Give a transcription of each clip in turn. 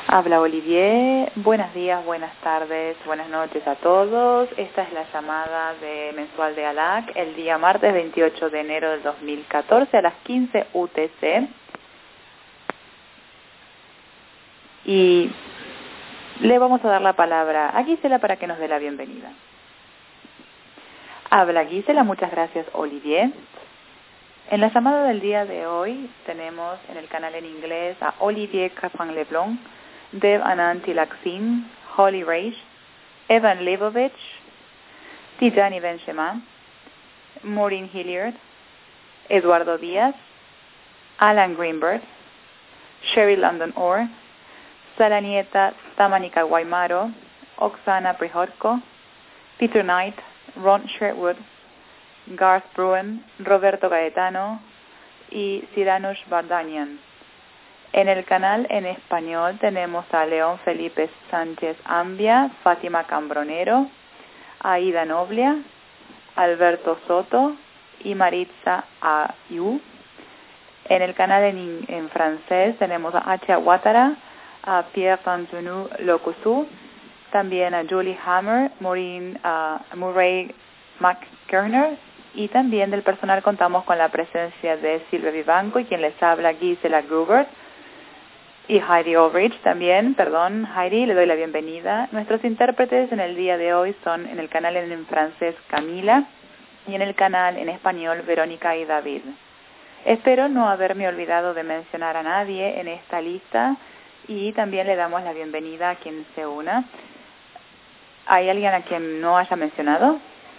Habla Olivier. Buenos días, buenas tardes, buenas noches a todos. Esta es la llamada mensual de ALAC el día martes 28 de enero del 2014 a las 15 UTC. Y le vamos a dar la palabra a Gisela para que nos dé la bienvenida. Habla Gisela, muchas gracias Olivier. En la llamada del día de hoy tenemos en el canal en inglés a Olivier Crespin-Leblond, Dev Anand Tilak-Singh, Holly Reish, Evan Leibovich, Tijani Ben-Shema, Maureen Hilliard, Eduardo Díaz, Alan Greenberg, Sherry London Orr, Salanieta Tamanika Guaymaro, Oksana Prihodko, Peter Knight, Ron Sherwood, Garth Bruen, Roberto Gaetano y Siranush Bardanian. En el canal en español tenemos a León Felipe Sánchez Ambia, Fátima Cambronero, Aida Noblia, Alberto Soto y Maritza Ayu. En el canal en francés tenemos a Acha Ouattara, a Pierre Pantunu Locusu, también a Julie Hammer, Murray McKerner, y también del personal contamos con la presencia de Silvia Vivanco y quien les habla Gisela Grubert y Heidi Ulrich también. Heidi, le doy la bienvenida. Nuestros intérpretes en el día de hoy son en el canal en francés Camila y en el canal en español Verónica y David. Espero no haberme olvidado de mencionar a nadie en esta lista y también le damos la bienvenida a quien se una. ¿Hay alguien a quien no haya mencionado?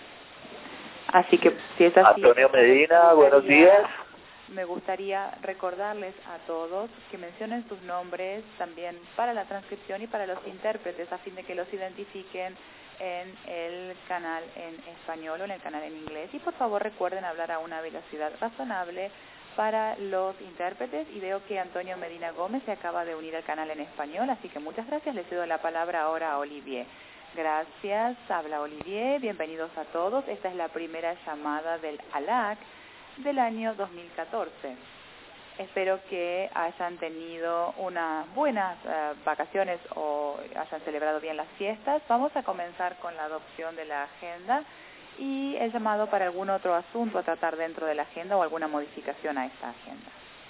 Así que si es así... Antonio Medina, buenos días. Me gustaría recordarles a todos que mencionen sus nombres también para la transcripción y para los intérpretes a fin de que los identifiquen en el canal en español o en el canal en inglés. Y por favor recuerden hablar a una velocidad razonable para los intérpretes. Y veo que Antonio Medina Gómez se acaba de unir al canal en español, así que muchas gracias. Le cedo la palabra ahora a Olivier. Gracias, habla Olivier, bienvenidos a todos. Esta es la primera llamada del ALAC del año 2014. Espero que hayan tenido unas buenas vacaciones o hayan celebrado bien las fiestas. Vamos a comenzar con la adopción de la agenda y el llamado para algún otro asunto a tratar dentro de la agenda o alguna modificación a esta agenda.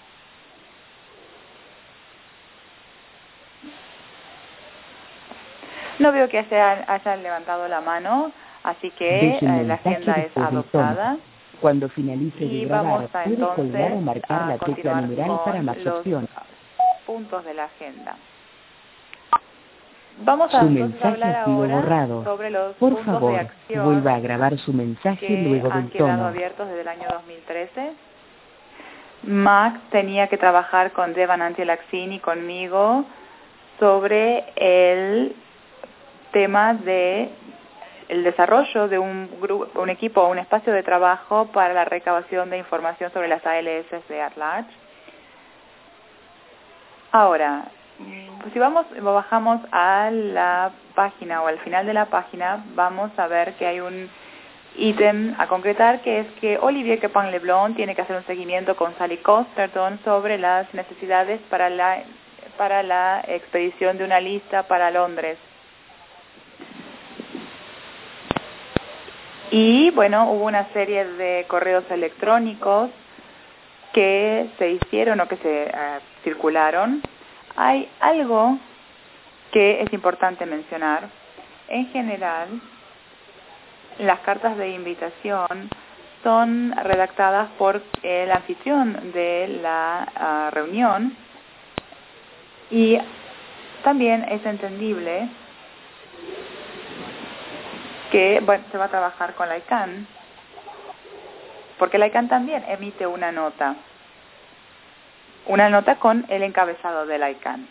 No veo que hayan levantado la mano, así que la agenda es adoptada. Cuando finalice de grabar, vamos a puede colgar o marcar la tecla numeral para más opciones. Puntos de la agenda. Vamos Su a mensaje hablar ha sido ahora borrado. sobre los Por puntos favor, de acción vuelva a grabar su mensaje que luego han del quedado tono. abiertos desde el año 2013. Max tenía que trabajar con Devan Antilak-Singh y conmigo sobre el tema de el desarrollo de un equipo o un espacio de trabajo para la recabación de información sobre las ALS de at large. Ahora, si bajamos a la página o al final de la página, vamos a ver que hay un ítem a concretar, que es que Olivier Crespin-Leblond tiene que hacer un seguimiento con Sally Costerton sobre las necesidades para la expedición de una lista para Londres. Y bueno, hubo una serie de correos electrónicos que se hicieron o que se circularon. Hay algo que es importante mencionar. En general, las cartas de invitación son redactadas por el anfitrión de la reunión y también es entendible que se va a trabajar con la ICANN, porque la ICANN también emite una nota con el encabezado de la ICANN.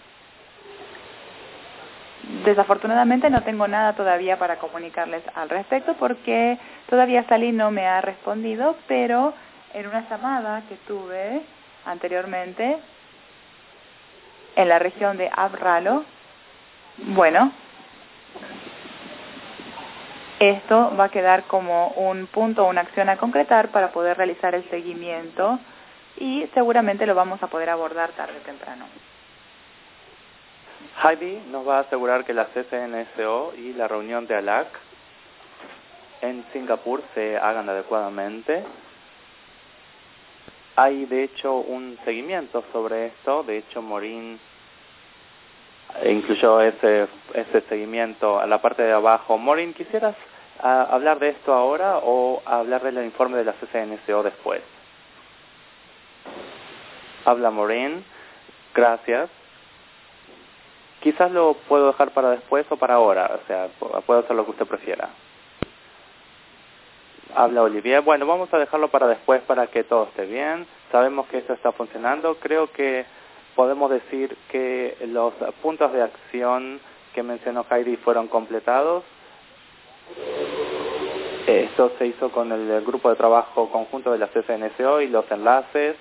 Desafortunadamente no tengo nada todavía para comunicarles al respecto porque todavía Sally no me ha respondido, pero en una llamada que tuve anteriormente en la región de Abralo, esto va a quedar como un punto, una acción a concretar para poder realizar el seguimiento y seguramente lo vamos a poder abordar tarde o temprano. Heidi nos va a asegurar que la CCNSO y la reunión de ALAC en Singapur se hagan adecuadamente. Hay de hecho un seguimiento sobre esto. De hecho, Maureen incluyó ese seguimiento a la parte de abajo. Maureen, ¿quisieras hablar de esto ahora o hablar del informe de la CCNSO después? Habla Maureen. Gracias. Quizás lo puedo dejar para después o para ahora. O sea, puedo hacer lo que usted prefiera. Habla Olivier. Bueno, vamos a dejarlo para después para que todo esté bien. Sabemos que esto está funcionando. Creo que podemos decir que los puntos de acción que mencionó Heidi fueron completados. Esto se hizo con el grupo de trabajo conjunto de la CCNSO y los enlaces.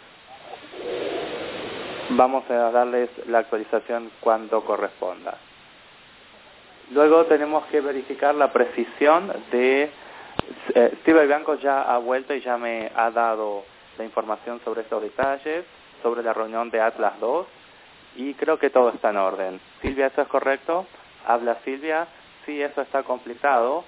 Vamos a darles la actualización cuando corresponda. Luego tenemos que verificar la precisión de... Steve Bianco ya ha vuelto y ya me ha dado la información sobre estos detalles, sobre la reunión de Atlas 2, y creo que todo está en orden. Silvia, ¿eso es correcto? Habla Silvia. Sí, eso está completado.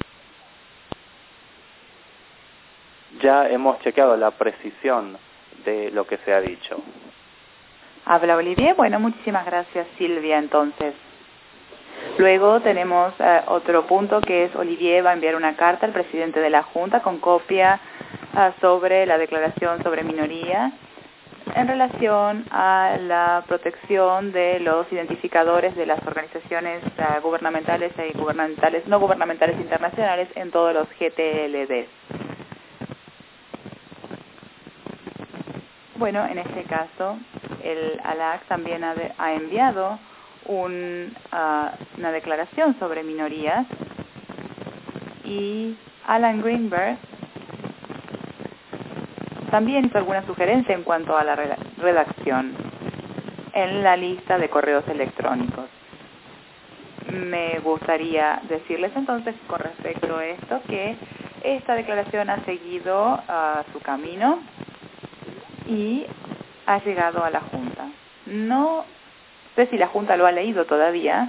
Ya hemos chequeado la precisión de lo que se ha dicho. Habla Olivier. Bueno, muchísimas gracias, Silvia, entonces. Luego tenemos otro punto que es Olivier va a enviar una carta al presidente de la Junta con copia sobre la declaración sobre minoría en relación a la protección de los identificadores de las organizaciones gubernamentales y no gubernamentales internacionales en todos los GTLD. Bueno, en este caso, el ALAC también ha enviado una declaración sobre minorías y Alan Greenberg también hizo alguna sugerencia en cuanto a la redacción en la lista de correos electrónicos. Me gustaría decirles entonces con respecto a esto que esta declaración ha seguido su camino y ha llegado a la Junta. No sé si la Junta lo ha leído todavía,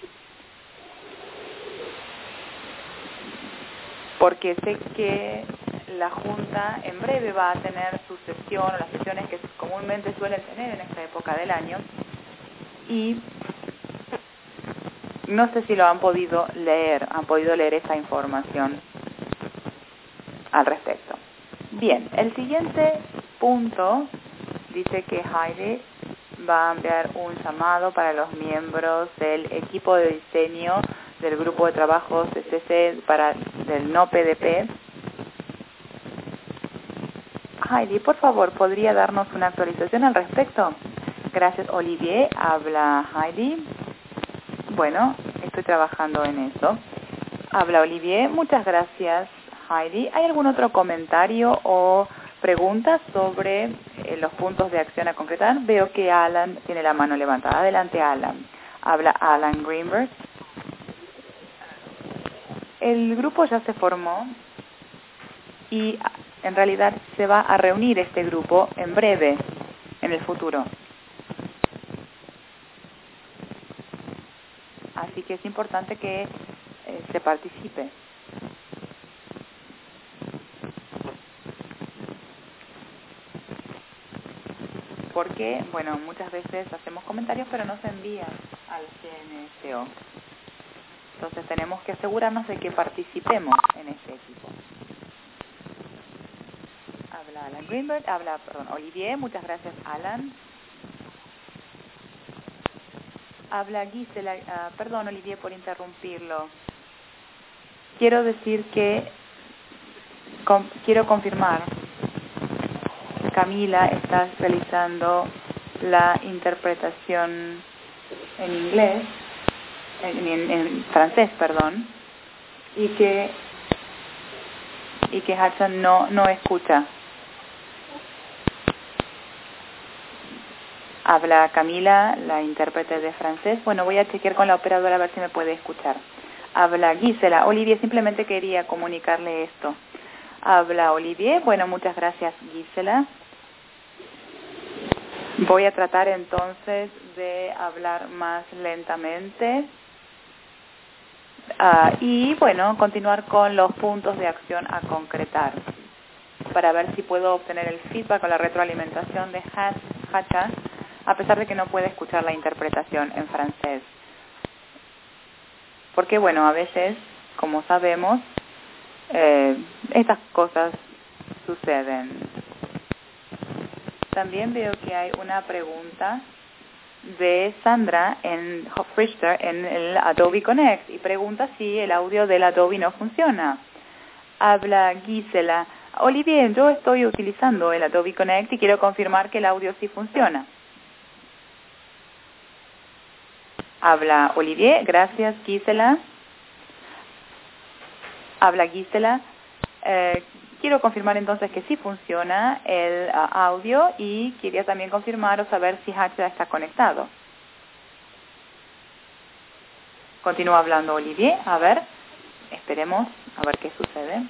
porque sé que la Junta en breve va a tener su sesión, o las sesiones que comúnmente suelen tener en esta época del año, y no sé si lo han podido leer esa información al respecto. Bien, el siguiente punto dice que Heidi va a enviar un llamado para los miembros del equipo de diseño del grupo de trabajos de CC del no PDP. Heidi, por favor, ¿podría darnos una actualización al respecto? Gracias, Olivier. Habla Heidi. Bueno, estoy trabajando en eso. Habla Olivier. Muchas gracias, Heidi. ¿Hay algún otro comentario o preguntas sobre los puntos de acción a concretar? Veo que Alan tiene la mano levantada. Adelante, Alan. Habla Alan Greenberg. El grupo ya se formó y en realidad se va a reunir este grupo en breve, en el futuro. Así que es importante que se participe. Porque, bueno, muchas veces hacemos comentarios pero no se envían al CNSO. Entonces tenemos que asegurarnos de que participemos en ese equipo. Habla Alan Greenberg, Olivier, muchas gracias, Alan. Habla Gisela, perdón, Olivier, por interrumpirlo. Quiero decir que quiero confirmar. Camila está realizando la interpretación en inglés, en francés, perdón, y que Hudson no escucha. Habla Camila, la intérprete de francés. Bueno, voy a chequear con la operadora a ver si me puede escuchar. Habla Gisela. Olivier, simplemente quería comunicarle esto. Habla Olivier. Bueno, muchas gracias, Gisela. Voy a tratar entonces de hablar más lentamente y, bueno, continuar con los puntos de acción a concretar para ver si puedo obtener el feedback o la retroalimentación de Hacha, a pesar de que no puede escuchar la interpretación en francés. Porque, bueno, a veces, como sabemos, estas cosas suceden. También veo que hay una pregunta de Sandra en Hofrichter en el Adobe Connect y pregunta si el audio del Adobe no funciona. Habla Gisela. Olivier, yo estoy utilizando el Adobe Connect y quiero confirmar que el audio sí funciona. Habla Olivier. Gracias, Gisela. Habla Gisela. Quiero confirmar entonces que sí funciona el audio y quería también confirmar o saber si Hacha está conectado. Continúa hablando Olivier. A ver, esperemos a ver qué sucede.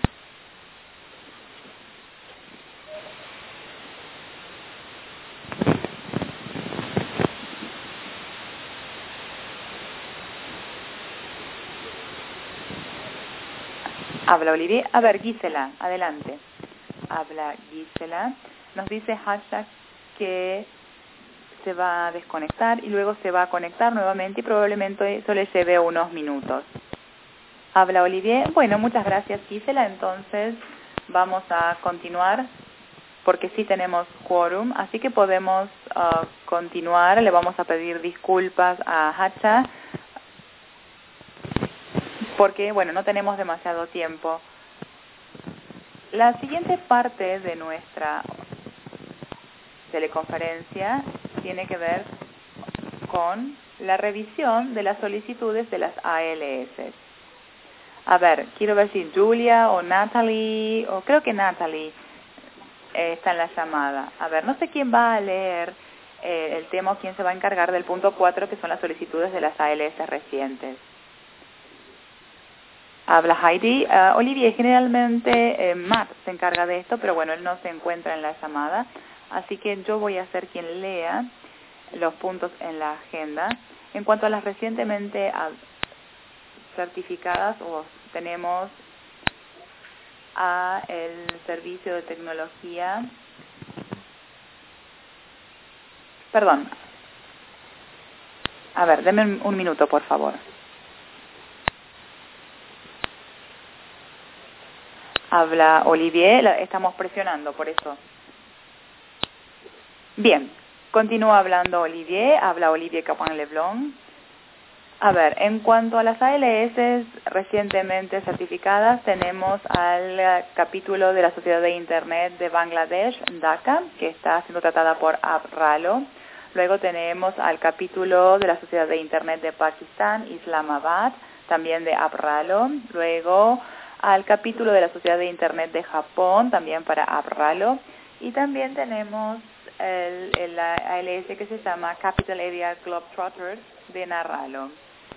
Habla Olivier. A ver, Gisela, adelante. Habla Gisela. Nos dice Hacha que se va a desconectar y luego se va a conectar nuevamente y probablemente eso le lleve unos minutos. Habla Olivier. Bueno, muchas gracias, Gisela. Entonces vamos a continuar porque sí tenemos quórum, así que podemos continuar. Le vamos a pedir disculpas a Hacha porque, bueno, no tenemos demasiado tiempo. La siguiente parte de nuestra teleconferencia tiene que ver con la revisión de las solicitudes de las ALS. A ver, quiero ver si Julia o Natalie, o creo que Natalie está en la llamada. A ver, no sé quién va a leer el tema o quién se va a encargar del punto 4, que son las solicitudes de las ALS recientes. Habla Heidi. Olivier, generalmente Matt se encarga de esto, pero bueno, él no se encuentra en la llamada, así que yo voy a ser quien lea los puntos en la agenda. En cuanto a las recientemente certificadas, tenemos a el servicio de tecnología, perdón, a ver, denme un minuto por favor. Habla Olivier, estamos presionando por eso. Bien, continúa hablando Olivier, habla Olivier Capon-Leblon. A ver, en cuanto a las ALS recientemente certificadas, tenemos al capítulo de la Sociedad de Internet de Bangladesh, Dhaka, que está siendo tratada por AppRalo. Luego tenemos al capítulo de la Sociedad de Internet de Pakistán, Islamabad, también de AppRalo. Luego al capítulo de la Sociedad de Internet de Japón, también para AppRalo. Y también tenemos el ALS que se llama Capital Area Globetrotters de Narralo.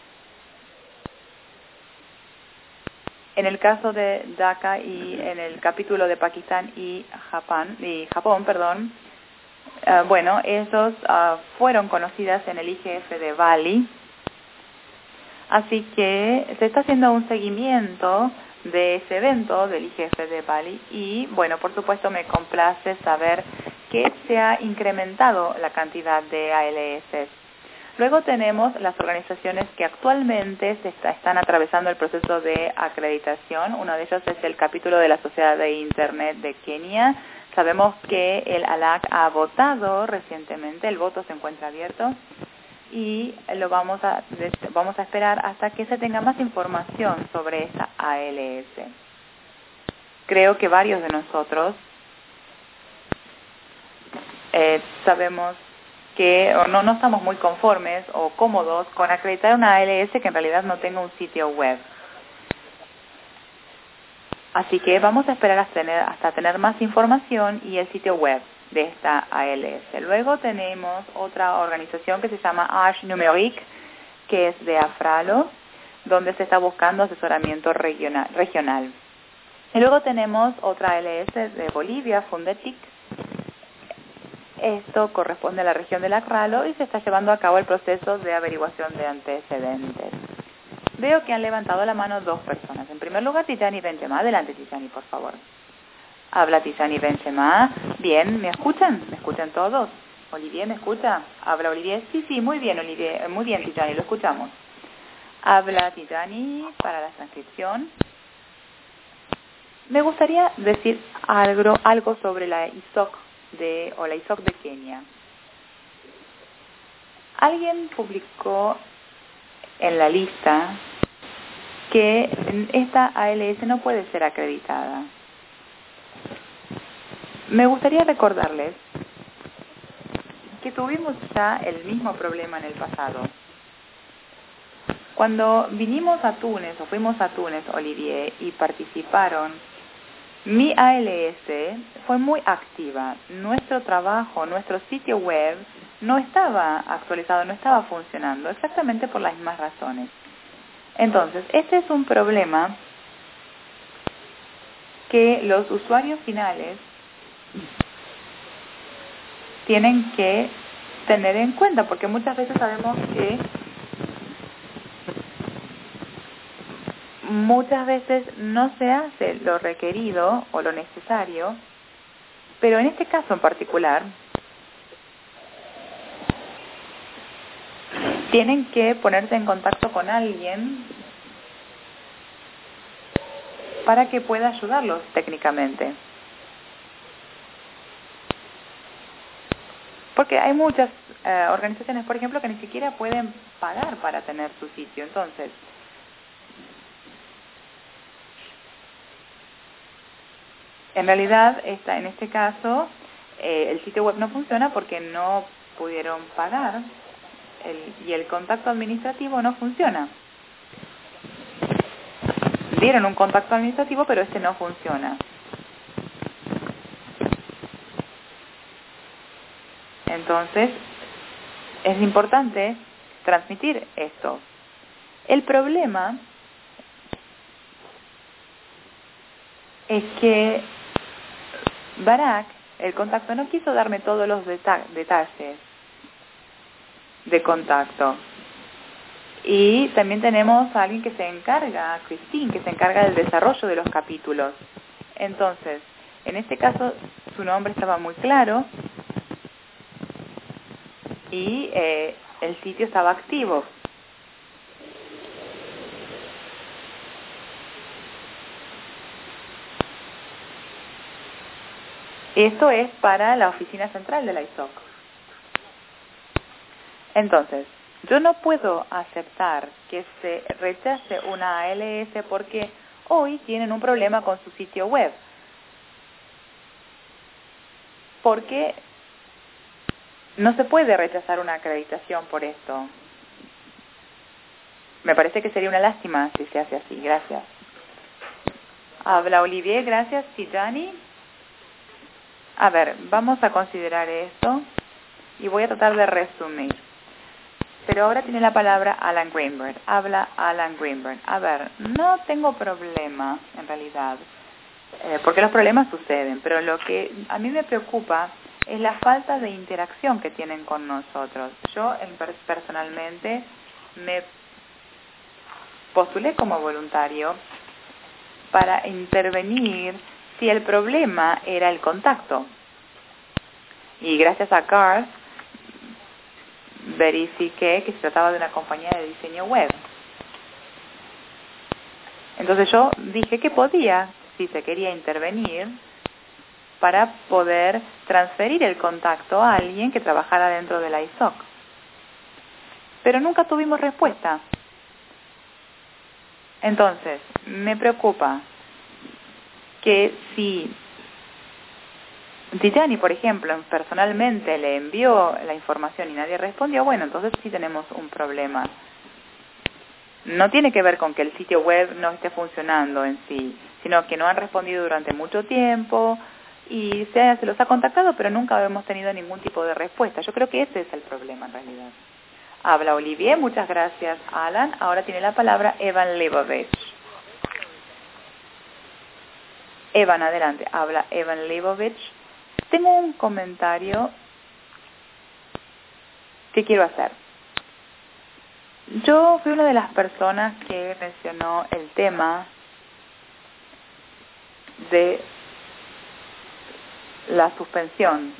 En el caso de Dhaka y en el capítulo de Pakistán y Japón, bueno, esos fueron conocidas en el IGF de Bali. Así que se está haciendo un seguimiento de ese evento del IGF de Bali y, bueno, por supuesto me complace saber que se ha incrementado la cantidad de ALS. Luego tenemos las organizaciones que actualmente están atravesando el proceso de acreditación. Uno de ellos es el capítulo de la Sociedad de Internet de Kenia. Sabemos que el ALAC ha votado recientemente, el voto se encuentra abierto y lo vamos a esperar hasta que se tenga más información sobre esta ALS. Creo que varios de nosotros sabemos que no estamos muy conformes o cómodos con acreditar una ALS que en realidad no tenga un sitio web. Así que vamos a esperar hasta tener más información y el sitio web de esta ALS. Luego tenemos otra organización que se llama Age Numérique, que es de AppRalo, donde se está buscando asesoramiento regional. Y luego tenemos otra ALS de Bolivia, Fundetic. esto corresponde a la región del Akralo y se está llevando a cabo el proceso de averiguación de antecedentes. Veo que han levantado la mano 2 personas. En primer lugar, Tijani Benchema. Adelante, Tijani, por favor. Habla Tijani Benchema. Bien, ¿me escuchan? ¿Me escuchan todos? ¿Olivier me escucha? ¿Habla Olivier? Sí, muy bien, Olivier. Muy bien, Tijani, lo escuchamos. Habla Tijani para la transcripción. Me gustaría decir algo sobre la ISOC la ISOC de Kenia. Alguien publicó en la lista que esta ALS no puede ser acreditada. Me gustaría recordarles que tuvimos ya el mismo problema en el pasado. Cuando vinimos a Túnez, o fuimos a Túnez, Olivier, y participaron, mi ALS fue muy activa. Nuestro trabajo, nuestro sitio web no estaba actualizado, no estaba funcionando, exactamente por las mismas razones. Entonces, este es un problema que los usuarios finales tienen que tener en cuenta, porque muchas veces sabemos que muchas veces no se hace lo requerido o lo necesario, pero en este caso en particular tienen que ponerse en contacto con alguien para que pueda ayudarlos técnicamente. Porque hay muchas organizaciones, por ejemplo, que ni siquiera pueden pagar para tener su sitio. Entonces, en realidad, en este caso, el sitio web no funciona porque no pudieron pagar y el contacto administrativo no funciona. Dieron un contacto administrativo, pero este no funciona. Entonces, es importante transmitir esto. El problema es que Barak, el contacto, no quiso darme todos los detalles de contacto. Y también tenemos a alguien que se encarga, Christine, que se encarga del desarrollo de los capítulos. Entonces, en este caso, su nombre estaba muy claro y el sitio estaba activo. Esto es para la oficina central de la ISOC. Entonces, yo no puedo aceptar que se rechace una ALS porque hoy tienen un problema con su sitio web. Porque no se puede rechazar una acreditación por esto. Me parece que sería una lástima si se hace así. Gracias. Habla Olivier. Gracias, Tijani. A ver, vamos a considerar esto y voy a tratar de resumir. Pero ahora tiene la palabra Alan Greenberg. Habla Alan Greenberg. A ver, no tengo problema en realidad, porque los problemas suceden, pero lo que a mí me preocupa es la falta de interacción que tienen con nosotros. Yo personalmente me postulé como voluntario para intervenir si el problema era el contacto. Y gracias a Garth verifiqué que se trataba de una compañía de diseño web. Entonces yo dije que podía, si se quería intervenir, para poder transferir el contacto a alguien que trabajara dentro de la ISOC. Pero nunca tuvimos respuesta. Entonces, me preocupa que si Tijani, por ejemplo, personalmente le envió la información y nadie respondió, bueno, entonces sí tenemos un problema. No tiene que ver con que el sitio web no esté funcionando en sí, sino que no han respondido durante mucho tiempo y se los ha contactado, pero nunca hemos tenido ningún tipo de respuesta. Yo creo que ese es el problema en realidad. Habla Olivier. Muchas gracias, Alan. Ahora tiene la palabra Evan Leibovich. Evan, adelante. Habla Evan Leibovich. Tengo un comentario ¿qué quiero hacer? Yo fui una de las personas que mencionó el tema de la suspensión.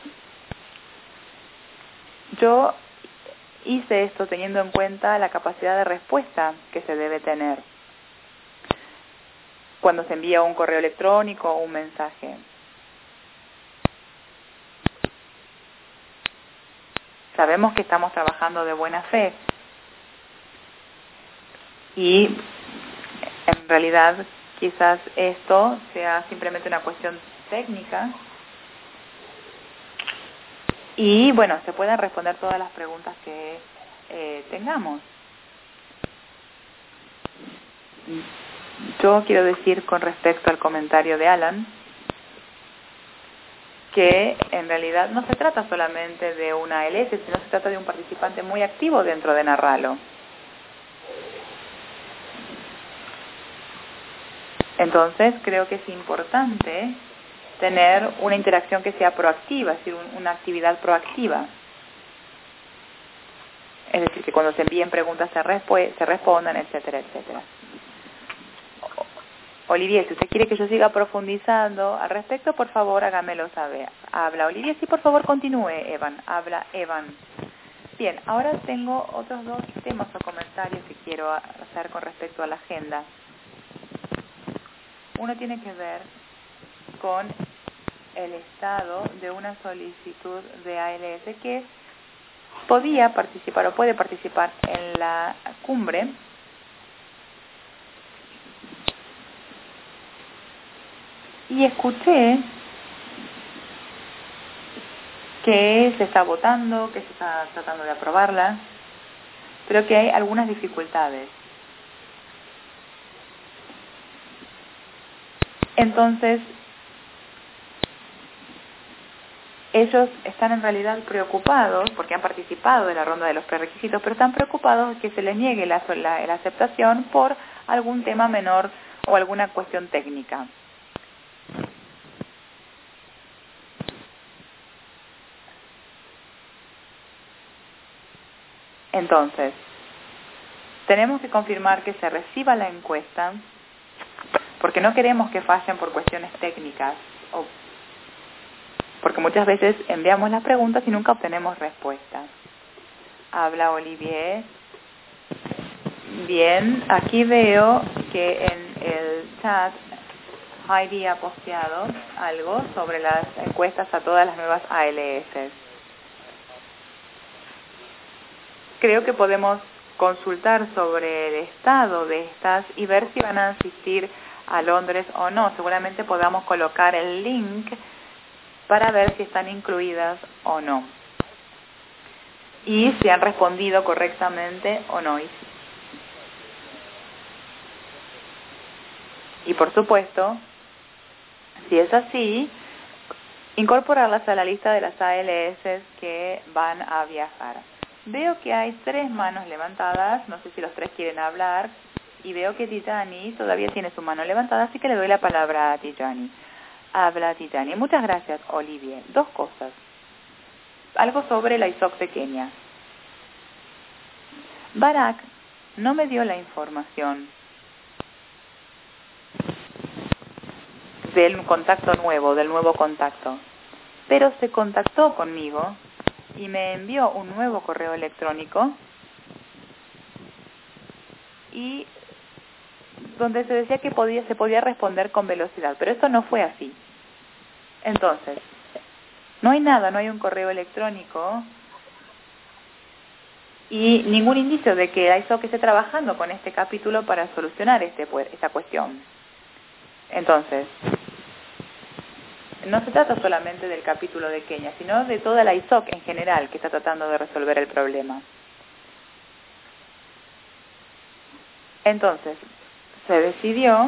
Yo hice esto teniendo en cuenta la capacidad de respuesta que se debe tener cuando se envía un correo electrónico o un mensaje. Sabemos que estamos trabajando de buena fe y en realidad quizás esto sea simplemente una cuestión técnica y bueno, se pueden responder todas las preguntas que tengamos. Yo quiero decir con respecto al comentario de Alan que en realidad no se trata solamente de una ALS, sino se trata de un participante muy activo dentro de Narralo. Entonces creo que es importante tener una interacción que sea proactiva, es decir, una actividad proactiva. Es decir, que cuando se envíen preguntas se respondan, etcétera, etcétera. Olivier, si usted quiere que yo siga profundizando al respecto, por favor, hágamelo saber. Habla Olivier, sí, por favor, continúe, Evan. Habla Evan. Bien, ahora tengo otros dos temas o comentarios que quiero hacer con respecto a la agenda. Uno tiene que ver con el estado de una solicitud de ALS que podía participar o puede participar en la cumbre. Y escuché que se está votando, que se está tratando de aprobarla, pero que hay algunas dificultades. Entonces, ellos están en realidad preocupados, porque han participado de la ronda de los prerequisitos, pero están preocupados de que se les niegue la aceptación por algún tema menor o alguna cuestión técnica. Entonces, tenemos que confirmar que se reciba la encuesta, porque no queremos que fallen por cuestiones técnicas, o porque muchas veces enviamos las preguntas y nunca obtenemos respuesta. Habla Olivier. Bien, aquí veo que en el chat Heidi ha posteado algo sobre las encuestas a todas las nuevas ALS. Creo que podemos consultar sobre el estado de estas y ver si van a asistir a Londres o no. Seguramente podamos colocar el link para ver si están incluidas o no. Y si han respondido correctamente o no. Y por supuesto, si es así, incorporarlas a la lista de las ALS que van a viajar. Veo que hay 3 manos levantadas, no sé si los 3 quieren hablar, y veo que Tijani todavía tiene su mano levantada, así que le doy la palabra a Tijani. Habla Tijani. Muchas gracias, Olivier. 2 cosas. Algo sobre la ISOC de Kenia. Barak no me dio la información del contacto nuevo, del nuevo contacto, pero se contactó conmigo y me envió un nuevo correo electrónico y donde se decía que se podía responder con velocidad, pero esto no fue así. Entonces, no hay nada, no hay un correo electrónico y ningún indicio de que la ISOC esté trabajando con este capítulo para solucionar esta cuestión. Entonces, no se trata solamente del capítulo de Kenia, sino de toda la ISOC en general que está tratando de resolver el problema. Entonces, se decidió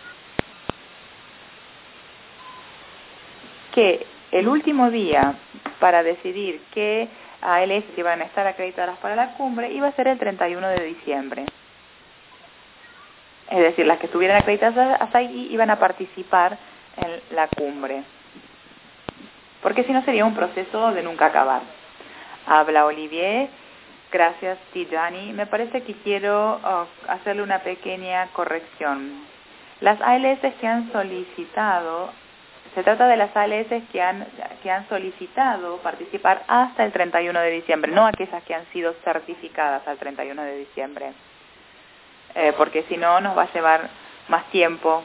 que el último día para decidir qué ALS iban a estar acreditadas para la cumbre iba a ser el 31 de diciembre. Es decir, las que estuvieran acreditadas hasta ahí iban a participar en la cumbre. Porque si no sería un proceso de nunca acabar. Habla Olivier. Gracias, Tijani. Me parece que quiero hacerle una pequeña corrección. Las ALS que han solicitado, se trata de las ALS que han solicitado participar hasta el 31 de diciembre, no aquellas que han sido certificadas al 31 de diciembre, porque si no nos va a llevar más tiempo.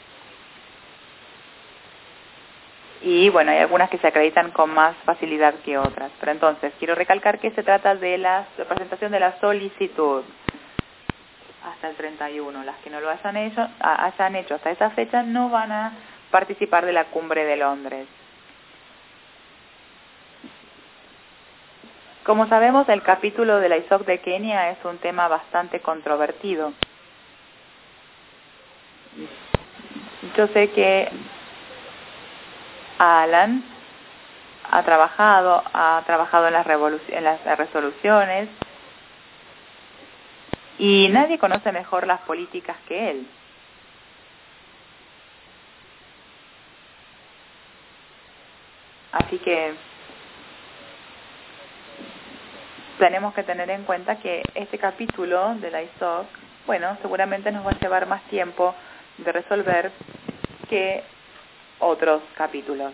Y bueno, hay algunas que se acreditan con más facilidad que otras. Pero entonces, quiero recalcar que se trata de la presentación de la solicitud hasta el 31. Las que no lo hayan hecho hasta esa fecha no van a participar de la cumbre de Londres. Como sabemos, el capítulo de la ISOC de Kenia es un tema bastante controvertido. Yo sé que Alan ha trabajado en las resoluciones y nadie conoce mejor las políticas que él. Así que tenemos que tener en cuenta que este capítulo de la ISOC, bueno, seguramente nos va a llevar más tiempo de resolver que otros capítulos.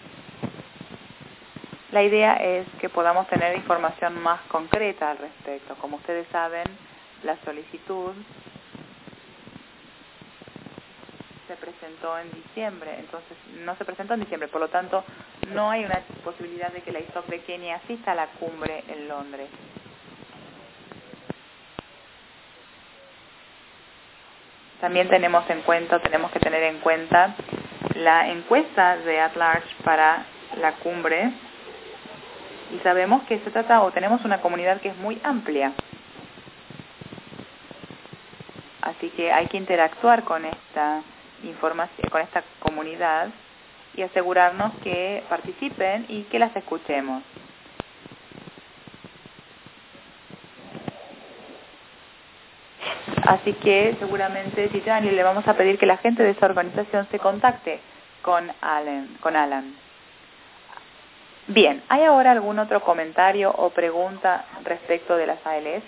La idea es que podamos tener información más concreta al respecto. Como ustedes saben, la solicitud se presentó en diciembre, entonces no se presentó en diciembre, por lo tanto no hay una posibilidad de que la ISOC de Kenia asista a la cumbre en Londres. También tenemos que tener en cuenta la encuesta de At Large para la cumbre, y sabemos que se trata, o tenemos una comunidad que es muy amplia. Así que hay que interactuar con esta información, con esta comunidad, y asegurarnos que participen y que las escuchemos. Así que seguramente, Tijani, le vamos a pedir que la gente de esa organización se contacte con Alan. Bien, ¿hay ahora algún otro comentario o pregunta respecto de las ALS?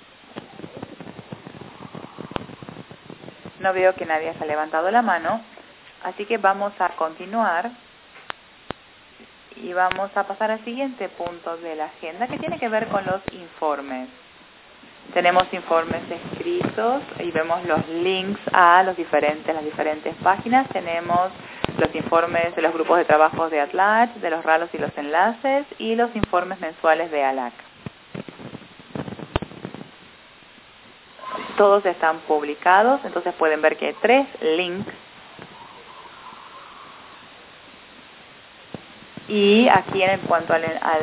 No veo que nadie haya levantado la mano, así que vamos a continuar y vamos a pasar al siguiente punto de la agenda, que tiene que ver con los informes. Tenemos informes escritos y vemos los links a las diferentes páginas. Tenemos los informes de los grupos de trabajo de At Large, de los RALOS y los enlaces, y los informes mensuales de ALAC. Todos están publicados, entonces pueden ver que hay 3 links. Y aquí en cuanto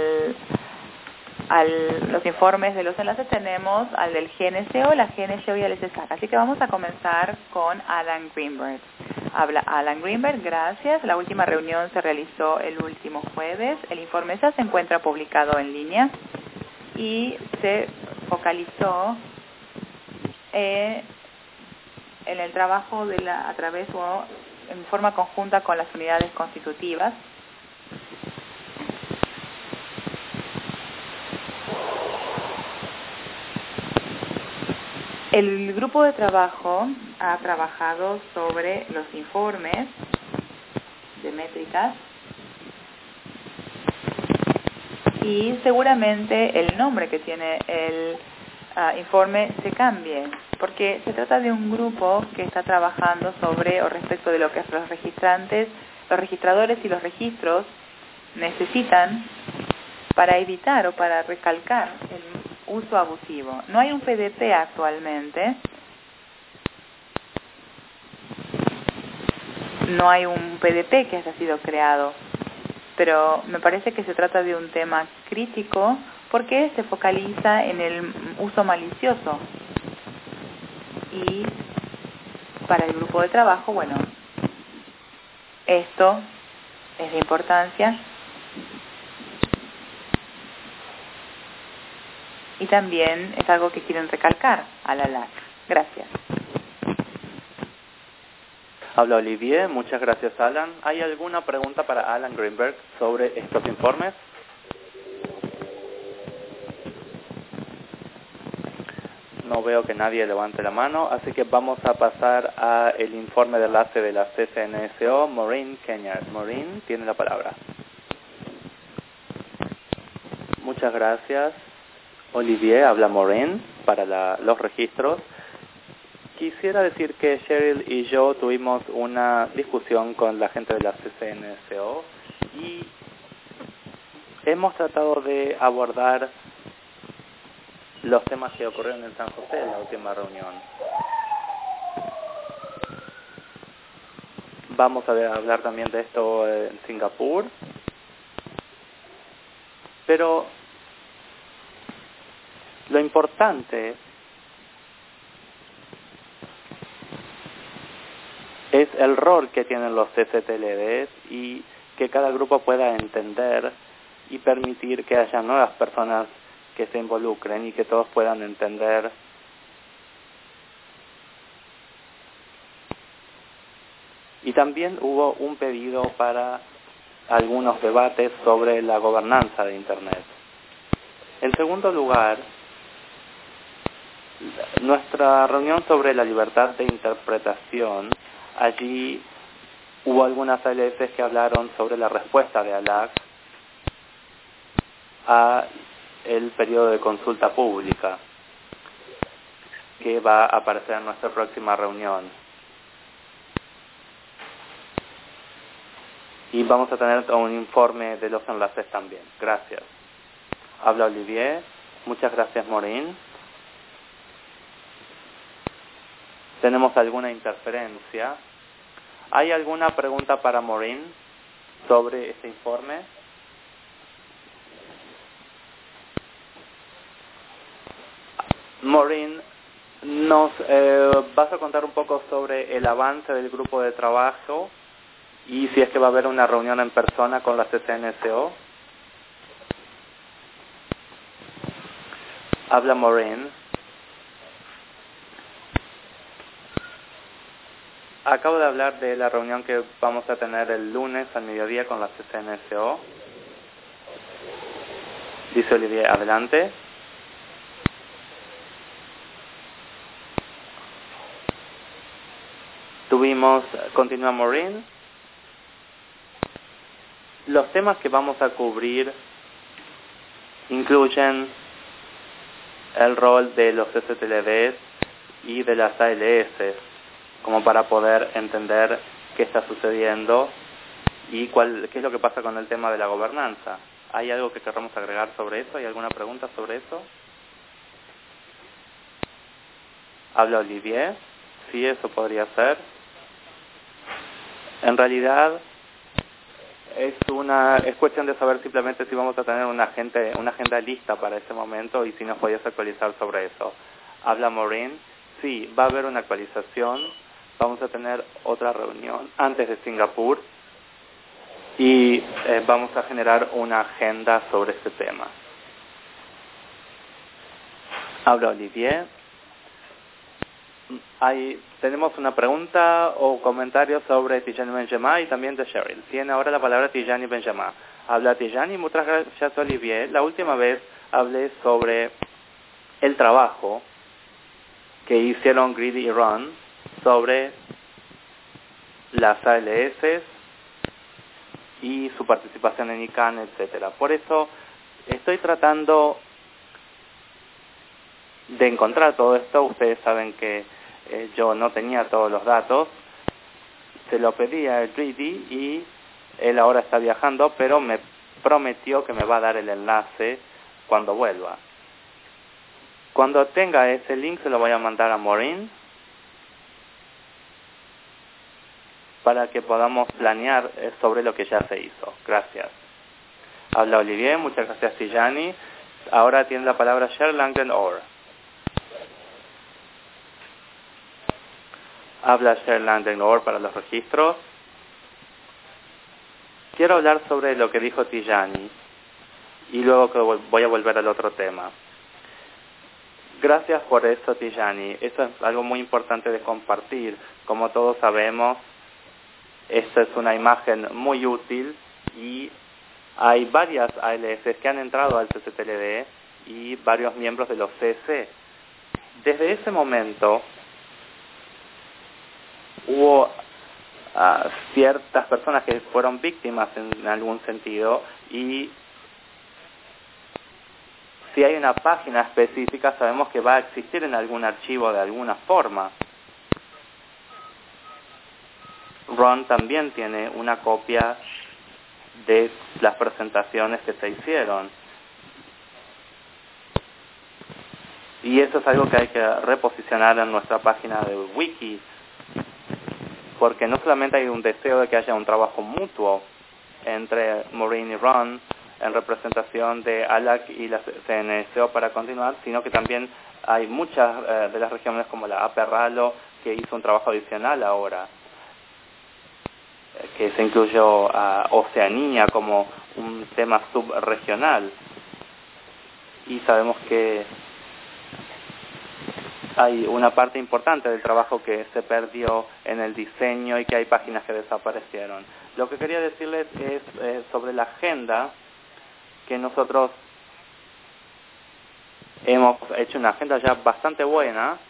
los informes de los enlaces tenemos al del GNCO, la GNCO y el SSAC. Así que vamos a comenzar con Alan Greenberg. Habla Alan Greenberg, gracias. La última reunión se realizó el último jueves. El informe ya se encuentra publicado en línea y se focalizó en el trabajo a través o en forma conjunta con las unidades constitutivas. El grupo de trabajo ha trabajado sobre los informes de métricas y seguramente el nombre que tiene el informe se cambie, porque se trata de un grupo que está trabajando sobre o respecto de lo que los registradores y los registros necesitan para evitar o para recalcar el uso abusivo. No hay un PDP actualmente, no hay un PDP que haya sido creado, pero me parece que se trata de un tema crítico porque se focaliza en el uso malicioso. Y para el grupo de trabajo, bueno, esto es de importancia. Y también es algo que quieren recalcar a la LAC. Gracias. Habla Olivier, muchas gracias Alan. ¿Hay alguna pregunta para Alan Greenberg sobre estos informes? no veo que nadie levante la mano, así que vamos a pasar a el informe de enlace de la CCNSO. Maureen Kenyard. Maureen, tiene la palabra. Muchas gracias. Olivier, habla Maureen para los registros. Quisiera decir que Cheryl y yo tuvimos una discusión con la gente de la CCNSO y hemos tratado de abordar los temas que ocurrieron en San José en la última reunión. Vamos a hablar también de esto en Singapur, pero lo importante es el rol que tienen los CCTLDs y que cada grupo pueda entender y permitir que haya nuevas personas que se involucren y que todos puedan entender y también hubo un pedido para algunos debates sobre la gobernanza de Internet. En segundo lugar, nuestra reunión sobre la libertad de interpretación, allí hubo algunas ALS que hablaron sobre la respuesta de ALAC a el periodo de consulta pública que va a aparecer en nuestra próxima reunión. Y vamos a tener un informe de los enlaces también. Gracias. Habla Olivier. Muchas gracias, Maureen. ¿Tenemos alguna interferencia? ¿Hay alguna pregunta para Maureen sobre este informe? Maureen, ¿nos vas a contar un poco sobre el avance del grupo de trabajo y si es que va a haber una reunión en persona con la CCNSO? Habla Maureen. Acabo de hablar de la reunión que vamos a tener el lunes al mediodía con la CCNSO. Dice Olivier, adelante. Continúa Maureen. Los temas que vamos a cubrir incluyen el rol de los STLDs y de las ALS, como para poder entender qué está sucediendo y qué es lo que pasa con el tema de la gobernanza. ¿Hay algo que queramos agregar sobre eso? ¿Hay alguna pregunta sobre eso? Habla Olivier. Sí, eso podría ser. En realidad es cuestión de saber simplemente si vamos a tener una agenda lista para ese momento y si nos podías actualizar sobre eso. Habla Maureen. Sí, va a haber una actualización. Vamos a tener otra reunión antes de Singapur y vamos a generar una agenda sobre este tema. Habla Olivier. Tenemos una pregunta o comentario sobre Tijani Benjamá y también de Cheryl. Tiene ahora la palabra Tijani Benjamá. Habla Tijani. Muchas gracias, Olivier. La última vez hablé sobre el trabajo que hicieron Greedy y Ron sobre las ALS y su participación en ICANN, etcétera. Por eso estoy tratando de encontrar todo esto. Ustedes saben que yo no tenía todos los datos. Se lo pedí a Greedy y él ahora está viajando, pero me prometió que me va a dar el enlace cuando vuelva. Cuando tenga ese link se lo voy a mandar a Maureen para que podamos planear sobre lo que ya se hizo. Gracias. Habla Olivier. Muchas gracias, Tijani. Ahora tiene la palabra Cheryl Langdon-Orr. Habla Cheryl Langdon-Orr para los registros. Quiero hablar sobre lo que dijo Tijani y luego que voy a volver al otro tema. Gracias por eso, Tijani. Eso es algo muy importante de compartir. Como todos sabemos, esta es una imagen muy útil y hay varias ALS que han entrado al CCTLD y varios miembros de los CC. desde ese momento hubo ciertas personas que fueron víctimas en algún sentido, y si hay una página específica sabemos que va a existir en algún archivo de alguna forma. Ron también tiene una copia de las presentaciones que se hicieron. Y eso es algo que hay que reposicionar en nuestra página de wiki, porque no solamente hay un deseo de que haya un trabajo mutuo entre Maureen y Ron en representación de ALAC y la CNSO para continuar, sino que también hay muchas de las regiones como la APERRALO que hizo un trabajo adicional ahora, que se incluyó a Oceanía como un tema subregional. Y sabemos que hay una parte importante del trabajo que se perdió en el diseño y que hay páginas que desaparecieron. Lo que quería decirles es sobre la agenda, que nosotros hemos hecho una agenda ya bastante buena,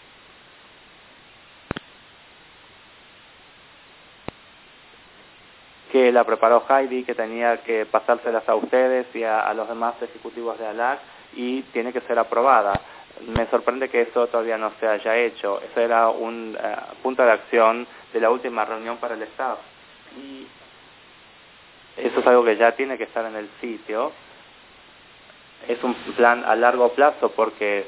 que la preparó Heidi, que tenía que pasárselas a ustedes y a los demás ejecutivos de ALAC, y tiene que ser aprobada. Me sorprende que eso todavía no se haya hecho. Ese era un punto de acción de la última reunión para el staff. Y eso es algo que ya tiene que estar en el sitio. Es un plan a largo plazo porque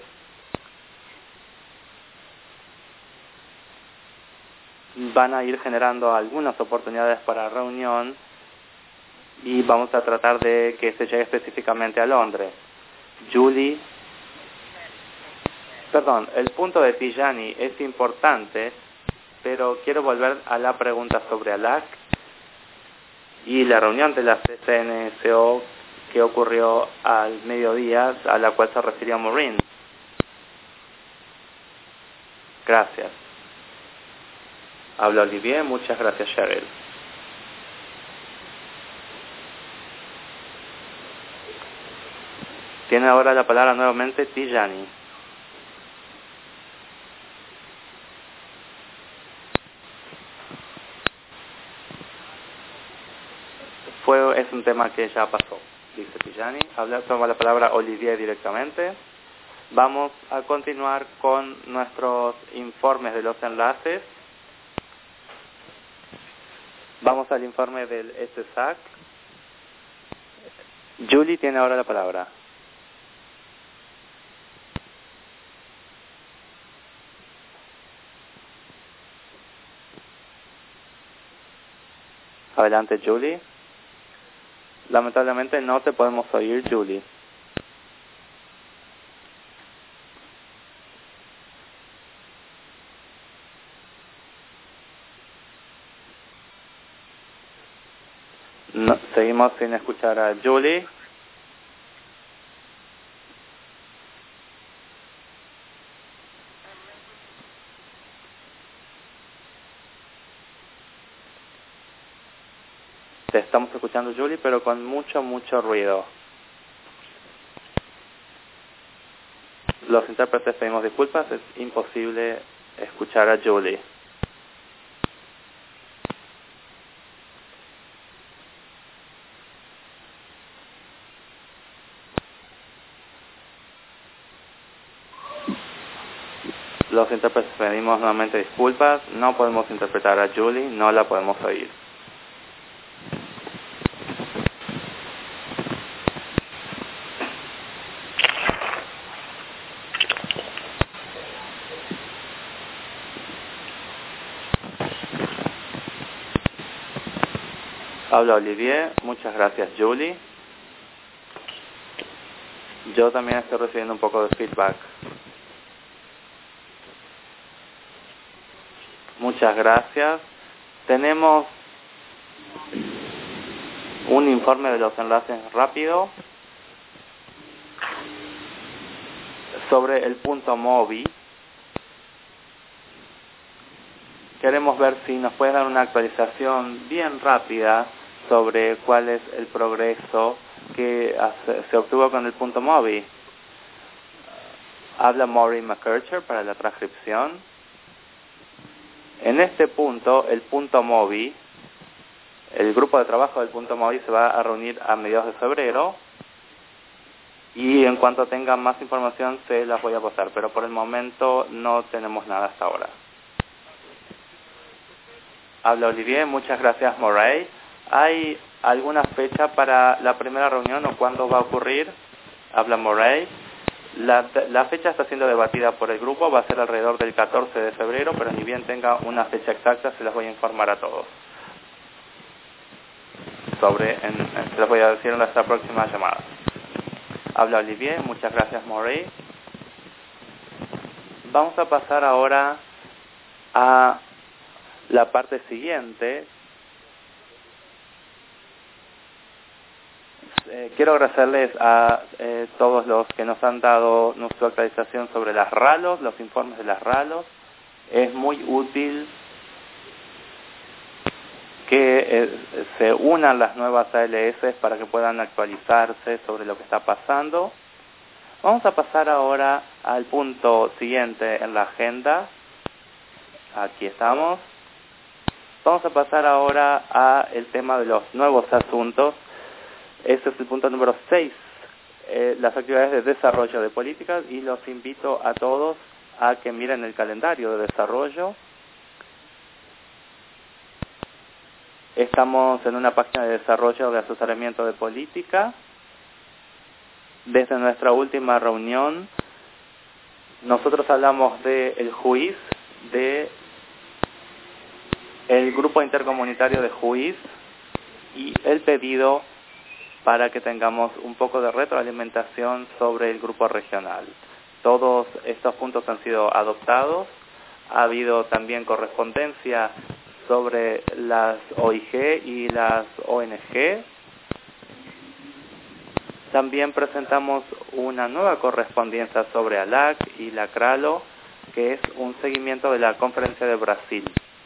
van a ir generando algunas oportunidades para reunión y vamos a tratar de que se llegue específicamente a Londres. El punto de Tijani es importante, pero quiero volver a la pregunta sobre ALAC y la reunión de la CNSO que ocurrió al mediodía, a la cual se refirió Maureen. Gracias. Habla Olivier. Muchas gracias, Cheryl. Tiene ahora la palabra nuevamente Tijani. Es un tema que ya pasó, dice Tijani. Toma la palabra Olivier directamente. Vamos a continuar con nuestros informes de los enlaces. Vamos al informe del SSAC. Julie tiene ahora la palabra. Adelante, Julie. Lamentablemente no te podemos oír, Julie. No, seguimos sin escuchar a Julie. Te estamos escuchando, Julie, pero con mucho ruido. Los intérpretes pedimos disculpas, es imposible escuchar a Julie. Los intérpretes pedimos nuevamente disculpas, no podemos interpretar a Julie, no la podemos oír. Habla Olivier. Muchas gracias, Julie. Yo también estoy recibiendo un poco de feedback. Muchas gracias. Tenemos un informe de los enlaces rápido sobre el punto MOBI. Queremos ver si nos puede dar una actualización bien rápida sobre cuál es el progreso que se obtuvo con el punto MOBI. Habla Maureen McKercher para la transcripción. En este punto, el punto MOVI, el grupo de trabajo del punto MOVI se va a reunir a mediados de febrero y en cuanto tenga más información se las voy a pasar, pero por el momento no tenemos nada hasta ahora. Habla Olivier, muchas gracias Moray. ¿Hay alguna fecha para la primera reunión o cuándo va a ocurrir? Habla Moray. La fecha está siendo debatida por el grupo, va a ser alrededor del 14 de febrero, pero ni bien tenga una fecha exacta se las voy a informar a todos. Se las voy a decir en nuestra próxima llamada. Habla Olivier, muchas gracias Moray. Vamos a pasar ahora a la parte siguiente. Quiero agradecerles a todos los que nos han dado nuestra actualización sobre las RALOS, los informes de las RALOS. Es muy útil que se unan las nuevas ALS para que puedan actualizarse sobre lo que está pasando. Vamos a pasar ahora al punto siguiente en la agenda. Aquí estamos. Vamos a pasar ahora a el tema de los nuevos asuntos. Este es el punto número 6, las actividades de desarrollo de políticas, y los invito a todos a que miren el calendario de desarrollo. Estamos en una página de desarrollo de asesoramiento de política. Desde nuestra última reunión, nosotros hablamos del juiz, de el grupo intercomunitario de juiz y el pedido para que tengamos un poco de retroalimentación sobre el grupo regional. Todos estos puntos han sido adoptados. Ha habido también correspondencia sobre las OIG y las ONG. También presentamos una nueva correspondencia sobre ALAC y la CRALO, que es un seguimiento de la Conferencia de Brasil.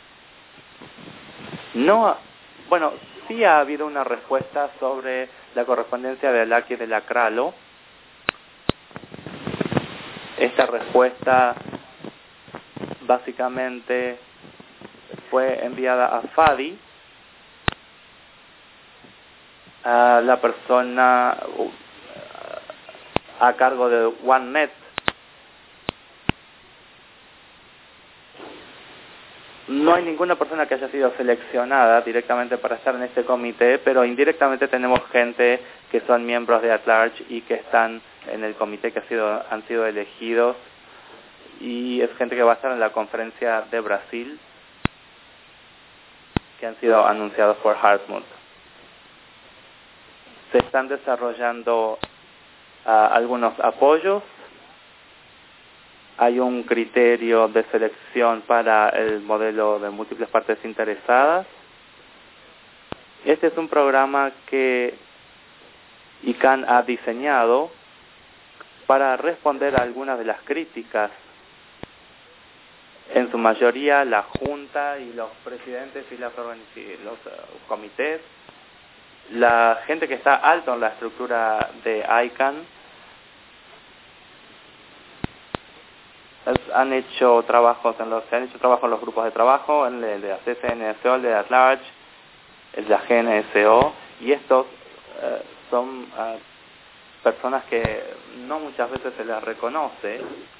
Sí ha habido una respuesta sobre la correspondencia de ALAC y de la CRALO. Esta respuesta básicamente fue enviada a FADI, a la persona a cargo de OneNet. No hay ninguna persona que haya sido seleccionada directamente para estar en este comité, pero indirectamente tenemos gente que son miembros de At-Large y que están en el comité, que han sido elegidos, y es gente que va a estar en la conferencia de Brasil, que han sido anunciados por Hartmut. Se están desarrollando algunos apoyos. Hay un criterio de selección para el modelo de múltiples partes interesadas. Este es un programa que ICANN ha diseñado para responder a algunas de las críticas. En su mayoría, la Junta y los presidentes y los comités, la gente que está alto en la estructura de ICANN, han hecho trabajos en los grupos de trabajo, en el de la CCNSO, el de At-Large, el de la GNSO, y estos son personas que no muchas veces se les reconoce,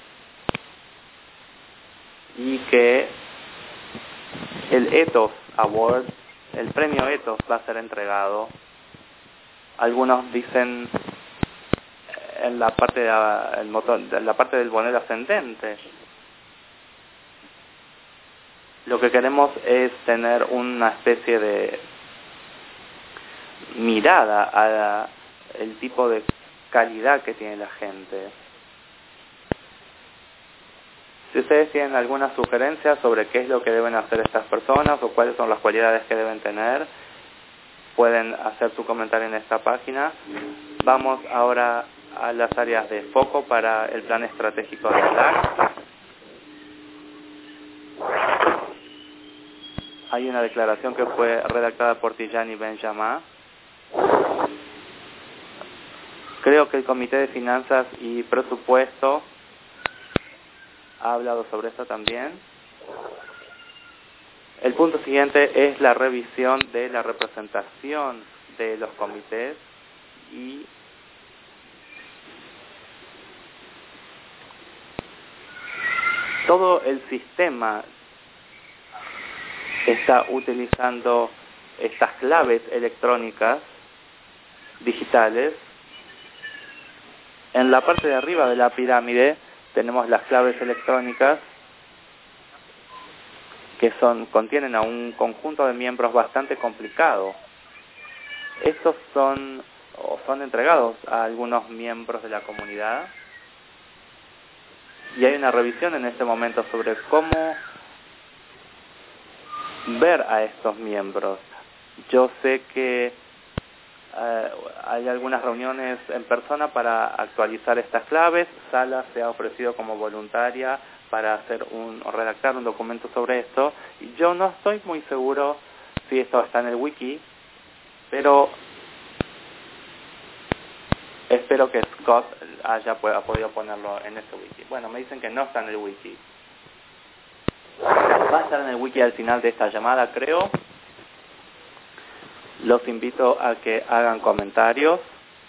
y que el Ethos Award, el premio Ethos, va a ser entregado. Algunos dicen en la parte del bonero ascendente. Lo que queremos es tener una especie de mirada a el tipo de calidad que tiene la gente. Si ustedes tienen alguna sugerencia sobre qué es lo que deben hacer estas personas o cuáles son las cualidades que deben tener, pueden hacer su comentario en esta página. Vamos ahora a las áreas de foco para el plan estratégico de ALAC. Hay una declaración que fue redactada por Tijani Benjamín. Creo que el Comité de Finanzas y Presupuesto ha hablado sobre esto también. El punto siguiente es la revisión de la representación de los comités y todo el sistema está utilizando estas claves electrónicas digitales. En la parte de arriba de la pirámide tenemos las claves electrónicas que contienen a un conjunto de miembros bastante complicado. Estos son entregados a algunos miembros de la comunidad y hay una revisión en este momento sobre cómo ver a estos miembros. Yo sé que hay algunas reuniones en persona para actualizar estas claves. Sala se ha ofrecido como voluntaria para redactar un documento sobre esto. Y yo no estoy muy seguro si esto está en el wiki, pero espero que Scott haya podido ponerlo en ese wiki. Bueno, me dicen que no está en el wiki. Va a estar en el wiki al final de esta llamada, creo. Los invito a que hagan comentarios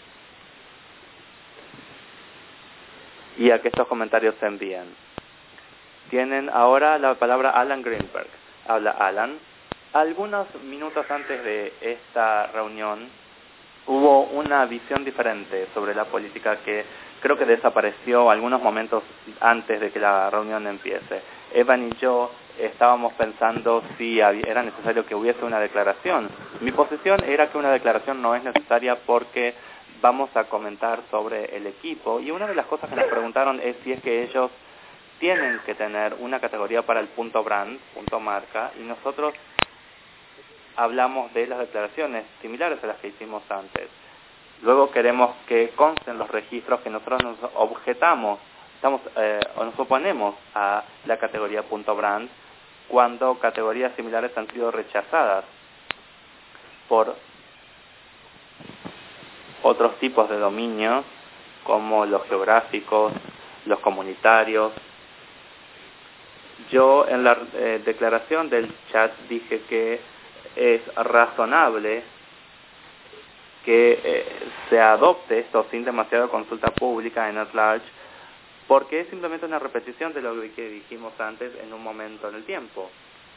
y a que estos comentarios se envíen. Tienen ahora la palabra Alan Greenberg. Habla Alan. Algunos minutos antes de esta reunión hubo una visión diferente sobre la política que creo que desapareció algunos momentos antes de que la reunión empiece. Evan y yo estábamos pensando si era necesario que hubiese una declaración. Mi posición era que una declaración no es necesaria porque vamos a comentar sobre el equipo, y una de las cosas que nos preguntaron es si es que ellos tienen que tener una categoría para el punto brand, punto marca, y nosotros hablamos de las declaraciones similares a las que hicimos antes. Luego queremos que consten los registros que nosotros nos objetamos, o nos oponemos a la categoría punto brand cuando categorías similares han sido rechazadas por otros tipos de dominios como los geográficos, los comunitarios. Yo en la declaración del chat dije que es razonable que se adopte esto sin demasiada consulta pública en at large, porque es simplemente una repetición de lo que dijimos antes en un momento en el tiempo.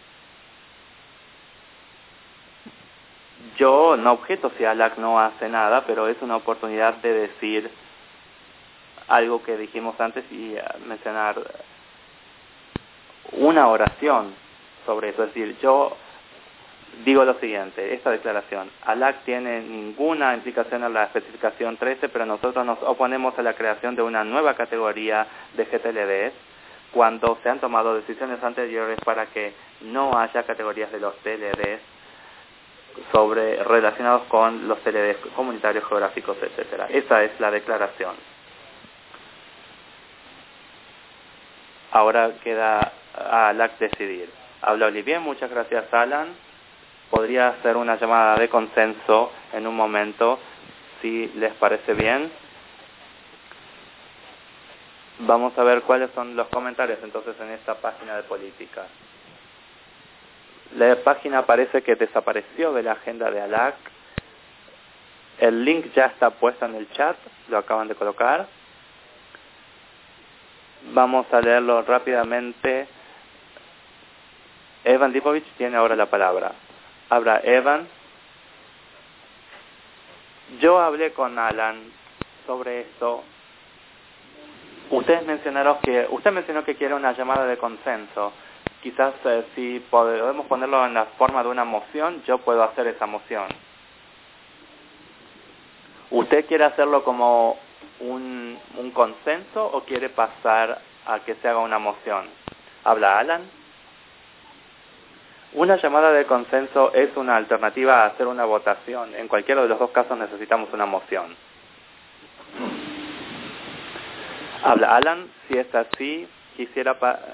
Yo no objeto si ALAC no hace nada, pero es una oportunidad de decir algo que dijimos antes y mencionar una oración sobre eso. Es decir, yo digo lo siguiente, esta declaración: ALAC tiene ninguna implicación en la especificación 13, pero nosotros nos oponemos a la creación de una nueva categoría de GTLDs cuando se han tomado decisiones anteriores para que no haya categorías de los TLDs relacionados con los TLDs comunitarios, geográficos, etcétera. Esa es la declaración. Ahora queda a ALAC decidir. Habla Olivier. Muchas gracias, Alan. Podría hacer una llamada de consenso en un momento, si les parece bien. Vamos a ver cuáles son los comentarios entonces en esta página de política. La página parece que desapareció de la agenda de ALAC. El link ya está puesto en el chat, lo acaban de colocar. Vamos a leerlo rápidamente. Evan Lipovich tiene ahora la palabra. Habla Evan. Yo hablé con Alan sobre esto. Usted mencionó que quiere una llamada de consenso. Quizás si podemos ponerlo en la forma de una moción, yo puedo hacer esa moción. ¿Usted quiere hacerlo como un consenso o quiere pasar a que se haga una moción? Habla Alan. Una llamada de consenso es una alternativa a hacer una votación. En cualquiera de los dos casos necesitamos una moción. Habla Alan. Si es así, quisiera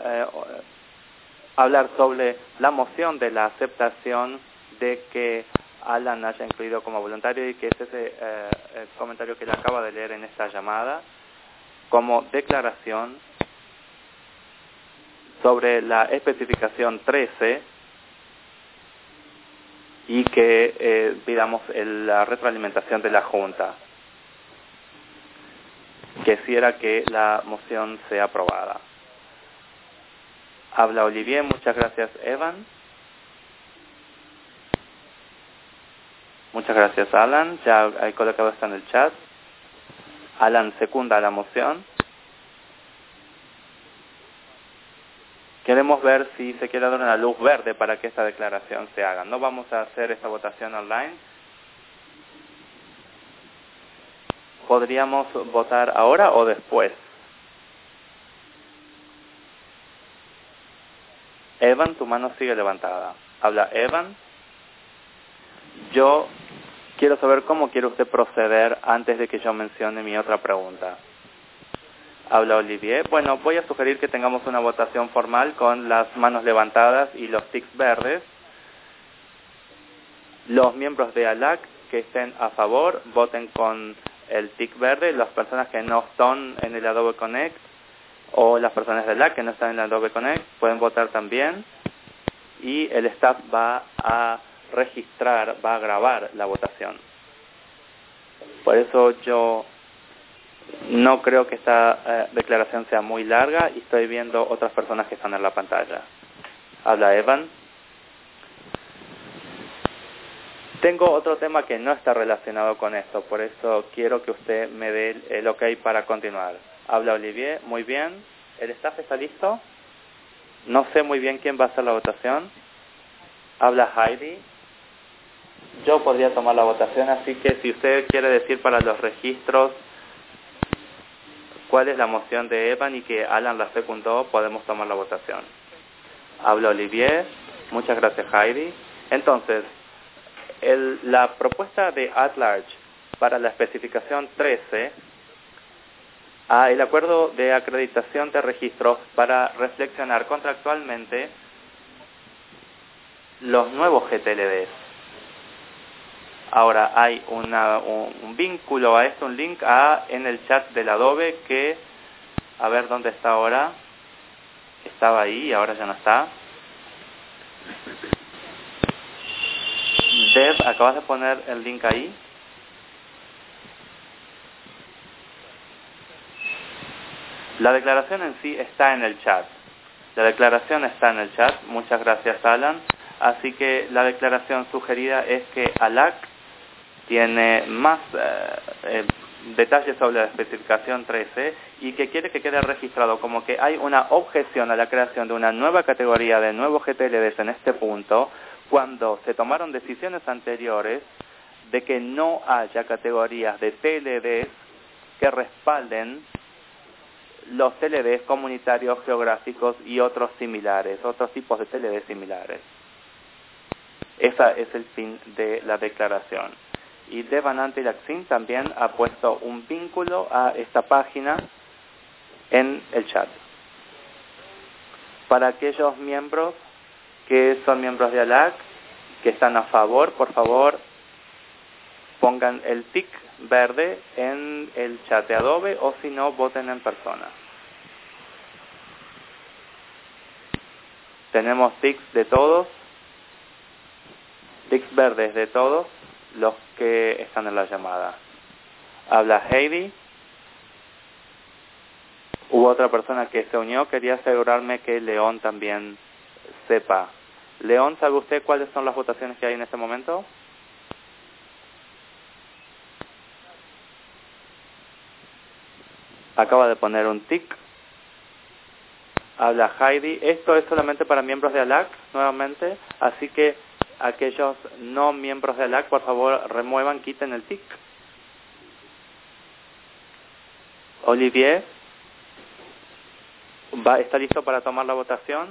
hablar sobre la moción de la aceptación de que Alan haya incluido como voluntario, y que es ese comentario que le acaba de leer en esta llamada, como declaración sobre la especificación 13 y que pidamos la retroalimentación de la Junta. Quisiera que la moción sea aprobada. Habla Olivier. Muchas gracias, Evan. Muchas gracias, Alan. Ya he colocado esto en el chat. Alan secunda la moción. Queremos ver si se quiere dar una luz verde para que esta declaración se haga. No vamos a hacer esta votación online. ¿Podríamos votar ahora o después? Evan, tu mano sigue levantada. Habla Evan. Yo quiero saber cómo quiere usted proceder antes de que yo mencione mi otra pregunta. Habla Olivier. Bueno, voy a sugerir que tengamos una votación formal con las manos levantadas y los tics verdes. Los miembros de ALAC que estén a favor, voten con el tic verde. Las personas que no están en el Adobe Connect o las personas de ALAC que no están en el Adobe Connect pueden votar también. Y el staff va a registrar, va a grabar la votación. Por eso yo no creo que esta declaración sea muy larga y estoy viendo otras personas que están en la pantalla. Habla Evan. Tengo otro tema que no está relacionado con esto, por eso quiero que usted me dé el ok para continuar. Habla Olivier. Muy bien. ¿El staff está listo? No sé muy bien quién va a hacer la votación. Habla Heidi. Yo podría tomar la votación, así que si usted quiere decir para los registros cuál es la moción de Evan y que Alan la secundó, podemos tomar la votación. Habla Olivier. Muchas gracias, Heidi. Entonces, la propuesta de at large para la especificación 13, el acuerdo de acreditación de registros para reflexionar contractualmente los nuevos GTLDs. Ahora hay un vínculo a esto, un link en el chat del Adobe que, a ver dónde está ahora. Estaba ahí y ahora ya no está. Dev, ¿acabas de poner el link ahí? La declaración en sí está en el chat. La declaración está en el chat. Muchas gracias, Alan. Así que la declaración sugerida es que ALAC tiene más detalles sobre la especificación 13 y que quiere que quede registrado como que hay una objeción a la creación de una nueva categoría de nuevos GTLDs en este punto, cuando se tomaron decisiones anteriores de que no haya categorías de TLDs que respalden los TLDs comunitarios, geográficos y otros similares, otros tipos de TLDs similares. Ese es el fin de la declaración. Y Devan Antilaksin también ha puesto un vínculo a esta página en el chat. Para aquellos miembros que son miembros de ALAC, que están a favor, por favor, pongan el tic verde en el chat de Adobe o si no, voten en persona. Tenemos tics de todos, tics verdes de todos los que están en la llamada. Habla Heidi. Hubo otra persona que se unió. Quería asegurarme que León también sepa. León, ¿sabe usted cuáles son las votaciones que hay en este momento? Acaba de poner un tic. Habla Heidi. Esto es solamente para miembros de ALAC, nuevamente. Así que aquellos no miembros de ALAC, por favor, remuevan, quiten el tic. Olivier, ¿está listo para tomar la votación?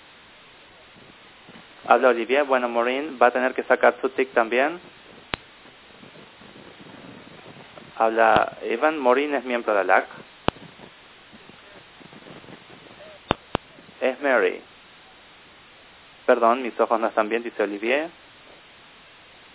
Habla Olivier. Bueno, Maureen va a tener que sacar su tic también. Habla Evan. Maureen es miembro de ALAC. Es Mary. Perdón, mis ojos no están bien, dice Olivier.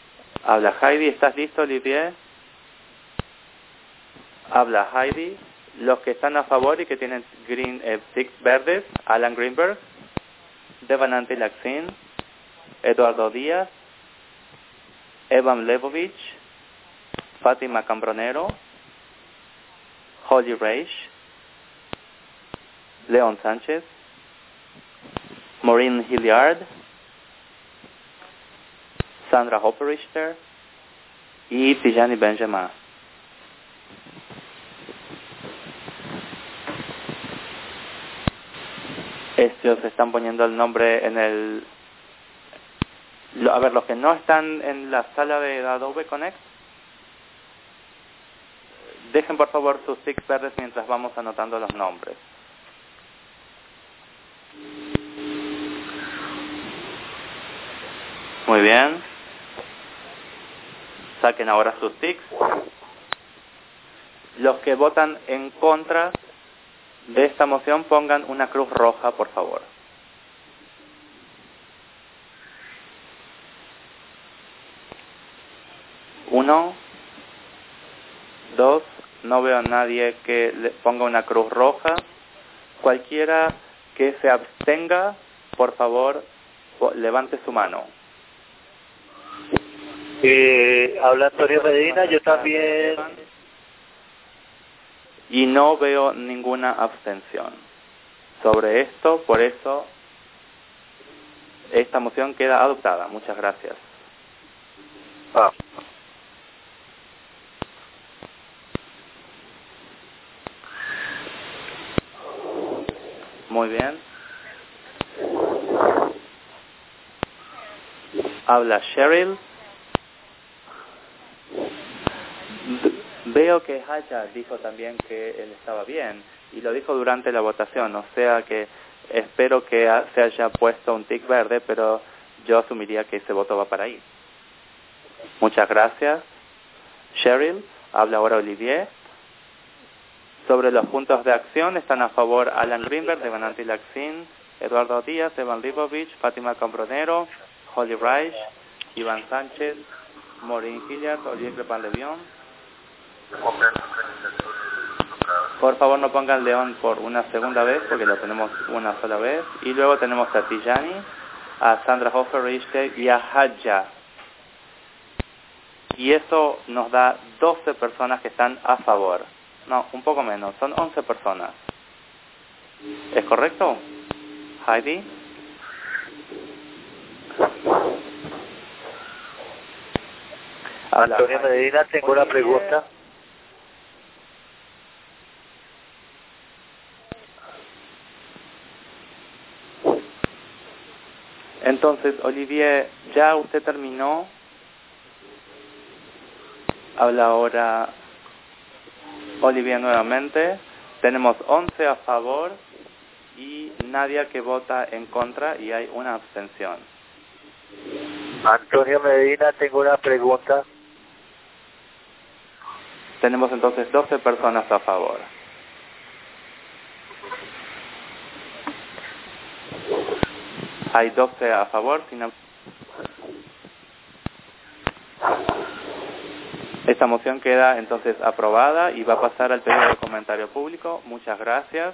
Habla Heidi. ¿Estás listo, Olivier? Habla Heidi. Los que están a favor y que tienen tics verdes: Alan Greenberg, Devananti Laksin, Eduardo Díaz, Evan Lebovich, Fátima Cambronero, Holly Reich, Leon Sánchez, Maureen Hilliard, Sandra Hopperichter y Tijani Benjamin. Estos están poniendo el nombre en el... A ver, los que no están en la sala de Adobe Connect, dejen por favor sus tics verdes mientras vamos anotando los nombres. Muy bien. Saquen ahora sus tics. Los que votan en contra de esta moción pongan una cruz roja, por favor. Uno, dos, no veo a nadie que le ponga una cruz roja. Cualquiera que se abstenga, por favor, levante su mano. Habla Antonio Medina, yo también. Y no veo ninguna abstención sobre esto, por eso esta moción queda adoptada. Muchas gracias. Muy bien. Habla Cheryl. Veo que Haya dijo también que él estaba bien y lo dijo durante la votación, o sea que espero que se haya puesto un tic verde, pero yo asumiría que ese voto va para ahí. Muchas gracias. Cheryl, habla ahora Olivier. Sobre los puntos de acción están a favor Alan Greenberg, Devananti Laksin, Eduardo Díaz, Evan Lebovich, Fátima Cambronero, Holly Reich, Iván Sánchez, Maureen Hilliard, Olivier Pan-Levion. Por favor no pongan León por una segunda vez porque lo tenemos una sola vez. Y luego tenemos a Tijani, a Sandra Hofer-Richter y a Hadja. Y eso nos da 12 personas que están a favor. No, un poco menos, son 11 personas. ¿Es correcto, Heidi? Antonio Medina, tengo una pregunta. Entonces, Olivier, ¿ya usted terminó? Habla ahora Olivier nuevamente. Tenemos 11 a favor y nadie que vota en contra y hay una abstención. Antonio Medina, tengo una pregunta. Tenemos entonces 12 personas a favor. Hay 12 a favor. Esta moción queda entonces aprobada y va a pasar al periodo de comentario público. Muchas gracias.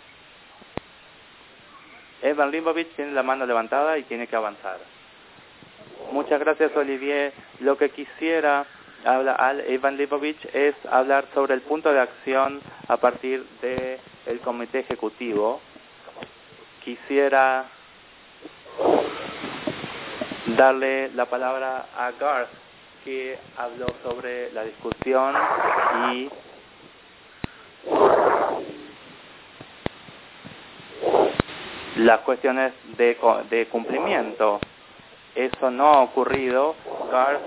Evan Lebovich tiene la mano levantada y tiene que avanzar. Muchas gracias, Olivier. Lo que quisiera hablar Evan Lebovich es hablar sobre el punto de acción a partir del comité ejecutivo. Quisiera darle la palabra a Garth, que habló sobre la discusión y las cuestiones de cumplimiento. Eso no ha ocurrido. Garth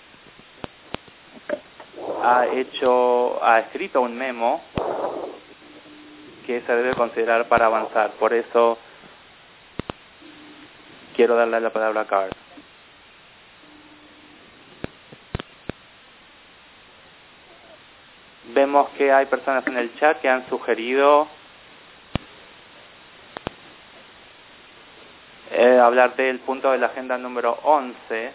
ha escrito un memo que se debe considerar para avanzar. Por eso quiero darle la palabra a Garth. Vemos que hay personas en el chat que han sugerido hablar del punto de la agenda número 11.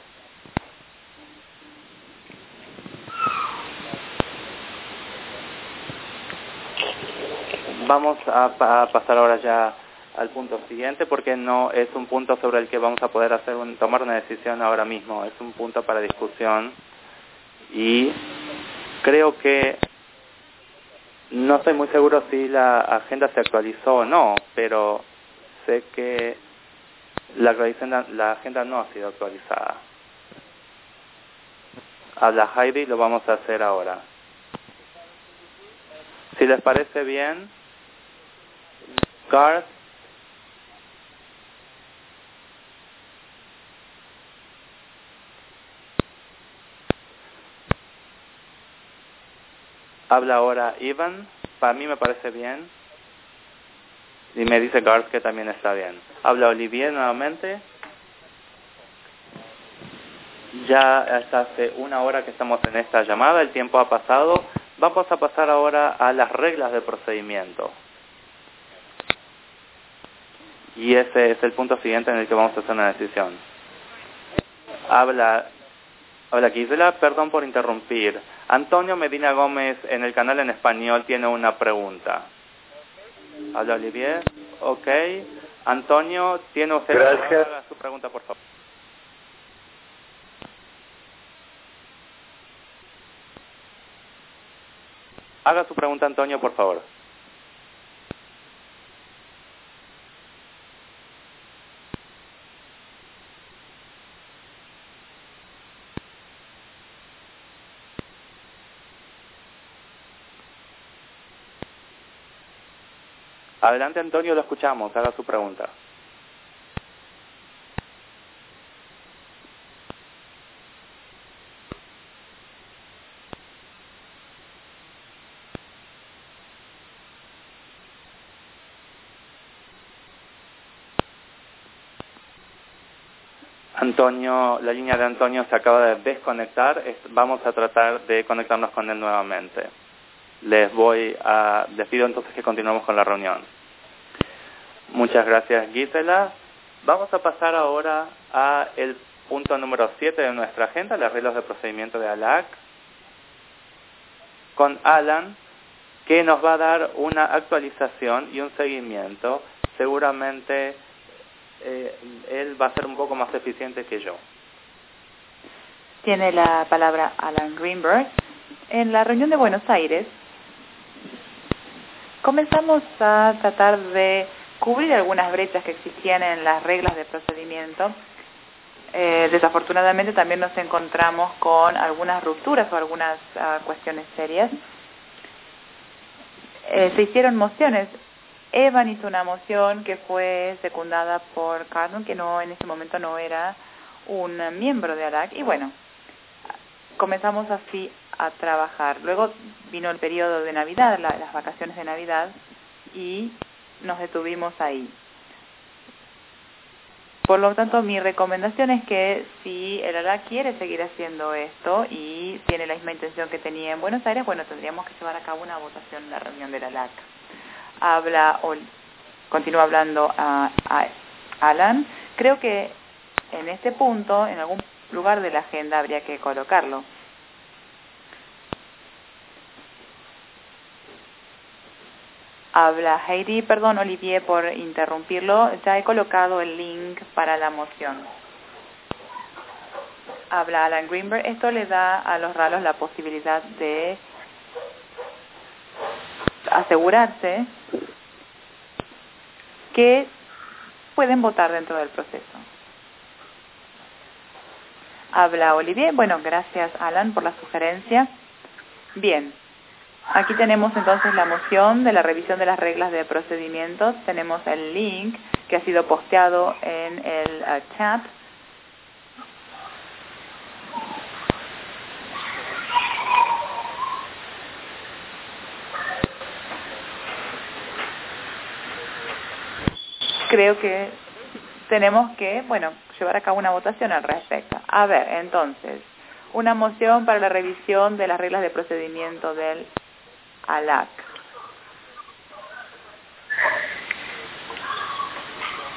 Vamos a pasar ahora ya al punto siguiente, porque no es un punto sobre el que vamos a poder tomar una decisión ahora mismo. Es un punto para discusión y creo que no estoy muy seguro si la agenda se actualizó o no, pero sé que la agenda no ha sido actualizada. Habla Heidi, lo vamos a hacer ahora. Si les parece bien, Garth, habla ahora Ivan, para mí me parece bien, y me dice Garth que también está bien. Habla Olivier nuevamente. Ya hasta hace 1 hora que estamos en esta llamada, el tiempo ha pasado. Vamos a pasar ahora a las reglas de procedimiento. Y ese es el punto siguiente en el que vamos a hacer una decisión. Habla Gisela, perdón por interrumpir. Antonio Medina Gómez en el canal en español tiene una pregunta. Habla Olivier. Ok. Antonio, tiene usted Gracias. Haga su pregunta, por favor. Haga su pregunta, Antonio, por favor. Adelante, Antonio, lo escuchamos. Haga su pregunta. Antonio, la línea de Antonio se acaba de desconectar. Vamos a tratar de conectarnos con él nuevamente. Les pido entonces que continuemos con la reunión. Muchas gracias, Gisela. Vamos a pasar ahora a el punto número 7 de nuestra agenda, las reglas de procedimiento de ALAC, con Alan, que nos va a dar una actualización y un seguimiento. Seguramente él va a ser un poco más eficiente que yo. Tiene la palabra Alan Greenberg. En la reunión de Buenos Aires comenzamos a tratar de cubrir algunas brechas que existían en las reglas de procedimiento. Desafortunadamente también nos encontramos con algunas rupturas o algunas cuestiones serias. Se hicieron mociones. Evan hizo una moción que fue secundada por Carlton, que en ese momento no era un miembro de ALAC. Y bueno, comenzamos así a trabajar. Luego vino el periodo de Navidad, las vacaciones de Navidad, y nos detuvimos ahí. Por lo tanto, mi recomendación es que si el ALAC quiere seguir haciendo esto y tiene la misma intención que tenía en Buenos Aires, bueno, tendríamos que llevar a cabo una votación en la reunión del ALAC. Continúa hablando a Alan. Creo que en este punto, en algún lugar de la agenda habría que colocarlo. Habla Heidi, perdón Olivier por interrumpirlo, ya he colocado el link para la moción. Habla Alan Greenberg, esto le da a los ralos la posibilidad de asegurarse que pueden votar dentro del proceso. Habla Olivier, bueno, gracias Alan por la sugerencia. Bien. Aquí tenemos entonces la moción de la revisión de las reglas de procedimientos. Tenemos el link que ha sido posteado en el chat. Creo que tenemos que, llevar a cabo una votación al respecto. A ver, entonces, una moción para la revisión de las reglas de procedimiento del ALAC.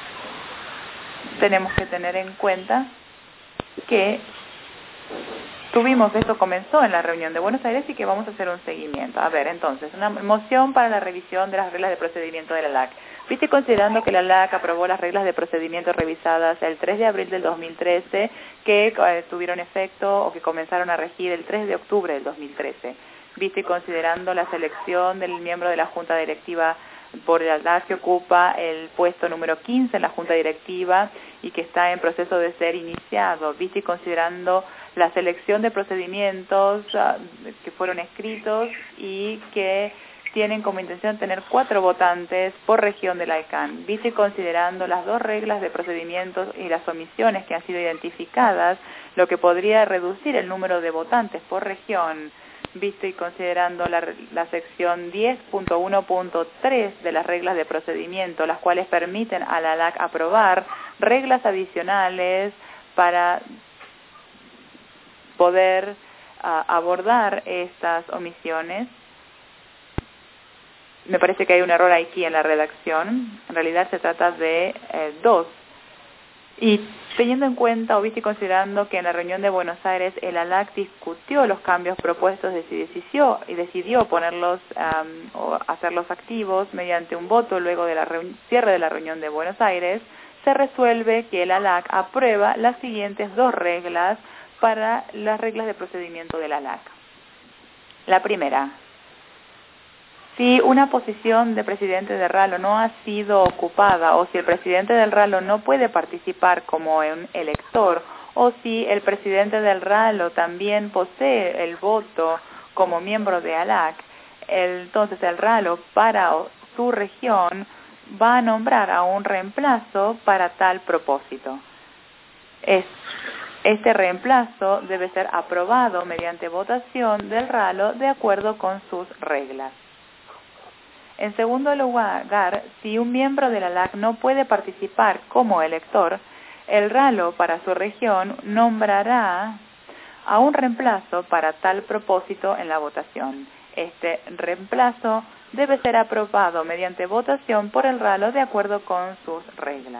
Tenemos que tener en cuenta que esto comenzó en la reunión de Buenos Aires y que vamos a hacer un seguimiento. A ver, entonces, una moción para la revisión de las reglas de procedimiento de la LAC. Viste, considerando que la LAC aprobó las reglas de procedimiento revisadas el 3 de abril del 2013, que tuvieron efecto o que comenzaron a regir el 3 de octubre del 2013. Viste, considerando la selección del miembro de la Junta Directiva por la LAC, que ocupa el puesto número 15 en la Junta Directiva y que está en proceso de ser iniciado. Viste, considerando la selección de procedimientos que fueron escritos y que tienen como intención tener 4 votantes por región de la ICANN. Viste, considerando las 2 reglas de procedimientos y las omisiones que han sido identificadas, lo que podría reducir el número de votantes por región. Viste, y considerando la sección 10.1.3 de las reglas de procedimiento, las cuales permiten a la LAC aprobar reglas adicionales para poder abordar estas omisiones. Me parece que hay un error aquí en la redacción. En realidad se trata de 2. Y teniendo en cuenta, o viste, considerando que en la reunión de Buenos Aires el ALAC discutió los cambios propuestos y decidió ponerlos o hacerlos activos mediante un voto luego de la cierre de la reunión de Buenos Aires, se resuelve que el ALAC aprueba las siguientes 2 reglas para las reglas de procedimiento del ALAC. La primera: si una posición de presidente de RALO no ha sido ocupada, o si el presidente del RALO no puede participar como un elector, o si el presidente del RALO también posee el voto como miembro de ALAC, entonces el RALO para su región va a nombrar a un reemplazo para tal propósito. Este reemplazo debe ser aprobado mediante votación del RALO de acuerdo con sus reglas. En segundo lugar, si un miembro de la LAC no puede participar como elector, el RALO para su región nombrará a un reemplazo para tal propósito en la votación. Este reemplazo debe ser aprobado mediante votación por el RALO de acuerdo con sus reglas.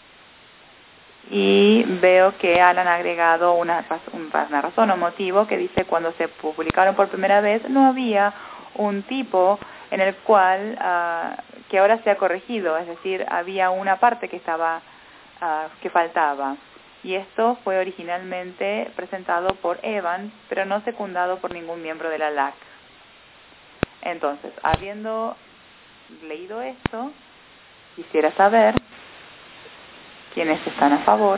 Y veo que Alan ha agregado una razón o motivo que dice: cuando se publicaron por primera vez no había un tipo en el cual, que ahora se ha corregido, es decir, había una parte que faltaba. Y esto fue originalmente presentado por Evan, pero no secundado por ningún miembro de la LAC. Entonces, habiendo leído esto, quisiera saber quiénes están a favor.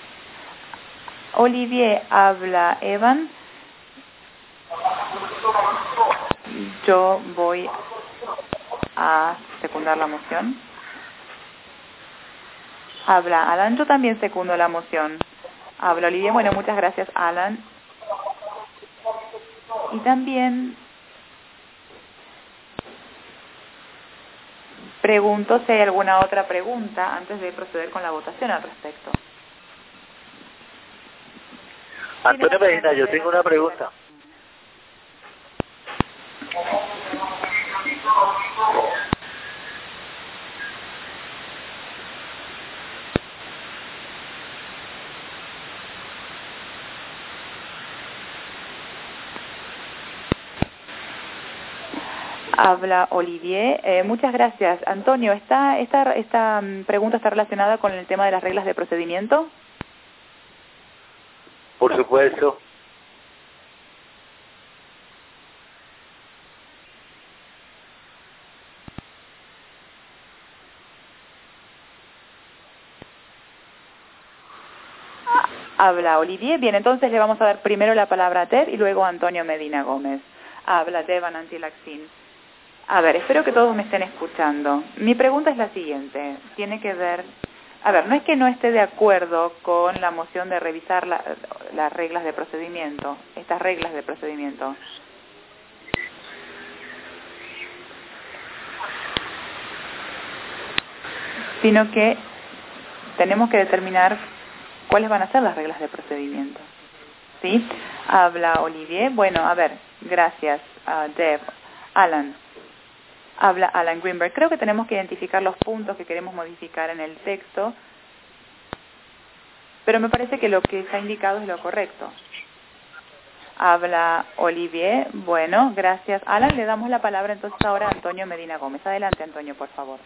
Olivier habla Evan. Yo voy a secundar la moción. Habla Alan. Yo también secundo la moción. Habla Olivia. Bueno, muchas gracias, Alan. Y también pregunto si hay alguna otra pregunta antes de proceder con la votación al respecto. Antonio Medina, yo tengo una pregunta. Habla Olivier. Muchas gracias. Antonio, ¿esta pregunta está relacionada con el tema de las reglas de procedimiento? Por supuesto. Habla Olivier. Bien, entonces le vamos a dar primero la palabra a Ted y luego a Antonio Medina Gómez. Habla Devan Antilaxin. A ver, espero que todos me estén escuchando. Mi pregunta es la siguiente. Tiene que ver... A ver, no es que no esté de acuerdo con la moción de revisar las reglas de procedimiento, estas reglas de procedimiento. Sino que tenemos que determinar cuáles van a ser las reglas de procedimiento. ¿Sí? Habla Olivier. Bueno, a ver, gracias, Deb. Alan. Habla Alan Greenberg. Creo que tenemos que identificar los puntos que queremos modificar en el texto, pero me parece que lo que está indicado es lo correcto. Habla Olivier. Bueno, gracias. Alan, le damos la palabra entonces ahora a Antonio Medina Gómez. Adelante, Antonio, por favor.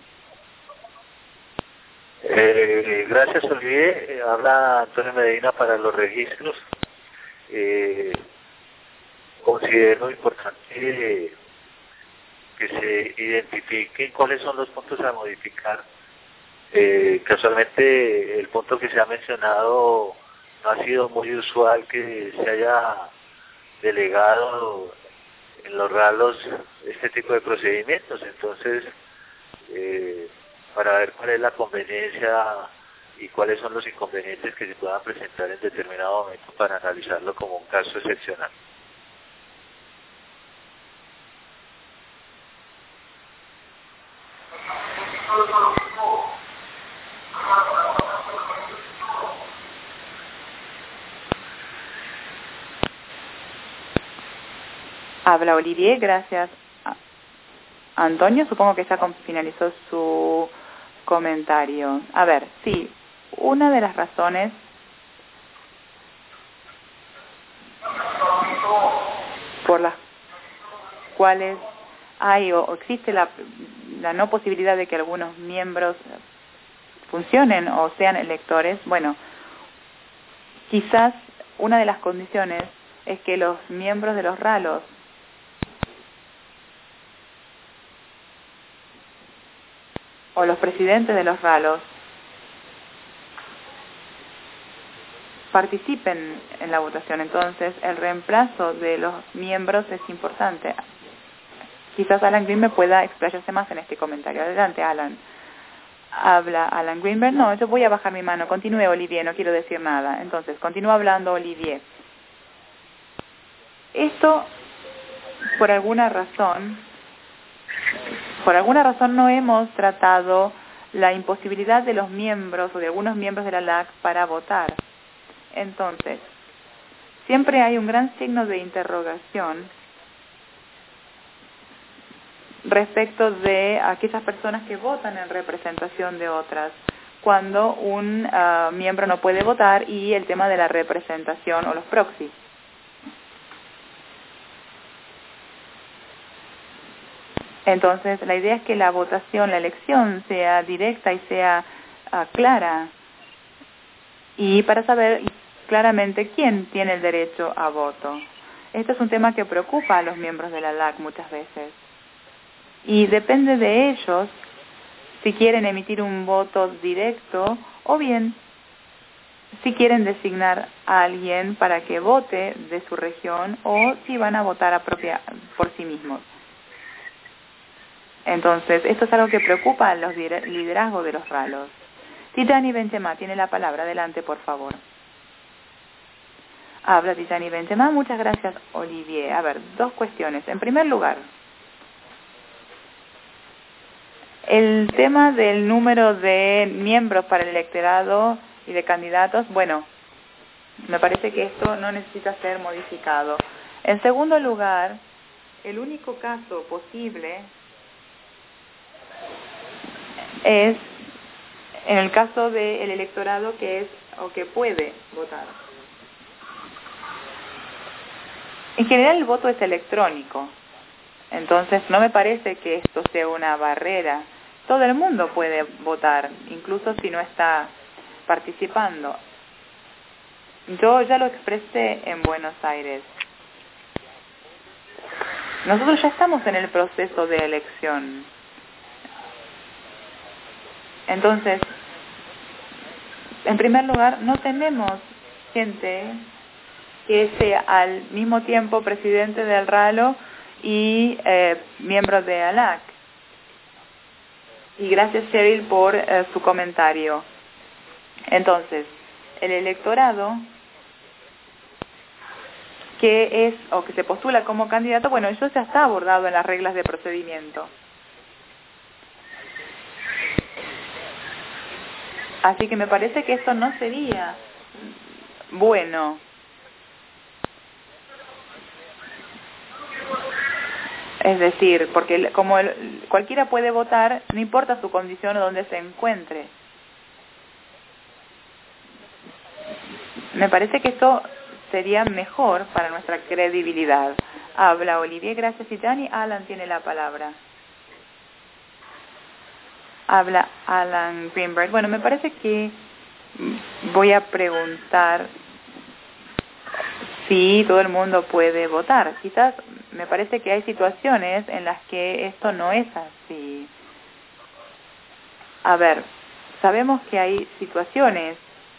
Gracias, Olivier. Habla Antonio Medina para los registros. Considero importante que se identifiquen cuáles son los puntos a modificar. Casualmente, el punto que se ha mencionado no ha sido muy usual que se haya delegado en los RALOS este tipo de procedimientos. Entonces, para ver cuál es la conveniencia y cuáles son los inconvenientes que se puedan presentar en determinado momento para analizarlo como un caso excepcional. Habla Olivier, gracias. Antonio, supongo que ya finalizó su comentario. A ver, sí, una de las razones por las cuales hay o existe la no posibilidad de que algunos miembros funcionen o sean electores, bueno, quizás una de las condiciones es que los miembros de los RALOS o los presidentes de los RALOS participen en la votación. Entonces, el reemplazo de los miembros es importante. Quizás Alan Greenberg pueda explayarse más en este comentario. Adelante, Alan. Habla Alan Greenberg. No, yo voy a bajar mi mano. Continúe, Olivier, no quiero decir nada. Entonces, continúa hablando, Olivier. Esto, por alguna razón no hemos tratado la imposibilidad de los miembros o de algunos miembros de la LAC para votar. Entonces, siempre hay un gran signo de interrogación respecto de aquellas personas que votan en representación de otras, cuando un miembro no puede votar, y el tema de la representación o los proxies. Entonces, la idea es que la votación, la elección sea directa y sea clara, y para saber claramente quién tiene el derecho a voto. Esto es un tema que preocupa a los miembros de la LAC muchas veces. Y depende de ellos si quieren emitir un voto directo o bien si quieren designar a alguien para que vote de su región o si van a votar por sí mismos. Entonces, esto es algo que preocupa a los liderazgos de los RALOS. Tijani Benzema tiene la palabra. Adelante, por favor. Habla Tijani Benzema. Muchas gracias, Olivier. A ver, dos cuestiones. En primer lugar, el tema del número de miembros para el electorado y de candidatos, bueno, me parece que esto no necesita ser modificado. En segundo lugar, el único caso posible es en el caso del electorado que es o que puede votar. En general el voto es electrónico, entonces no me parece que esto sea una barrera. Todo el mundo puede votar, incluso si no está participando. Yo ya lo expresé en Buenos Aires. Nosotros ya estamos en el proceso de elección. Entonces, en primer lugar, no tenemos gente que sea al mismo tiempo presidente del RALO y miembro de ALAC. Y gracias, Cheryl, por su comentario. Entonces, el electorado que es o que se postula como candidato, bueno, eso ya está abordado en las reglas de procedimiento. Así que me parece que esto no sería bueno. Es decir, porque como cualquiera puede votar, no importa su condición o dónde se encuentre. Me parece que esto sería mejor para nuestra credibilidad. Habla Olivier, gracias Itani. Alan tiene la palabra. Habla Alan Greenberg. Bueno, me parece que voy a preguntar si todo el mundo puede votar. Quizás me parece que hay situaciones en las que esto no es así. A ver, sabemos que hay situaciones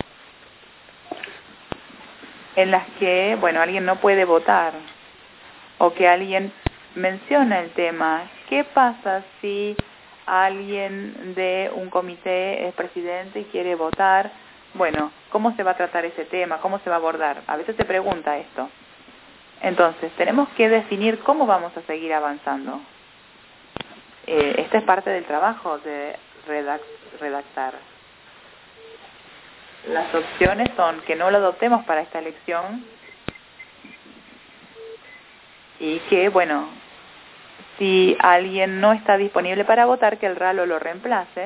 en las que, bueno, alguien no puede votar o que alguien menciona el tema. ¿Qué pasa si alguien de un comité es presidente y quiere votar? Bueno, ¿cómo se va a tratar ese tema? ¿Cómo se va a abordar? A veces se pregunta esto. Entonces, tenemos que definir cómo vamos a seguir avanzando. Esta es parte del trabajo de redactar. Las opciones son que no lo adoptemos para esta elección y que, bueno, si alguien no está disponible para votar, que el RALO lo reemplace.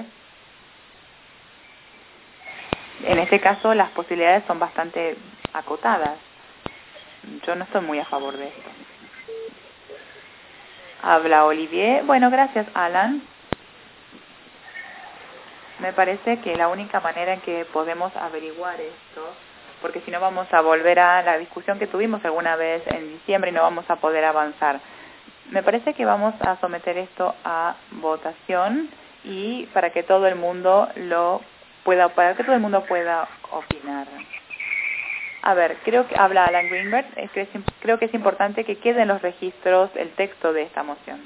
En este caso, las posibilidades son bastante acotadas. Yo no estoy muy a favor de esto. Habla Olivier. Bueno, gracias, Alan. Me parece que la única manera en que podemos averiguar esto, porque si no vamos a volver a la discusión que tuvimos alguna vez en diciembre y no vamos a poder avanzar. Me parece que vamos a someter esto a votación y para que todo el mundo pueda opinar. A ver, creo que habla Alan Greenberg, creo que es importante que quede en los registros el texto de esta moción.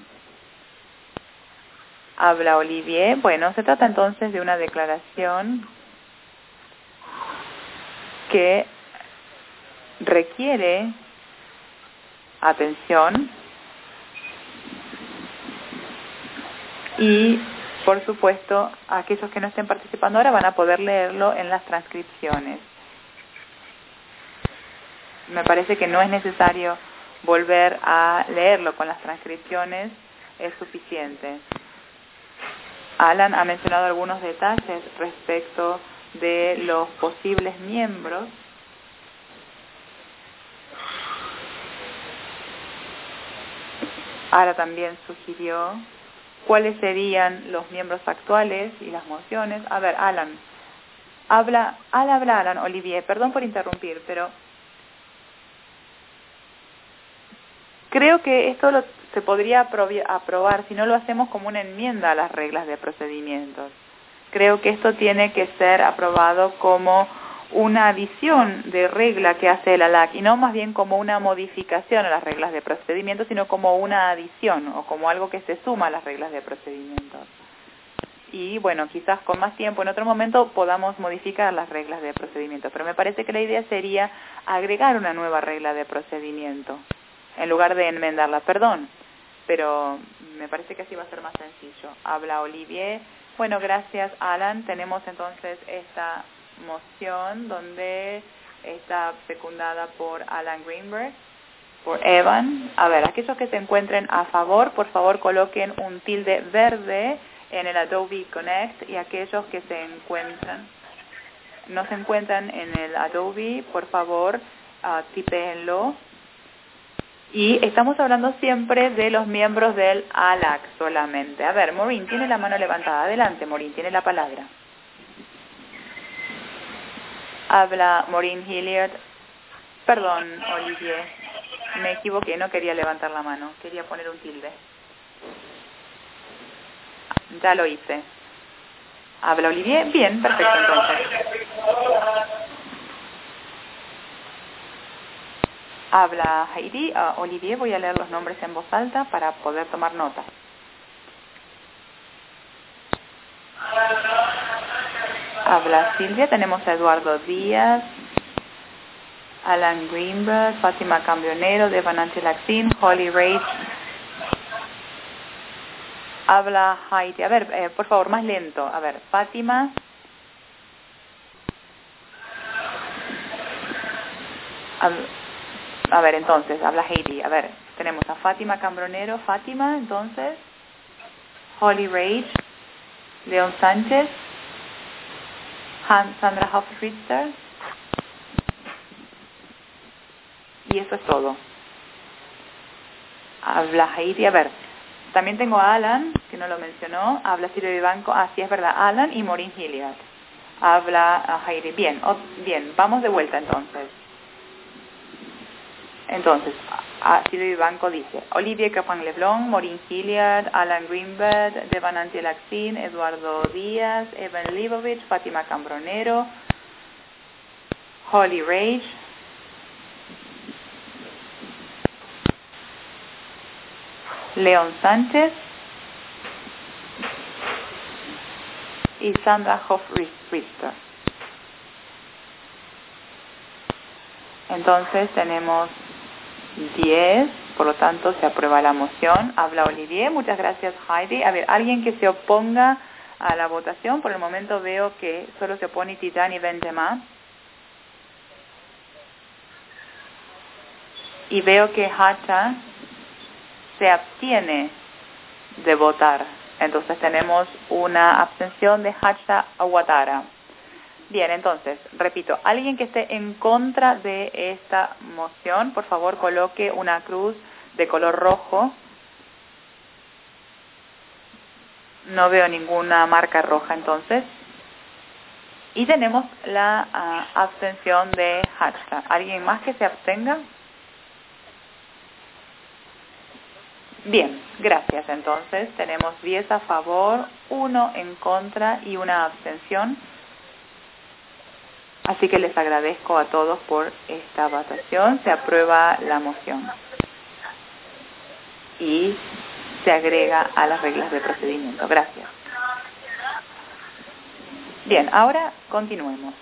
Habla Olivier. Bueno, se trata entonces de una declaración que requiere atención y, por supuesto, aquellos que no estén participando ahora van a poder leerlo en las transcripciones. Me parece que no es necesario volver a leerlo con las transcripciones, es suficiente. Alan ha mencionado algunos detalles respecto de los posibles miembros. Ahora también sugirió cuáles serían los miembros actuales y las mociones. A ver, Alan, Alan, Olivier, perdón por interrumpir, pero creo que esto se podría aprobar si no lo hacemos como una enmienda a las reglas de procedimientos. Creo que esto tiene que ser aprobado como una adición de regla que hace el ALAC y no más bien como una modificación a las reglas de procedimientos, sino como una adición o como algo que se suma a las reglas de procedimientos. Y bueno, quizás con más tiempo en otro momento podamos modificar las reglas de procedimiento, pero me parece que la idea sería agregar una nueva regla de procedimiento en lugar de enmendarla, perdón, pero me parece que así va a ser más sencillo. Habla Olivier. Bueno, gracias, Alan. Tenemos entonces esta moción donde está secundada por Alan Greenberg, por Evan. A ver, aquellos que se encuentren a favor, por favor coloquen un tilde verde en el Adobe Connect, y aquellos que no se encuentran en el Adobe, por favor, tipéenlo. Y estamos hablando siempre de los miembros del ALAC solamente. A ver, Maureen tiene la mano levantada. Adelante, Maureen, tiene la palabra. Habla Maureen Hilliard. Perdón, Olivier, me equivoqué, no quería levantar la mano, quería poner un tilde. Ya lo hice. Habla Olivier. Bien, perfecto, entonces. Habla Heidi. Olivier, voy a leer los nombres en voz alta para poder tomar nota. Habla Silvia. Tenemos a Eduardo Díaz, Alan Greenberg, Fátima Cambionero, Devananti Laxin, Holly Rage. Habla Heidi. A ver, por favor, más lento. A ver, Fátima. A ver, entonces, habla Heidi. A ver, tenemos a Fátima Cambronero. Fátima, entonces. Holly Rage. León Sánchez. Sandra Hofrichter. Y eso es todo. Habla Heidi. A ver, también tengo a Alan, que no lo mencionó. Habla Silvia Vivanco. Ah, sí, es verdad. Alan y Maureen Hilliard. Habla a Heidi. Bien, bien, vamos de vuelta entonces. Entonces, Silvia Vivanco dice: Olivier Capin-Leblon, Maureen Hilliard, Alan Greenberg, Devananti Laxin, Eduardo Díaz, Evan Leibovich, Fátima Cambronero, Holly Rage, León Sánchez y Sandra Hoff-Richter. Entonces tenemos 10, por lo tanto se aprueba la moción. Habla Olivier. Muchas gracias, Heidi. A ver, alguien que se oponga a la votación. Por el momento veo que solo se opone Titani Benjamin. Y veo que Hacha se abstiene de votar. Entonces tenemos una abstención de Hacha Awatara. Bien, entonces, repito, alguien que esté en contra de esta moción, por favor coloque una cruz de color rojo. No veo ninguna marca roja entonces. Y tenemos la abstención de Hacha. ¿Alguien más que se abstenga? Bien, gracias. Entonces tenemos 10 a favor, 1 en contra y una abstención. Así que les agradezco a todos por esta votación. Se aprueba la moción y se agrega a las reglas de procedimiento. Gracias. Bien, ahora continuemos.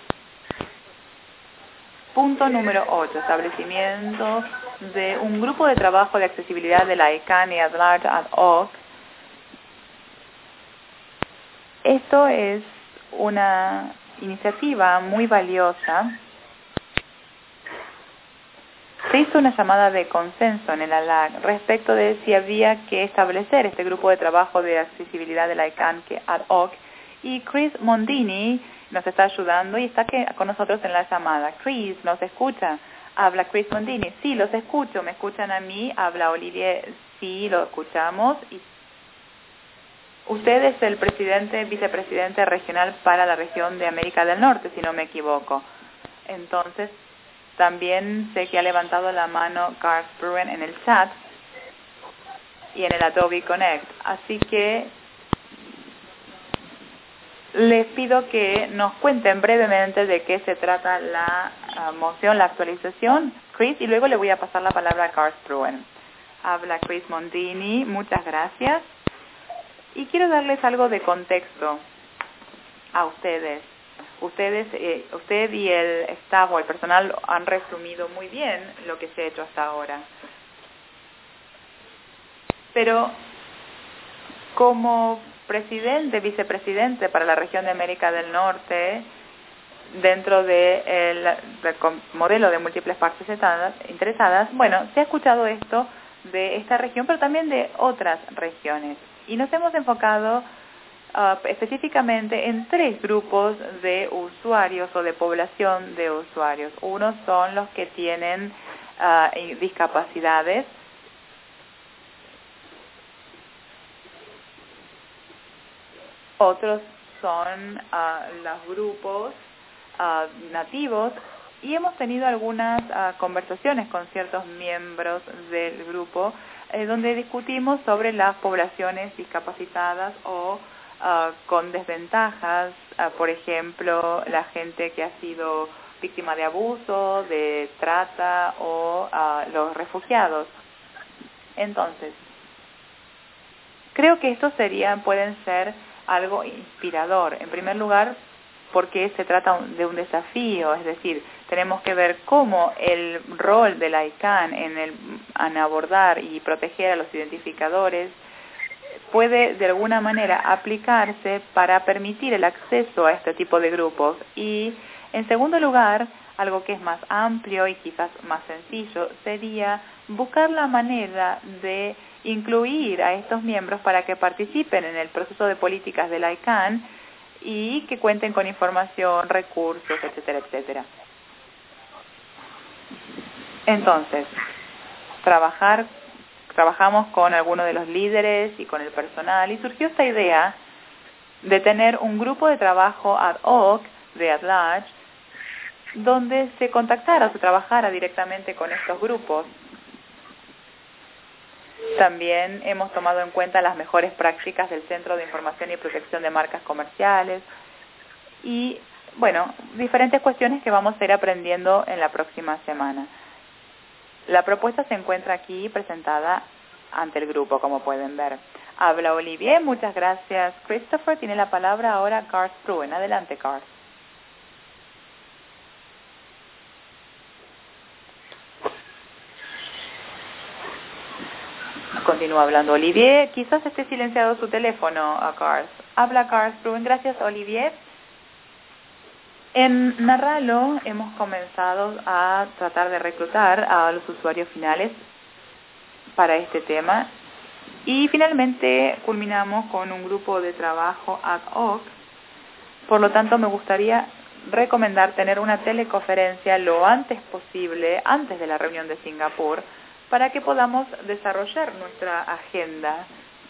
Punto número 8. Establecimiento de un grupo de trabajo de accesibilidad de la ICANN y at-large ad hoc. Esto es una iniciativa muy valiosa. Se hizo una llamada de consenso en el ALAC respecto de si había que establecer este grupo de trabajo de accesibilidad de la ICANN ad hoc, y Chris Mondini nos está ayudando y está con nosotros en la llamada. Chris, ¿nos escucha? Habla Chris Mondini. Sí, los escucho. ¿Me escuchan a mí? Habla Olivier. Sí, lo escuchamos. Y usted es el vicepresidente regional para la región de América del Norte, si no me equivoco. Entonces, también sé que ha levantado la mano Garth Bruen en el chat y en el Adobe Connect. Así que les pido que nos cuenten brevemente de qué se trata la moción, la actualización, Chris, y luego le voy a pasar la palabra a Garth Bruen. Habla Chris Mondini. Muchas gracias. Y quiero darles algo de contexto a ustedes. Usted y el staff o el personal han resumido muy bien lo que se ha hecho hasta ahora. Pero como vicepresidente para la región de América del Norte, dentro del modelo de múltiples partes interesadas, bueno, se ha escuchado esto de esta región, pero también de otras regiones. Y nos hemos enfocado específicamente en 3 grupos de usuarios o de población de usuarios. Unos son los que tienen discapacidades. Otros son los grupos nativos, y hemos tenido algunas conversaciones con ciertos miembros del grupo donde discutimos sobre las poblaciones discapacitadas o con desventajas, por ejemplo, la gente que ha sido víctima de abuso, de trata o los refugiados. Entonces, creo que estos pueden ser algo inspirador. En primer lugar, porque se trata de un desafío, es decir, tenemos que ver cómo el rol de la ICANN en abordar y proteger a los identificadores puede de alguna manera aplicarse para permitir el acceso a este tipo de grupos. Y en segundo lugar, algo que es más amplio y quizás más sencillo, sería buscar la manera de incluir a estos miembros para que participen en el proceso de políticas de la ICANN y que cuenten con información, recursos, etcétera, etcétera. Entonces, trabajamos con algunos de los líderes y con el personal y surgió esta idea de tener un grupo de trabajo ad hoc de at large donde se contactara o se trabajara directamente con estos grupos. También hemos tomado en cuenta las mejores prácticas del Centro de Información y Protección de Marcas Comerciales y, bueno, diferentes cuestiones que vamos a ir aprendiendo en la próxima semana. La propuesta se encuentra aquí presentada ante el grupo, como pueden ver. Habla Olivier, muchas gracias. Christopher, tiene la palabra ahora Garth Pruen. Adelante, Garth. Continúa hablando Olivier. Quizás esté silenciado su teléfono, Garth. Habla Garth Pruen. Gracias, Olivier. En Narralo hemos comenzado a tratar de reclutar a los usuarios finales para este tema y finalmente culminamos con un grupo de trabajo ad hoc. Por lo tanto, me gustaría recomendar tener una teleconferencia lo antes posible, antes de la reunión de Singapur, para que podamos desarrollar nuestra agenda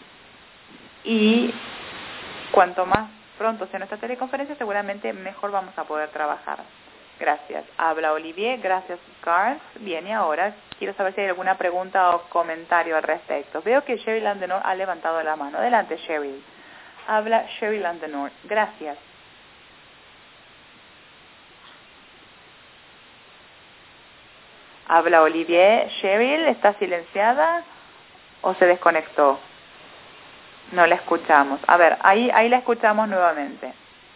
y cuanto más pronto sea nuestra teleconferencia, seguramente mejor vamos a poder trabajar. Gracias. Habla Olivier. Gracias, Garth. Bien, y ahora quiero saber si hay alguna pregunta o comentario al respecto. Veo que Cheryl Landenor ha levantado la mano. Adelante, Cheryl. Habla Cheryl Landenor. Gracias. Habla Olivier. Cheryl, ¿está silenciada o se desconectó? No la escuchamos. A ver, ahí la escuchamos nuevamente.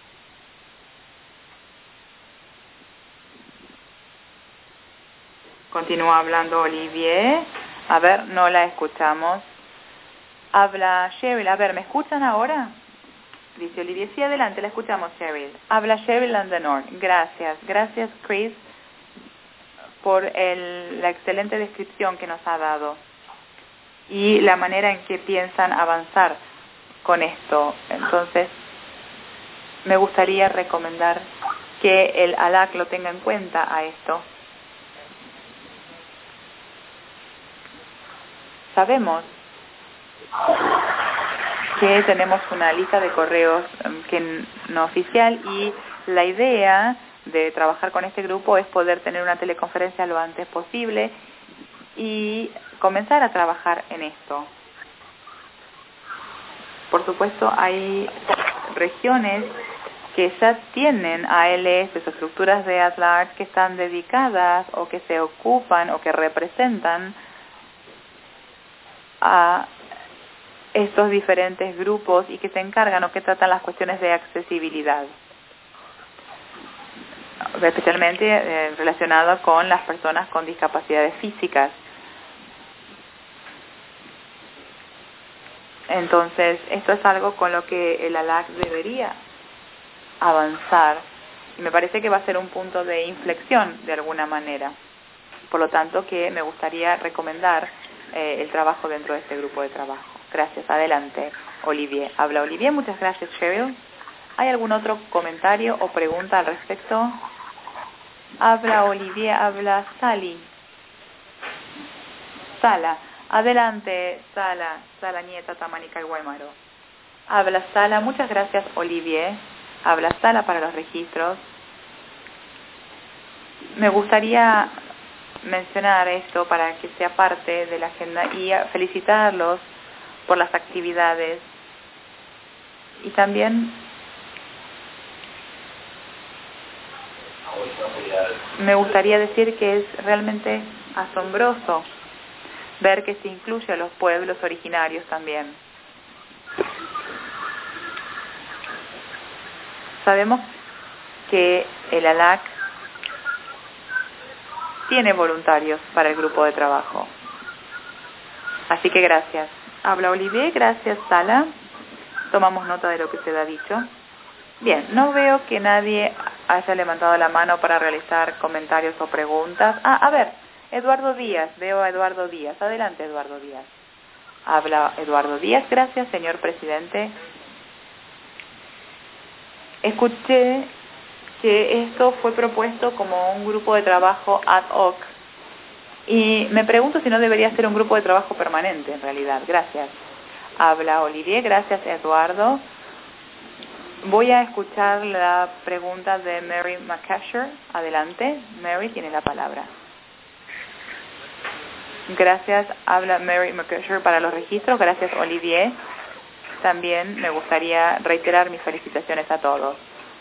Continúa hablando Olivier. A ver, no la escuchamos. Habla Cheryl. A ver, ¿me escuchan ahora? Dice Olivier. Sí, adelante, la escuchamos, Cheryl. Habla Cheryl Landenor. Gracias. Gracias, Chris, por la excelente descripción que nos ha dado y la manera en que piensan avanzar con esto. Entonces, me gustaría recomendar que el ALAC lo tenga en cuenta a esto. Sabemos que tenemos una lista de correos no oficial y la idea de trabajar con este grupo es poder tener una teleconferencia lo antes posible y comenzar a trabajar en esto. Por supuesto, hay regiones que ya tienen ALS, o estructuras de at large, que están dedicadas o que se ocupan o que representan a estos diferentes grupos y que se encargan o que tratan las cuestiones de accesibilidad, especialmente relacionado con las personas con discapacidades físicas. Entonces, esto es algo con lo que el ALAC debería avanzar y me parece que va a ser un punto de inflexión de alguna manera. Por lo tanto, que me gustaría recomendar el trabajo dentro de este grupo de trabajo. Gracias. Adelante, Olivier. Habla Olivier. Muchas gracias, Cheryl. ¿Hay algún otro comentario o pregunta al respecto? Habla Olivier. Habla Sally. Sala. Adelante, Sala. Sala Nieta Tamanica y Guaymaro. Habla Sala. Muchas gracias, Olivier. Habla Sala para los registros. Me gustaría mencionar esto para que sea parte de la agenda y felicitarlos por las actividades y también me gustaría decir que es realmente asombroso ver que se incluye a los pueblos originarios también. Sabemos que el ALAC tiene voluntarios para el grupo de trabajo. Así que gracias. Habla Olivier. Gracias, Sala. Tomamos nota de lo que usted ha dicho. Bien, no veo que nadie haya levantado la mano para realizar comentarios o preguntas. A ver, Eduardo Díaz. Veo a Eduardo Díaz. Adelante, Eduardo Díaz. Habla Eduardo Díaz. Gracias, señor presidente. Escuché que esto fue propuesto como un grupo de trabajo ad hoc Y me pregunto si no debería ser un grupo de trabajo permanente, en realidad. Gracias. Habla Olivier. Gracias, Eduardo. Voy a escuchar la pregunta de Mary McCasher. Adelante. Mary tiene la palabra. Gracias. Habla Mary McCasher para los registros. Gracias, Olivier. También me gustaría reiterar mis felicitaciones a todos.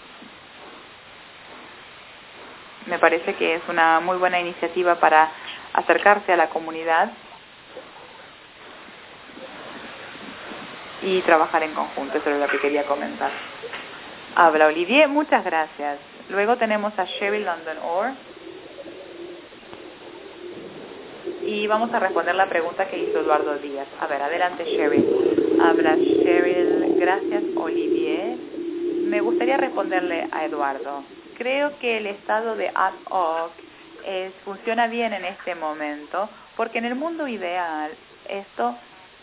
Me parece que es una muy buena iniciativa para acercarse a la comunidad y trabajar en conjunto. Eso es lo que quería comentar. Habla Olivier, muchas gracias. Luego tenemos a Cheryl London Orr y vamos a responder la pregunta que hizo Eduardo Díaz. A ver, adelante, Cheryl. Habla Cheryl. Gracias, Olivier. Me gustaría responderle a Eduardo. Creo que el estado de ad hoc funciona bien en este momento, porque en el mundo ideal esto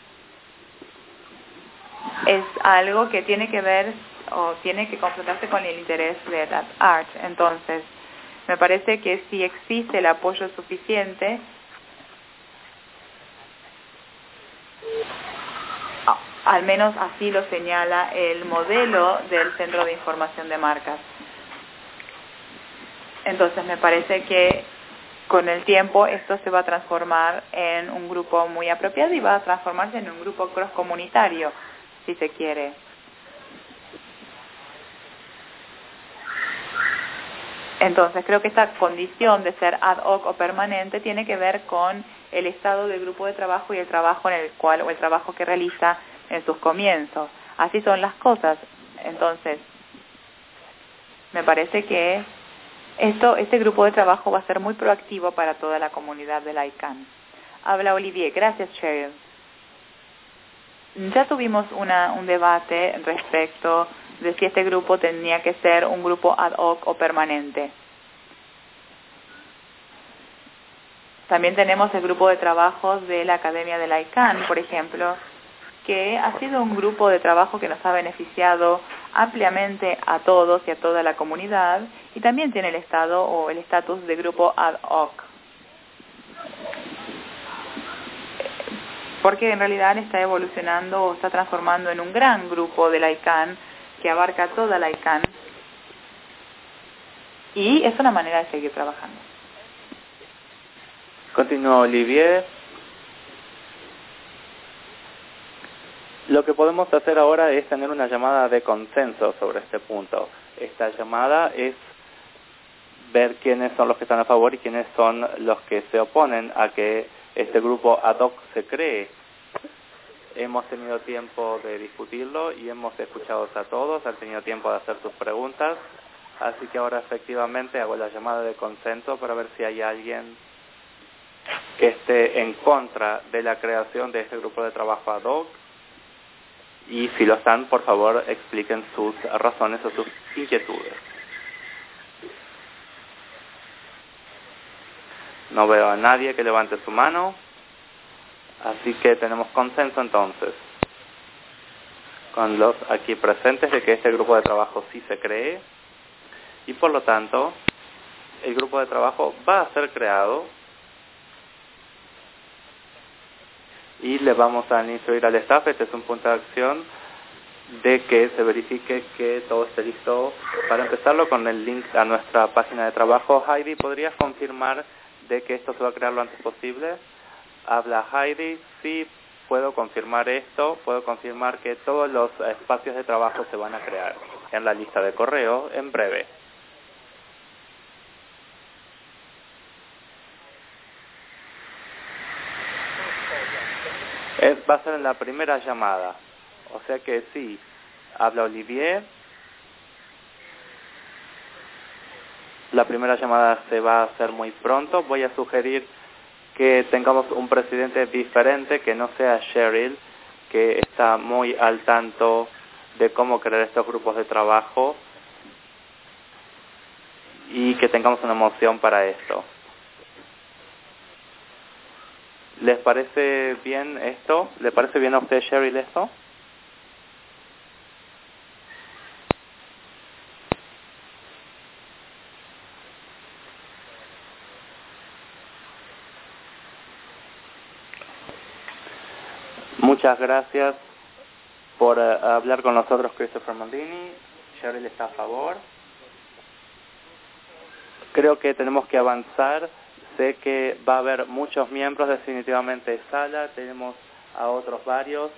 es algo que tiene que ver o tiene que confrontarse con el interés de la art. Entonces, me parece que si existe el apoyo suficiente, al menos así lo señala el modelo del Centro de Información de Marcas. Entonces me parece que con el tiempo esto se va a transformar en un grupo muy apropiado y va a transformarse en un grupo cross-comunitario, si se quiere. Entonces creo que esta condición de ser ad hoc o permanente tiene que ver con el estado del grupo de trabajo y el trabajo en el cual, o el trabajo que realiza en sus comienzos. Así son las cosas. Entonces, me parece que este grupo de trabajo va a ser muy proactivo para toda la comunidad de la ICANN. Habla Olivier. Gracias, Cheryl. Ya tuvimos un debate respecto de si este grupo tenía que ser un grupo ad hoc o permanente. También tenemos el grupo de trabajos de la Academia de la ICANN, por ejemplo, que ha sido un grupo de trabajo que nos ha beneficiado ampliamente a todos y a toda la comunidad, y también tiene el estado o el estatus de grupo ad hoc, porque en realidad está evolucionando o está transformando en un gran grupo de la ICANN que abarca toda la ICANN, y es una manera de seguir trabajando. Continúa Olivier. Lo que podemos hacer ahora es tener una llamada de consenso sobre este punto. Esta llamada es ver quiénes son los que están a favor y quiénes son los que se oponen a que este grupo ad hoc se cree. Hemos tenido tiempo de discutirlo y hemos escuchado a todos, han tenido tiempo de hacer sus preguntas, así que ahora efectivamente hago la llamada de consenso para ver si hay alguien que esté en contra de la creación de este grupo de trabajo ad hoc. Y si lo están, por favor, expliquen sus razones o sus inquietudes. No veo a nadie que levante su mano, así que tenemos consenso entonces con los aquí presentes de que este grupo de trabajo sí se cree, y por lo tanto el grupo de trabajo va a ser creado y le vamos a instruir al staff. Este es un punto de acción de que se verifique que todo esté listo para empezarlo con el link a nuestra página de trabajo. Heidi, ¿podrías confirmar de que esto se va a crear lo antes posible? Habla Heidi. Sí, puedo confirmar esto. Puedo confirmar que todos los espacios de trabajo se van a crear en la lista de correo en breve. Va a ser en la primera llamada. O sea que sí, habla Olivier. La primera llamada se va a hacer muy pronto. Voy a sugerir que tengamos un presidente diferente, que no sea Cheryl, que está muy al tanto de cómo crear estos grupos de trabajo, y que tengamos una moción para esto. ¿Les parece bien esto? ¿Le parece bien a usted, Cheryl, esto? Muchas gracias por hablar con nosotros, Christopher Mondini. Cheryl está a favor. Creo que tenemos que avanzar. Sé que va a haber muchos miembros definitivamente de sala. Tenemos a otros varios.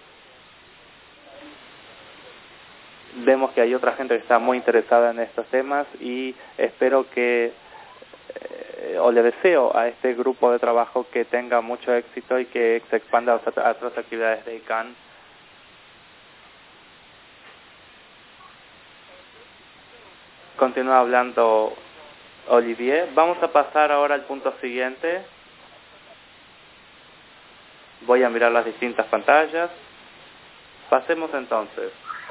Vemos que hay otra gente que está muy interesada en estos temas y espero que, o le deseo a este grupo de trabajo que tenga mucho éxito y que se expanda a otras actividades de ICANN. Continúa hablando Olivier. Vamos a pasar ahora al punto siguiente. Voy a mirar las distintas pantallas. Pasemos entonces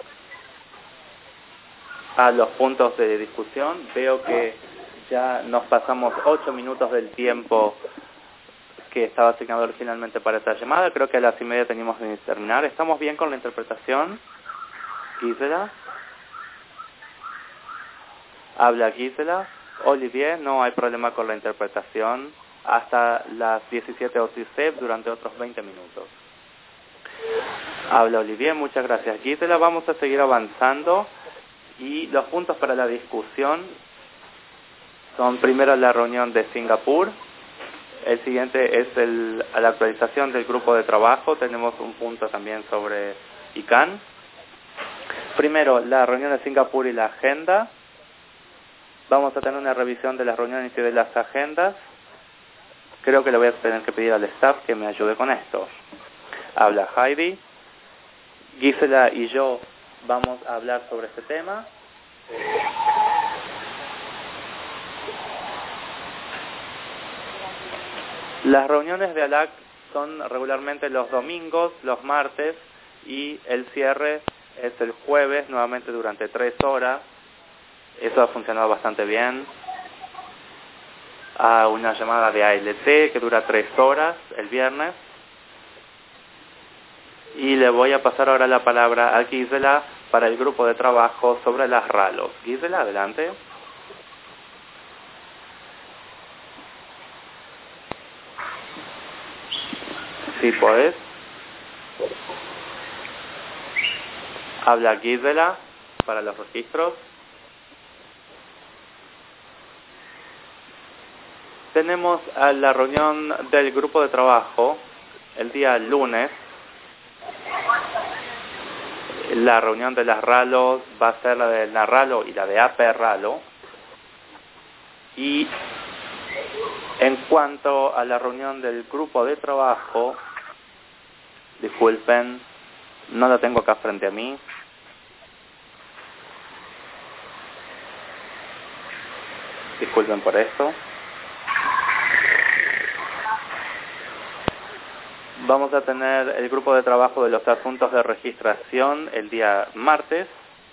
a los puntos de discusión. Veo que ya nos pasamos 8 minutos del tiempo que estaba asignado originalmente para esta llamada. Creo que a las 1:30 teníamos que terminar. ¿Estamos bien con la interpretación? Gisela. Habla Gisela. Olivier, no hay problema con la interpretación. Hasta las 17 OTC durante otros 20 minutos. Habla Olivier, muchas gracias. Gisela, vamos a seguir avanzando. Y los puntos para la discusión son primero la reunión de Singapur. El siguiente es la actualización del grupo de trabajo. Tenemos un punto también sobre ICANN. Primero, la reunión de Singapur y la agenda. Vamos a tener una revisión de las reuniones y de las agendas. Creo que le voy a tener que pedir al staff que me ayude con esto. Habla Heidi. Gisela y yo vamos a hablar sobre este tema. Las reuniones de ALAC son regularmente los domingos, los martes, y el cierre es el jueves, nuevamente durante 3 horas. Eso ha funcionado bastante bien. Una llamada de ALT que dura 3 horas el viernes. Y le voy a pasar ahora la palabra a Gisela para el grupo de trabajo sobre las RALOS. Gisela, adelante. Sí, podés. Habla Gisela para los registros. Tenemos a la reunión del grupo de trabajo el día lunes. La reunión de las RALOS va a ser la de la RALO y la de AP RALO. Y en cuanto a la reunión del grupo de trabajo, disculpen, no la tengo acá frente a mí. Disculpen por esto. Vamos a tener el grupo de trabajo de los asuntos de registración el día martes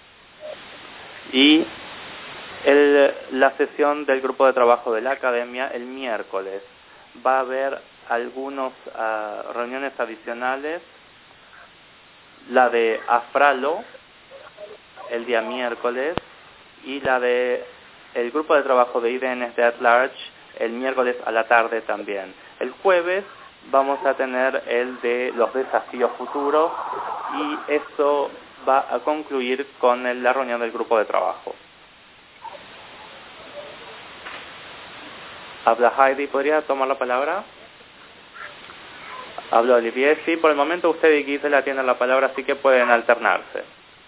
y la sesión del grupo de trabajo de la academia el miércoles. Va a haber algunas reuniones adicionales, la de AFRALO el día miércoles y la de el grupo de trabajo de IDNs de At Large el miércoles a la tarde también. El jueves vamos a tener el de los desafíos futuros y esto va a concluir con la reunión del grupo de trabajo. Habla Heidi, ¿podría tomar la palabra? Habla Olivier, sí, por el momento usted y Gisela tienen la palabra, así que pueden alternarse.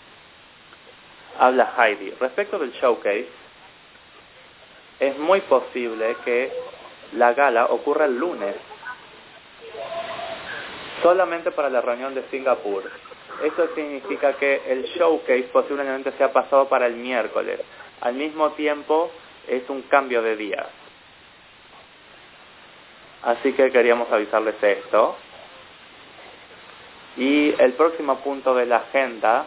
Habla Heidi, respecto del showcase, es muy posible que la gala ocurra el lunes, solamente para la reunión de Singapur. Eso significa que el showcase posiblemente sea pasado para el miércoles. Al mismo tiempo, es un cambio de día. Así que queríamos avisarles esto. Y el próximo punto de la agenda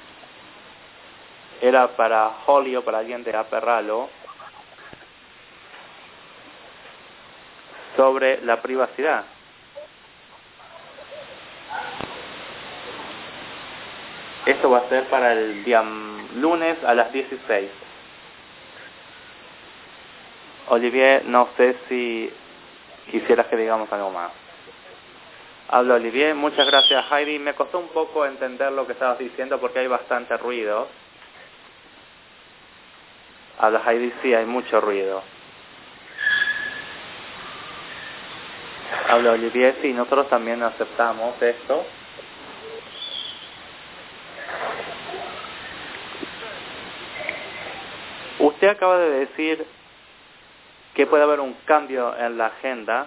era para Holly o para alguien de Aperralo sobre la privacidad. Esto va a ser para el día lunes a las 16. Olivier, no sé si quisieras que digamos algo más. Habla Olivier. Muchas gracias, Heidi. Me costó un poco entender lo que estabas diciendo porque hay bastante ruido. Habla Heidi, sí, hay mucho ruido. Habla Olivier, sí, nosotros también aceptamos esto. Usted acaba de decir que puede haber un cambio en la agenda.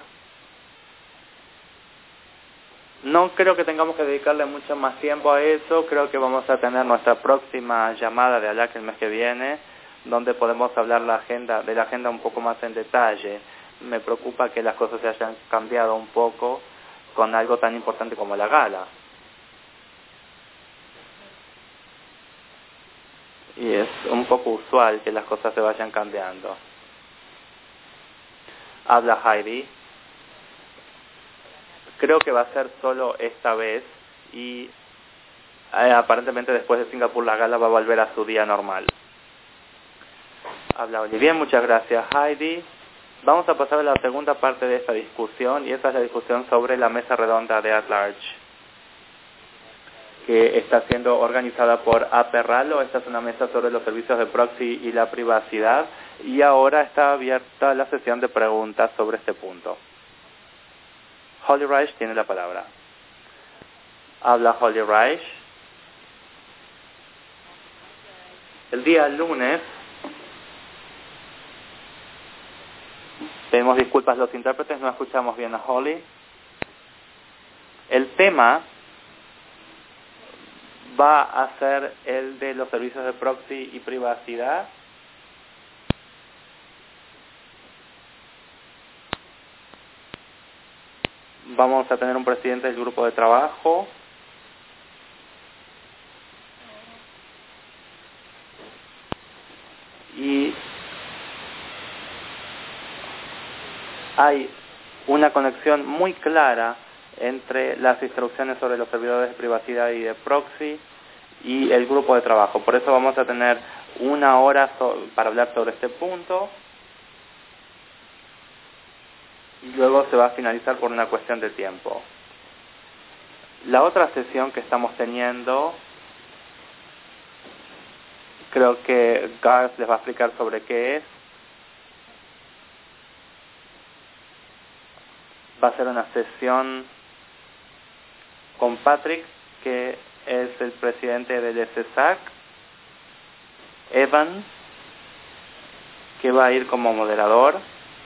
No creo que tengamos que dedicarle mucho más tiempo a eso. Creo que vamos a tener nuestra próxima llamada de ALAC el mes que viene, donde podemos hablar de la agenda un poco más en detalle. Me preocupa que las cosas se hayan cambiado un poco con algo tan importante como la gala. Y es un poco usual que las cosas se vayan cambiando. Habla Heidi. Creo que va a ser solo esta vez y aparentemente después de Singapur la gala va a volver a su día normal. Habla Olivier, muchas gracias Heidi. Vamos a pasar a la segunda parte de esta discusión y esa es la discusión sobre la mesa redonda de At Large, que está siendo organizada por Aperralo. Esta es una mesa sobre los servicios de proxy y la privacidad y ahora está abierta la sesión de preguntas sobre este punto. Holly Reich tiene la palabra. Habla Holly Reich. El día lunes, pedimos disculpas los intérpretes, no escuchamos bien a Holly. El tema va a ser el de los servicios de proxy y privacidad. Vamos a tener un presidente del grupo de trabajo. Y hay una conexión muy clara entre las instrucciones sobre los servidores de privacidad y de proxy y el grupo de trabajo. Por eso vamos a tener una hora para hablar sobre este punto. Y luego se va a finalizar por una cuestión de tiempo. La otra sesión que estamos teniendo, creo que Garth les va a explicar sobre qué es. Va a ser una sesión con Patrick, que es el presidente del SSAC, Evan, que va a ir como moderador,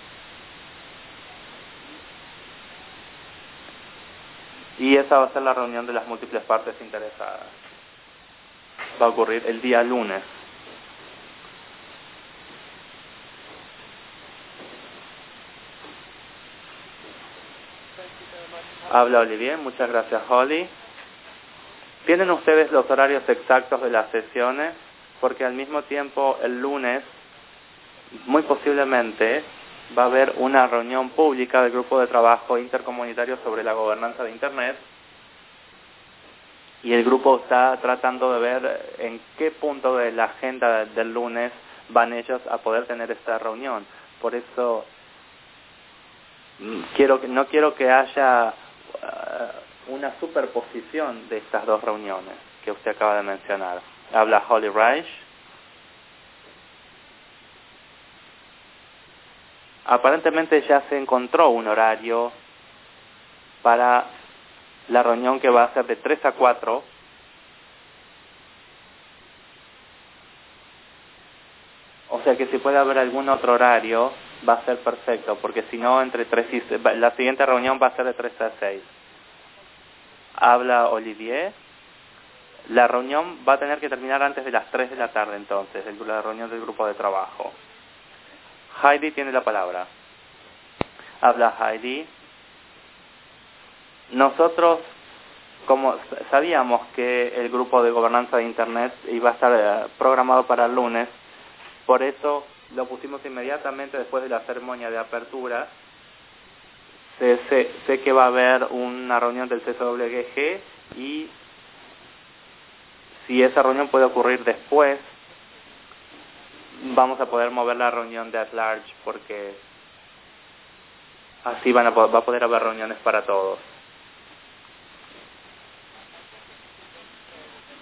y esa va a ser la reunión de las múltiples partes interesadas. Va a ocurrir el día lunes. Habla Olivier, muchas gracias Holly. ¿Tienen ustedes los horarios exactos de las sesiones? Porque al mismo tiempo el lunes, muy posiblemente, va a haber una reunión pública del grupo de trabajo intercomunitario sobre la gobernanza de Internet y el grupo está tratando de ver en qué punto de la agenda del lunes van ellos a poder tener esta reunión. Por eso no quiero que haya una superposición de estas dos reuniones que usted acaba de mencionar. Habla Holly Reich. Aparentemente ya se encontró un horario para la reunión que va a ser de 3 a 4. O sea que si puede haber algún otro horario va a ser perfecto, porque si no, la siguiente reunión va a ser de 3 a 6. Habla Olivier. La reunión va a tener que terminar antes de las 3 de la tarde entonces, la reunión del grupo de trabajo. Heidi tiene la palabra. Habla Heidi. Nosotros, como sabíamos que el grupo de gobernanza de Internet iba a estar programado para el lunes, por eso lo pusimos inmediatamente después de la ceremonia de apertura. Sé que va a haber una reunión del CSWG y si esa reunión puede ocurrir después, vamos a poder mover la reunión de At Large porque así va a poder haber reuniones para todos.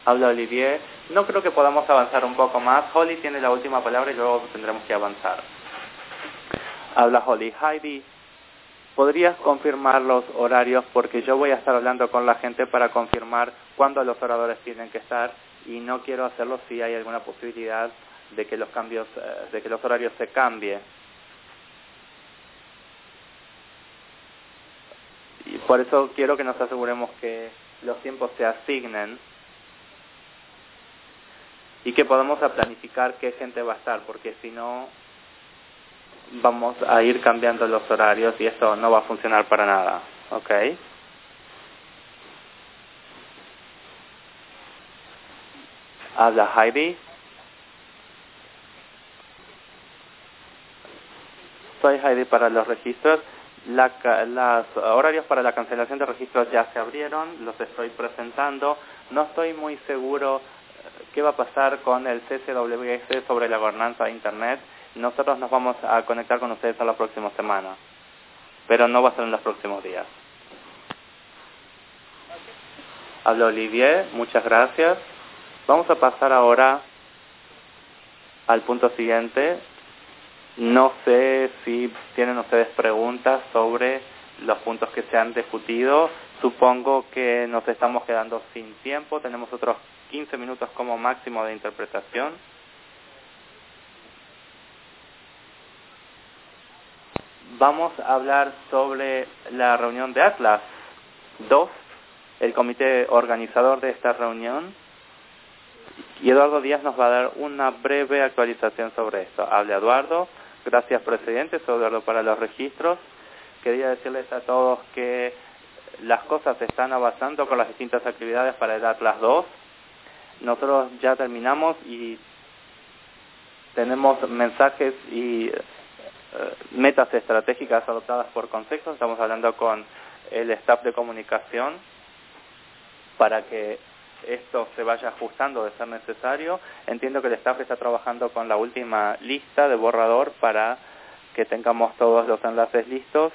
Habla Olivier. No creo que podamos avanzar un poco más. Holly tiene la última palabra y luego tendremos que avanzar. Habla Holly. Heidi, ¿podrías confirmar los horarios? Porque yo voy a estar hablando con la gente para confirmar cuándo los oradores tienen que estar y no quiero hacerlo si hay alguna posibilidad de que los cambios, de que los horarios se cambien. Y por eso quiero que nos aseguremos que los tiempos se asignen y que podamos planificar qué gente va a estar, porque si no vamos a ir cambiando los horarios y esto no va a funcionar para nada. ¿Ok? Habla Heidi. Soy Heidi para los registros. Los horarios para la cancelación de registros ya se abrieron, los estoy presentando. No estoy muy seguro qué va a pasar con el CCWS sobre la gobernanza de Internet. Nosotros nos vamos a conectar con ustedes a la próxima semana, pero no va a ser en los próximos días. Habla Olivier, muchas gracias. Vamos a pasar ahora al punto siguiente. No sé si tienen ustedes preguntas sobre los puntos que se han discutido. Supongo que nos estamos quedando sin tiempo. Tenemos otros 15 minutos como máximo de interpretación. Vamos a hablar sobre la reunión de Atlas 2, el comité organizador de esta reunión. Y Eduardo Díaz nos va a dar una breve actualización sobre esto. Habla Eduardo. Gracias, presidente. Soy Eduardo para los registros. Quería decirles a todos que las cosas están avanzando con las distintas actividades para el Atlas 2. Nosotros ya terminamos y tenemos mensajes y metas estratégicas adoptadas por conceptos. Estamos hablando con el staff de comunicación para que esto se vaya ajustando de ser necesario. Entiendo que el staff está trabajando con la última lista de borrador para que tengamos todos los enlaces listos.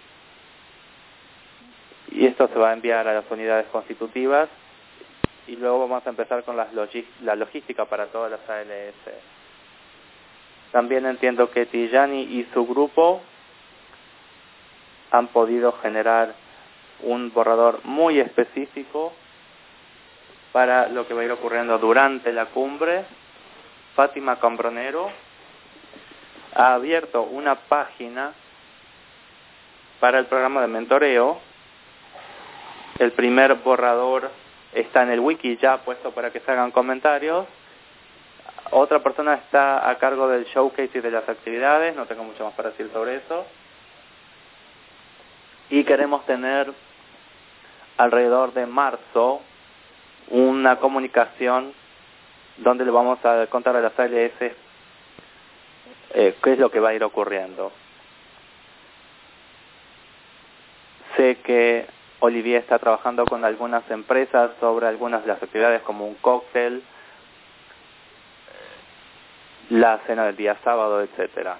Y esto se va a enviar a las unidades constitutivas. Y luego vamos a empezar con la logística para todas las ALS. También entiendo que Tijani y su grupo han podido generar un borrador muy específico para lo que va a ir ocurriendo durante la cumbre. Fátima Cambronero ha abierto una página para el programa de mentoreo. El primer borrador está en el wiki ya puesto para que se hagan comentarios. Otra persona está a cargo del showcase y de las actividades. No tengo mucho más para decir sobre eso. Y queremos tener alrededor de marzo una comunicación donde le vamos a contar a las ALS qué es lo que va a ir ocurriendo. Sé que Olivier está trabajando con algunas empresas sobre algunas de las actividades como un cóctel, la cena del día sábado, etcétera.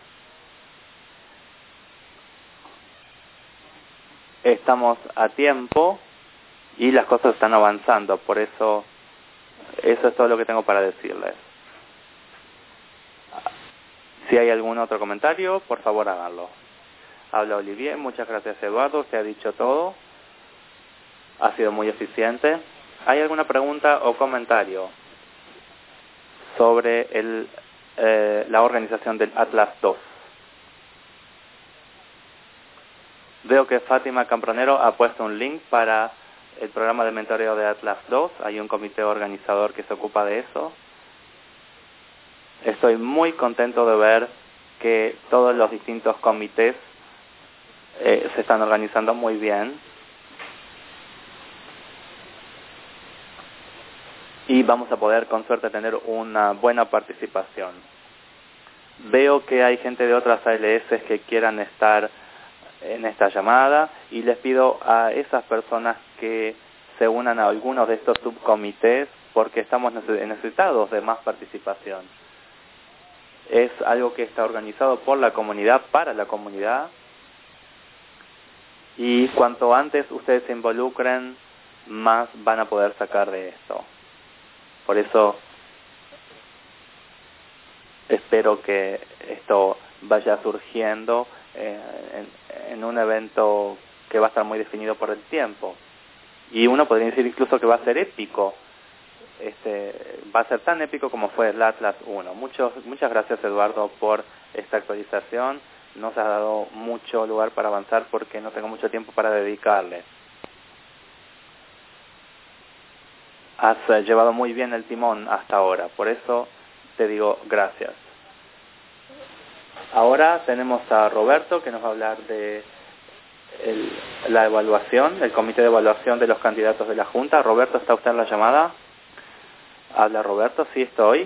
Estamos a tiempo y las cosas están avanzando, por eso es todo lo que tengo para decirles. Si hay algún otro comentario, por favor háganlo. Habla Olivier, muchas gracias Eduardo, se ha dicho todo, ha sido muy eficiente. ¿Hay alguna pregunta o comentario sobre la organización del Atlas 2? Veo que Fátima Cambronero ha puesto un link para el programa de mentoreo de Atlas 2. Hay un comité organizador que se ocupa de eso. Estoy muy contento de ver que todos los distintos comités se están organizando muy bien. Y vamos a poder, con suerte, tener una buena participación. Veo que hay gente de otras ALS que quieran estar en esta llamada y les pido a esas personas que se unan a algunos de estos subcomités porque estamos necesitados de más participación. Es algo que está organizado por la comunidad, para la comunidad, y cuanto antes ustedes se involucren, más van a poder sacar de esto. Por eso espero que esto vaya surgiendo en un evento que va a estar muy definido por el tiempo. Y uno podría decir incluso que va a ser épico. Va a ser tan épico como fue el Atlas 1. Muchas gracias, Eduardo, por esta actualización. Nos ha dado mucho lugar para avanzar porque no tengo mucho tiempo para dedicarle. Has llevado muy bien el timón hasta ahora, por eso te digo gracias. Ahora tenemos a Roberto, que nos va a hablar de la evaluación, el comité de evaluación de los candidatos de la Junta. Roberto, ¿está usted en la llamada? Habla Roberto, sí estoy.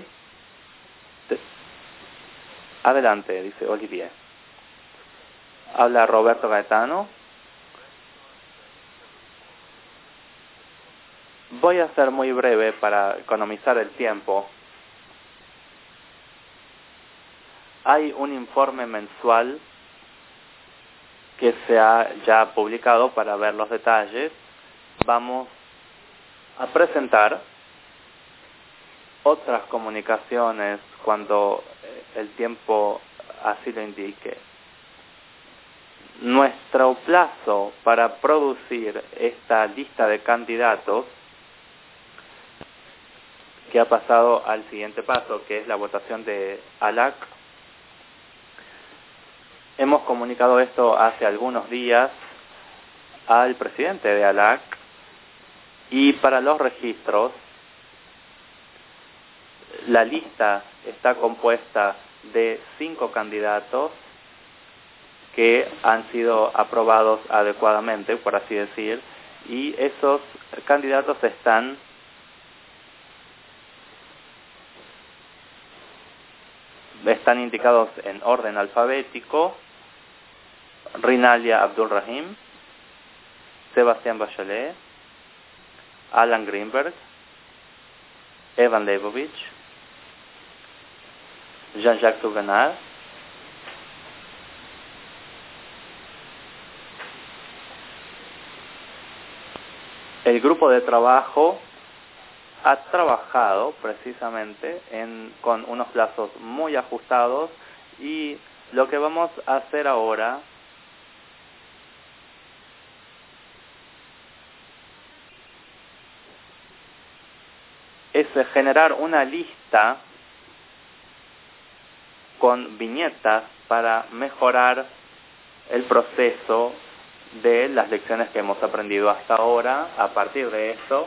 Adelante, dice Olivier. Habla Roberto Gaetano. Voy a ser muy breve para economizar el tiempo. Hay un informe mensual que se ha ya publicado para ver los detalles. Vamos a presentar otras comunicaciones cuando el tiempo así lo indique. Nuestro plazo para producir esta lista de candidatos, que ha pasado al siguiente paso, que es la votación de ALAC. Hemos comunicado esto hace algunos días al presidente de ALAC, y para los registros la lista está compuesta de 5 candidatos que han sido aprobados adecuadamente, por así decir, y esos candidatos están indicados en orden alfabético: Rinaldia Abdulrahim, Sebastián Bachelet, Alan Greenberg, Evan Leibovich, Jean-Jacques Souvenard, el grupo de trabajo ha trabajado precisamente con unos plazos muy ajustados, y lo que vamos a hacer ahora es generar una lista con viñetas para mejorar el proceso de las lecciones que hemos aprendido hasta ahora. A partir de esto,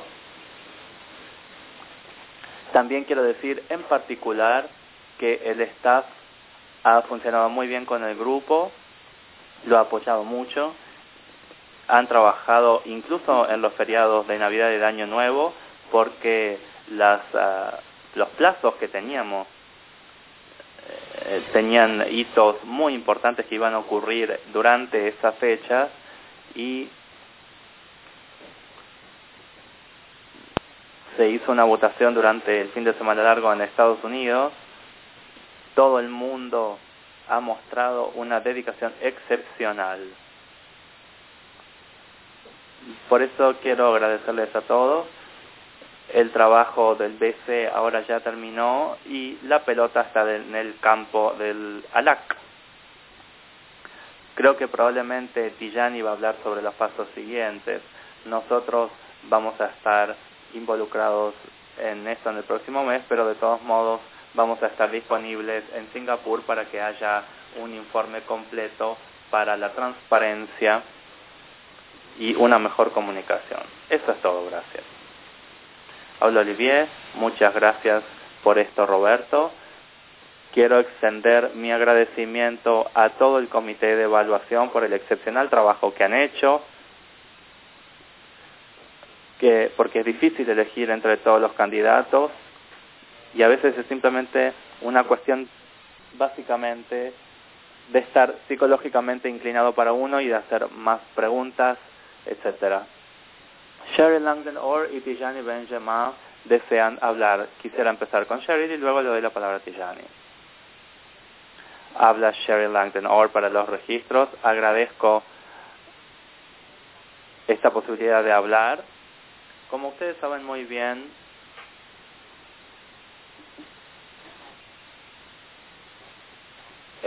también quiero decir en particular que el staff ha funcionado muy bien con el grupo, lo ha apoyado mucho, han trabajado incluso en los feriados de Navidad y de Año Nuevo, porque los plazos que teníamos tenían hitos muy importantes que iban a ocurrir durante esa fecha, y se hizo una votación durante el fin de semana largo en Estados Unidos. Todo el mundo ha mostrado una dedicación excepcional. Por eso quiero agradecerles a todos. El trabajo del BC ahora ya terminó y la pelota está en el campo del ALAC. Creo que probablemente Tijani va a hablar sobre los pasos siguientes. Nosotros vamos a estar involucrados en esto en el próximo mes, pero de todos modos vamos a estar disponibles en Singapur para que haya un informe completo para la transparencia y una mejor comunicación. Eso es todo, gracias. Habla Olivier, muchas gracias por esto, Roberto. Quiero extender mi agradecimiento a todo el comité de evaluación por el excepcional trabajo que han hecho, porque es difícil elegir entre todos los candidatos, y a veces es simplemente una cuestión básicamente de estar psicológicamente inclinado para uno y de hacer más preguntas, etcétera. Cheryl Langdon-Orr y Tijani Benjamin desean hablar. Quisiera empezar con Cheryl y luego le doy la palabra a Tijani. Habla Cheryl Langdon-Orr para los registros. Agradezco esta posibilidad de hablar. Como ustedes saben muy bien,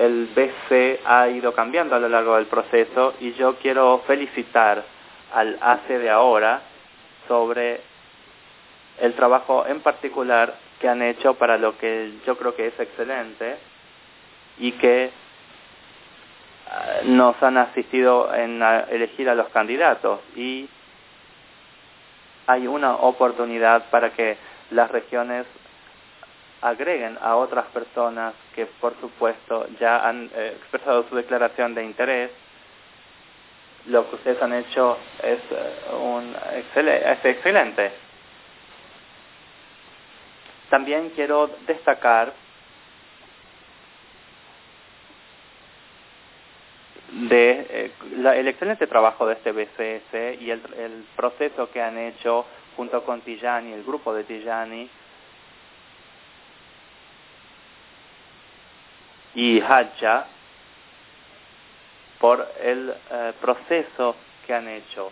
el BC ha ido cambiando a lo largo del proceso y yo quiero felicitar al ACE de ahora sobre el trabajo en particular que han hecho para lo que yo creo que es excelente y que nos han asistido en elegir a los candidatos, y hay una oportunidad para que las regiones agreguen a otras personas que por supuesto ya han expresado su declaración de interés. Lo que ustedes han hecho es excelente. También quiero destacar el excelente trabajo de este BCS y el proceso que han hecho junto con Tijani, el grupo de Tijani y Hadja, por el proceso que han hecho.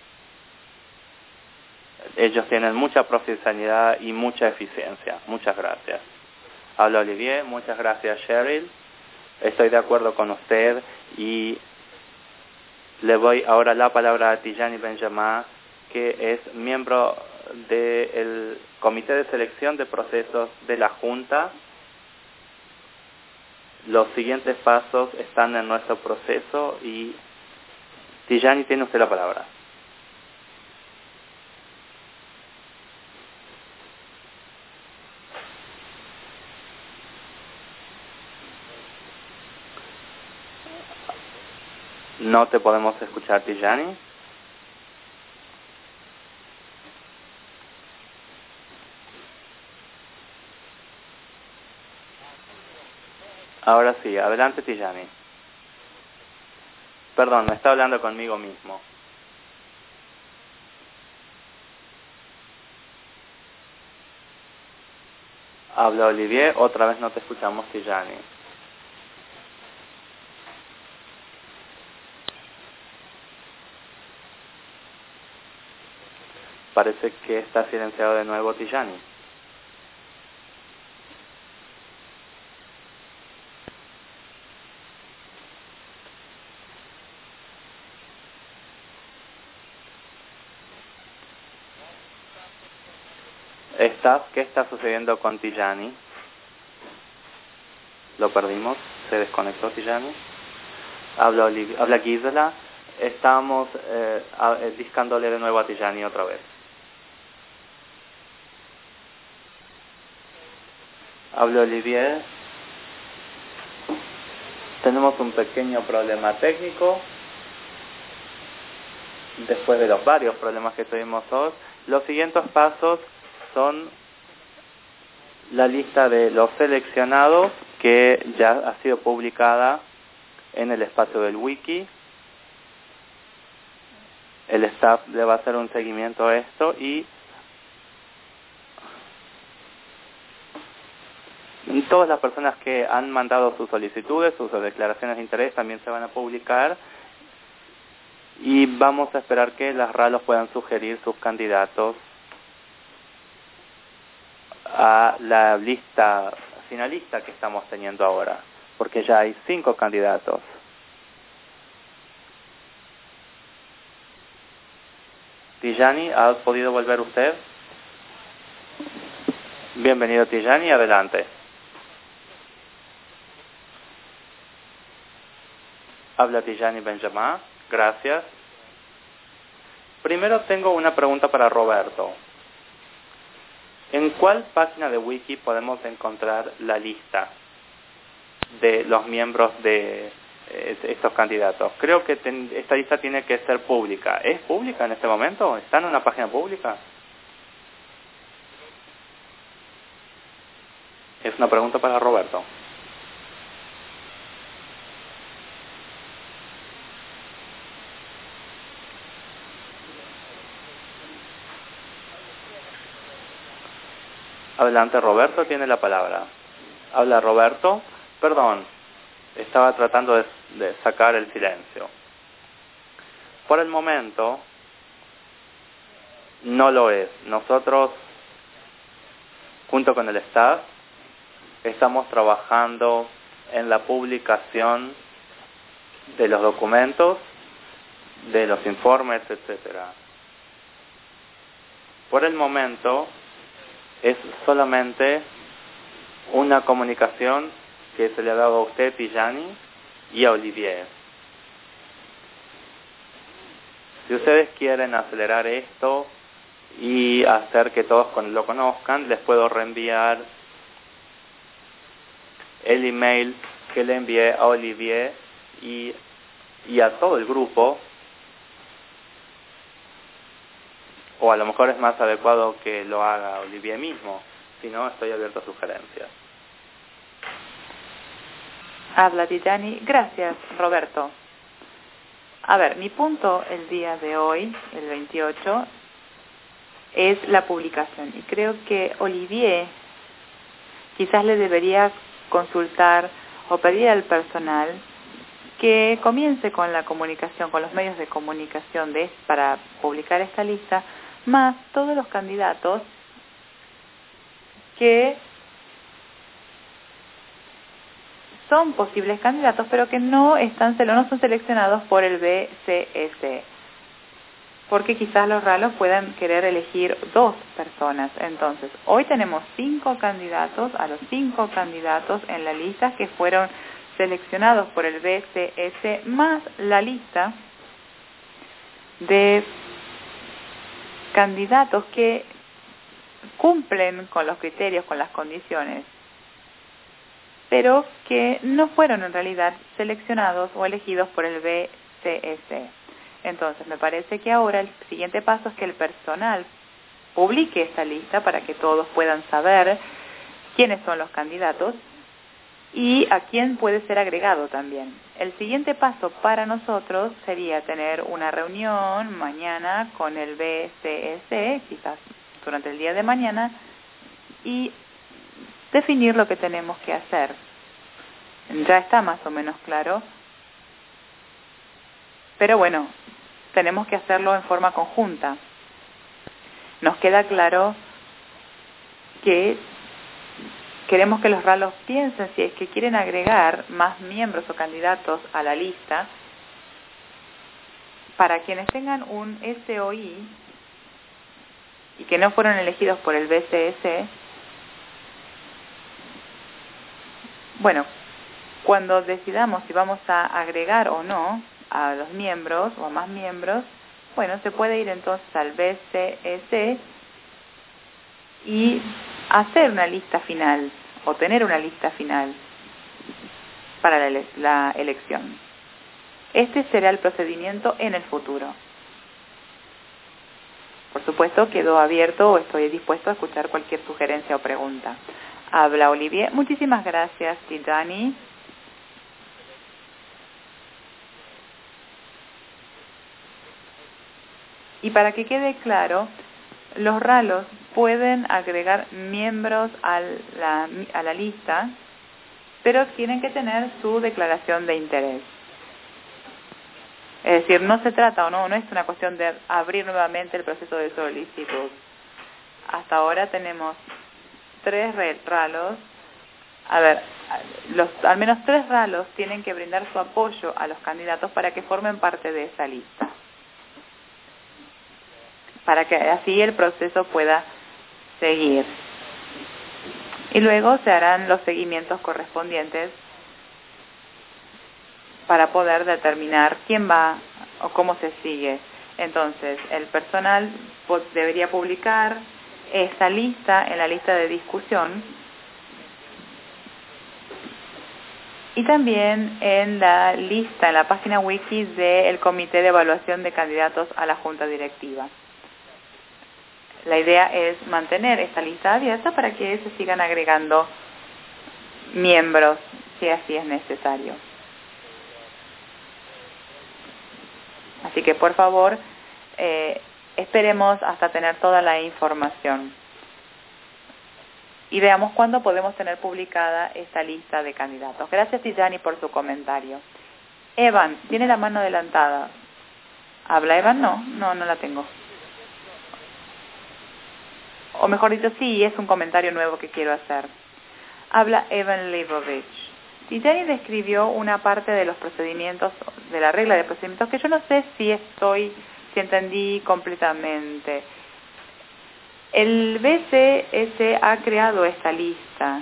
Ellos tienen mucha profesionalidad y mucha eficiencia. Muchas gracias. Habla Olivier. Muchas gracias, Cheryl. Estoy de acuerdo con usted y le doy ahora la palabra a Tijani Benjamin, que es miembro del Comité de Selección de Procesos de la Junta. Los siguientes pasos están en nuestro proceso y Tijani, tiene usted la palabra. No te podemos escuchar, Tijani. Ahora sí, adelante, Tijani. Perdón, me está hablando conmigo mismo. Habla Olivier, otra vez no te escuchamos, Tijani. Parece que está silenciado de nuevo, Tijani. ¿Qué está sucediendo con Tijani? Lo perdimos, se desconectó Tijani. Habla Gisela. Estamos discándole de nuevo a Tijani otra vez. Habla Olivier. Tenemos un pequeño problema técnico. Después de los varios problemas que tuvimos hoy, los siguientes pasos son la lista de los seleccionados que ya ha sido publicada en el espacio del wiki. El staff le va a hacer un seguimiento a esto y todas las personas que han mandado sus solicitudes, sus declaraciones de interés también se van a publicar, y vamos a esperar que las RALOS puedan sugerir sus candidatos a la lista finalista que estamos teniendo ahora, porque ya hay 5 candidatos. Tijani, ¿ha podido volver usted? Bienvenido, Tijani, adelante. Habla Tijani Benjamin, gracias. Primero tengo una pregunta para Roberto. ¿En cuál página de wiki podemos encontrar la lista de los miembros de estos candidatos? Creo que esta lista tiene que ser pública. ¿Es pública en este momento? ¿Está en una página pública? Es una pregunta para Roberto. Adelante, Roberto, tiene la palabra. Habla Roberto. Perdón, estaba tratando de sacar el silencio. Por el momento, no lo es. Nosotros, junto con el staff, estamos trabajando en la publicación de los documentos, de los informes, etcétera. Por el momento es solamente una comunicación que se le ha dado a usted, Tijani, y a Olivier. Si ustedes quieren acelerar esto y hacer que todos lo conozcan, les puedo reenviar el email que le envié a Olivier y a todo el grupo, o a lo mejor es más adecuado que lo haga Olivier mismo, si no, estoy abierto a sugerencias. Habla Tijani. Gracias, Roberto. A ver, mi punto el día de hoy, el 28, es la publicación. Y creo que Olivier quizás le debería consultar o pedir al personal que comience con la comunicación, con los medios de comunicación para publicar esta lista, más todos los candidatos que son posibles candidatos, pero que no son seleccionados por el BCS, porque quizás los ralos puedan querer elegir 2 personas. Entonces, hoy tenemos 5 candidatos, a los 5 candidatos en la lista que fueron seleccionados por el BCS, más la lista de candidatos que cumplen con los criterios, con las condiciones, pero que no fueron en realidad seleccionados o elegidos por el BCS. Entonces, me parece que ahora el siguiente paso es que el personal publique esta lista para que todos puedan saber quiénes son los candidatos y a quién puede ser agregado también. El siguiente paso para nosotros sería tener una reunión mañana con el BCS, quizás durante el día de mañana, y definir lo que tenemos que hacer. Ya está más o menos claro, pero bueno, tenemos que hacerlo en forma conjunta. Nos queda claro que queremos que los ralos piensen si es que quieren agregar más miembros o candidatos a la lista. Para quienes tengan un SOI y que no fueron elegidos por el BCS, bueno, cuando decidamos si vamos a agregar o no a los miembros o a más miembros, bueno, se puede ir entonces al BCS y hacer una lista final o tener una lista final para la elección. Este será el procedimiento en el futuro. Por supuesto, quedo abierto o estoy dispuesto a escuchar cualquier sugerencia o pregunta. Habla Olivier. Muchísimas gracias, Tijani. Y para que quede claro, los ralos pueden agregar miembros a la lista, pero tienen que tener su declaración de interés. Es decir, no se trata no es una cuestión de abrir nuevamente el proceso de solicitud. Hasta ahora tenemos 3 ralos. A ver, al menos 3 ralos tienen que brindar su apoyo a los candidatos para que formen parte de esa lista, para que así el proceso pueda seguir. Y luego se harán los seguimientos correspondientes para poder determinar quién va o cómo se sigue. Entonces, el personal debería publicar esta lista en la lista de discusión y también en la lista, en la página wiki del Comité de Evaluación de Candidatos a la Junta Directiva. La idea es mantener esta lista abierta para que se sigan agregando miembros si así es necesario. Así que por favor, esperemos hasta tener toda la información y veamos cuándo podemos tener publicada esta lista de candidatos. Gracias, Tijani, por su comentario. Evan, tiene la mano adelantada. ¿Habla Evan? No la tengo. O mejor dicho, sí, es un comentario nuevo que quiero hacer. Habla Evan Leibovich. Tijani describió una parte de los procedimientos, de la regla de procedimientos, que yo no sé si entendí completamente. El BCS ha creado esta lista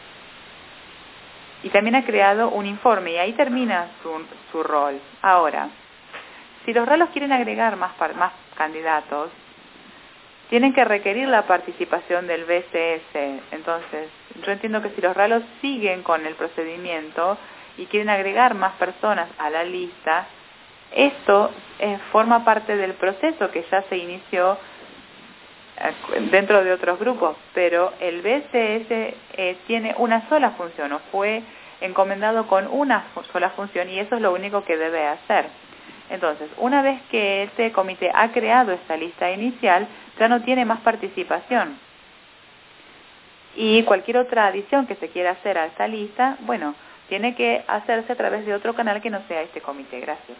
y también ha creado un informe, y ahí termina su rol. Ahora, si los ralos quieren agregar más candidatos, tienen que requerir la participación del BCS. Entonces, yo entiendo que si los ralos siguen con el procedimiento y quieren agregar más personas a la lista, esto forma parte del proceso que ya se inició dentro de otros grupos, pero el BCS tiene una sola función, o fue encomendado con una sola función, y eso es lo único que debe hacer. Entonces, una vez que este comité ha creado esta lista inicial, ya no tiene más participación. Y cualquier otra adición que se quiera hacer a esta lista, bueno, tiene que hacerse a través de otro canal que no sea este comité. Gracias.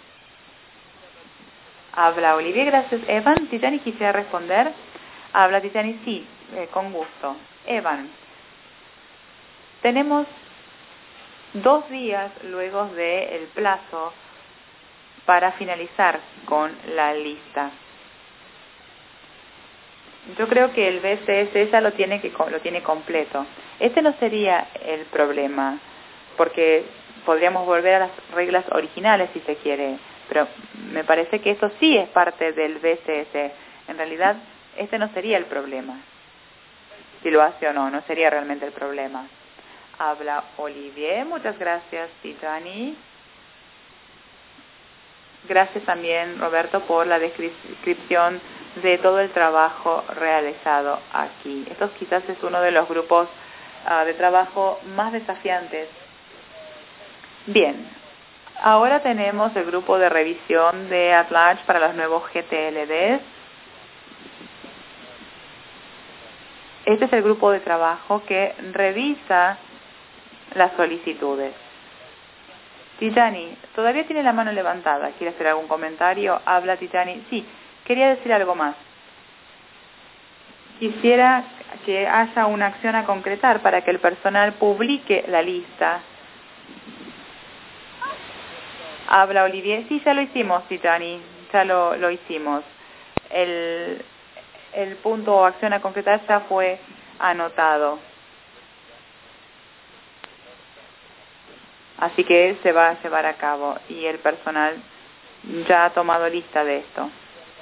Habla Olivier, gracias. Evan, Tijani quisiera responder. Habla Tijani, sí, con gusto. Evan, tenemos 2 días luego del plazo para finalizar con la lista. Yo creo que el BCS ya lo tiene completo. Este no sería el problema, porque podríamos volver a las reglas originales si se quiere, pero me parece que esto sí es parte del BCS. En realidad, este no sería el problema. Si lo hace o no, no sería realmente el problema. Habla Olivier, muchas gracias, Tijani. Gracias también, Roberto, por la descripción de todo el trabajo realizado aquí. Esto quizás es uno de los grupos de trabajo más desafiantes. Bien, ahora tenemos el grupo de revisión de @large para los nuevos GTLDs. Este es el grupo de trabajo que revisa las solicitudes. Tijani, todavía tiene la mano levantada. ¿Quiere hacer algún comentario? Habla Tijani. Sí, quería decir algo más. Quisiera que haya una acción a concretar para que el personal publique la lista. Habla Olivier. Sí, ya lo hicimos, Tijani. Ya lo hicimos. El punto o acción a concretar ya fue anotado. Así que se va a llevar a cabo y el personal ya ha tomado lista de esto.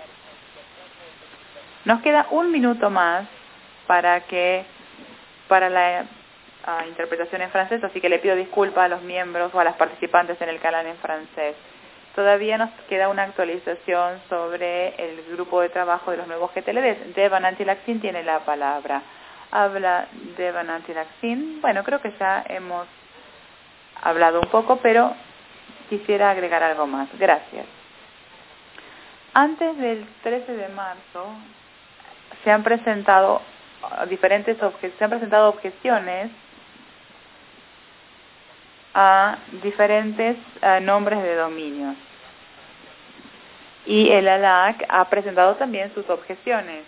Nos queda 1 minuto más para la interpretación en francés, así que le pido disculpas a los miembros o a las participantes en el canal en francés. Todavía nos queda una actualización sobre el grupo de trabajo de los nuevos GTLDs. Devan Antilaxin tiene la palabra. Habla Devan Antilaxin. Bueno, creo que ya hemos hablado un poco, pero quisiera agregar algo más. Gracias. Antes del 13 de marzo se han presentado objeciones a diferentes nombres de dominios. Y el ALAC ha presentado también sus objeciones.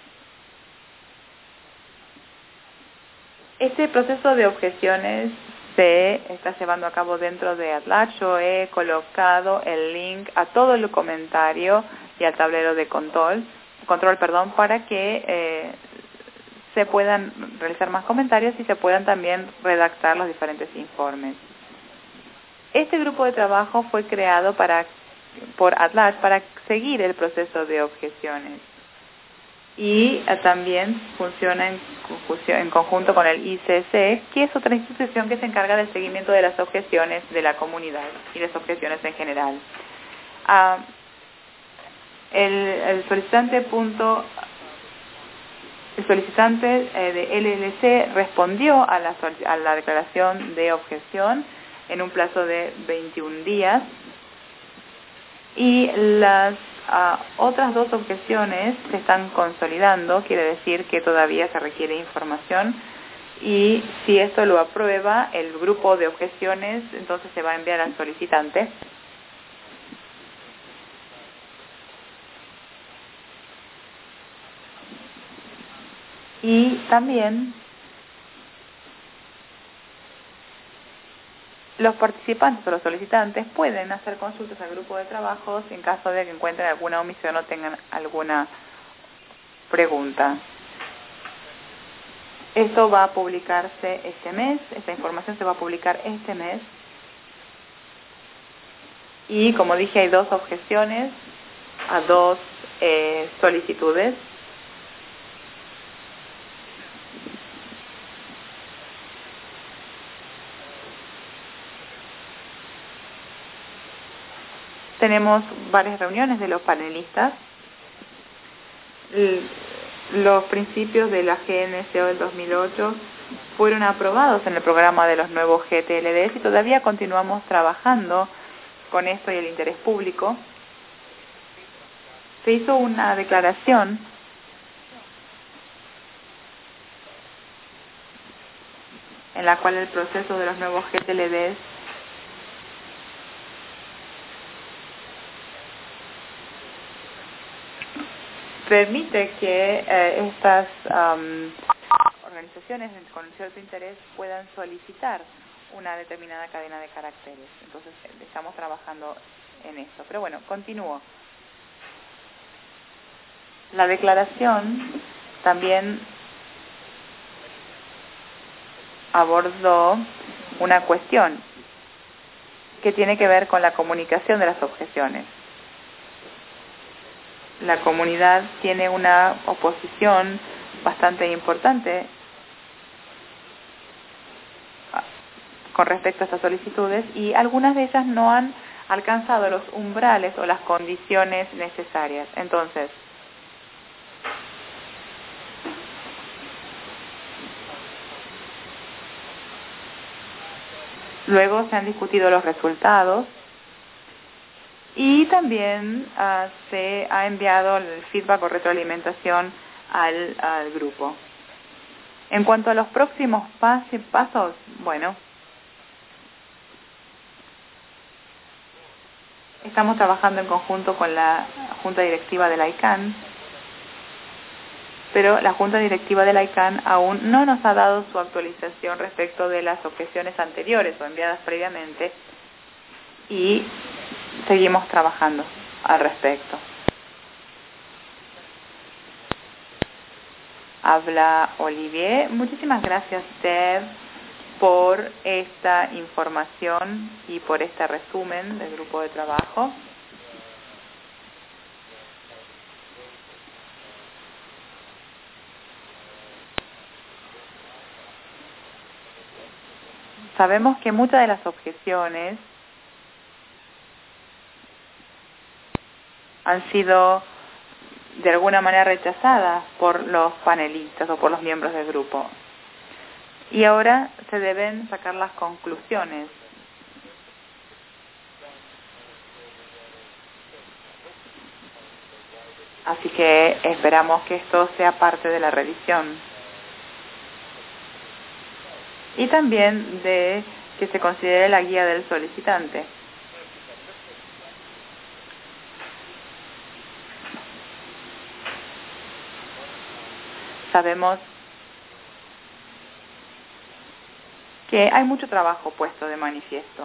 Este proceso de objeciones se está llevando a cabo dentro de @large. Yo he colocado el link a todo el comentario y al tablero de control, para que se puedan realizar más comentarios y se puedan también redactar los diferentes informes. Este grupo de trabajo fue creado por @large para seguir el proceso de objeciones y también funciona en conjunto con el ICC, que es otra institución que se encarga del seguimiento de las objeciones de la comunidad y las objeciones en general. El solicitante de LLC respondió a la declaración de objeción en un plazo de 21 días y las otras 2 objeciones se están consolidando, quiere decir que todavía se requiere información, y si esto lo aprueba el grupo de objeciones, entonces se va a enviar al solicitante. Y también los participantes o los solicitantes pueden hacer consultas al grupo de trabajos en caso de que encuentren alguna omisión o tengan alguna pregunta. Esto va a publicarse este mes, esta información se va a publicar este mes. Y como dije, hay 2 objeciones a 2 solicitudes. Tenemos varias reuniones de los panelistas. Los principios de la GNSO del 2008 fueron aprobados en el programa de los nuevos GTLDs y todavía continuamos trabajando con esto y el interés público. Se hizo una declaración en la cual el proceso de los nuevos GTLDs permite que estas organizaciones con cierto interés puedan solicitar una determinada cadena de caracteres. Entonces, estamos trabajando en eso. Pero bueno, continúo. La declaración también abordó una cuestión que tiene que ver con la comunicación de las objeciones. La comunidad tiene una oposición bastante importante con respecto a estas solicitudes y algunas de ellas no han alcanzado los umbrales o las condiciones necesarias. Entonces, luego se han discutido los resultados y también se ha enviado el feedback o retroalimentación al grupo. En cuanto a los próximos pasos, bueno, estamos trabajando en conjunto con la Junta Directiva de la ICANN, pero la Junta Directiva de la ICANN aún no nos ha dado su actualización respecto de las objeciones anteriores o enviadas previamente y seguimos trabajando al respecto. Habla Olivier. Muchísimas gracias, Deb, por esta información y por este resumen del grupo de trabajo. Sabemos que muchas de las objeciones han sido de alguna manera rechazadas por los panelistas o por los miembros del grupo. Y ahora se deben sacar las conclusiones. Así que esperamos que esto sea parte de la revisión. Y también de que se considere la guía del solicitante. Sabemos que hay mucho trabajo puesto de manifiesto.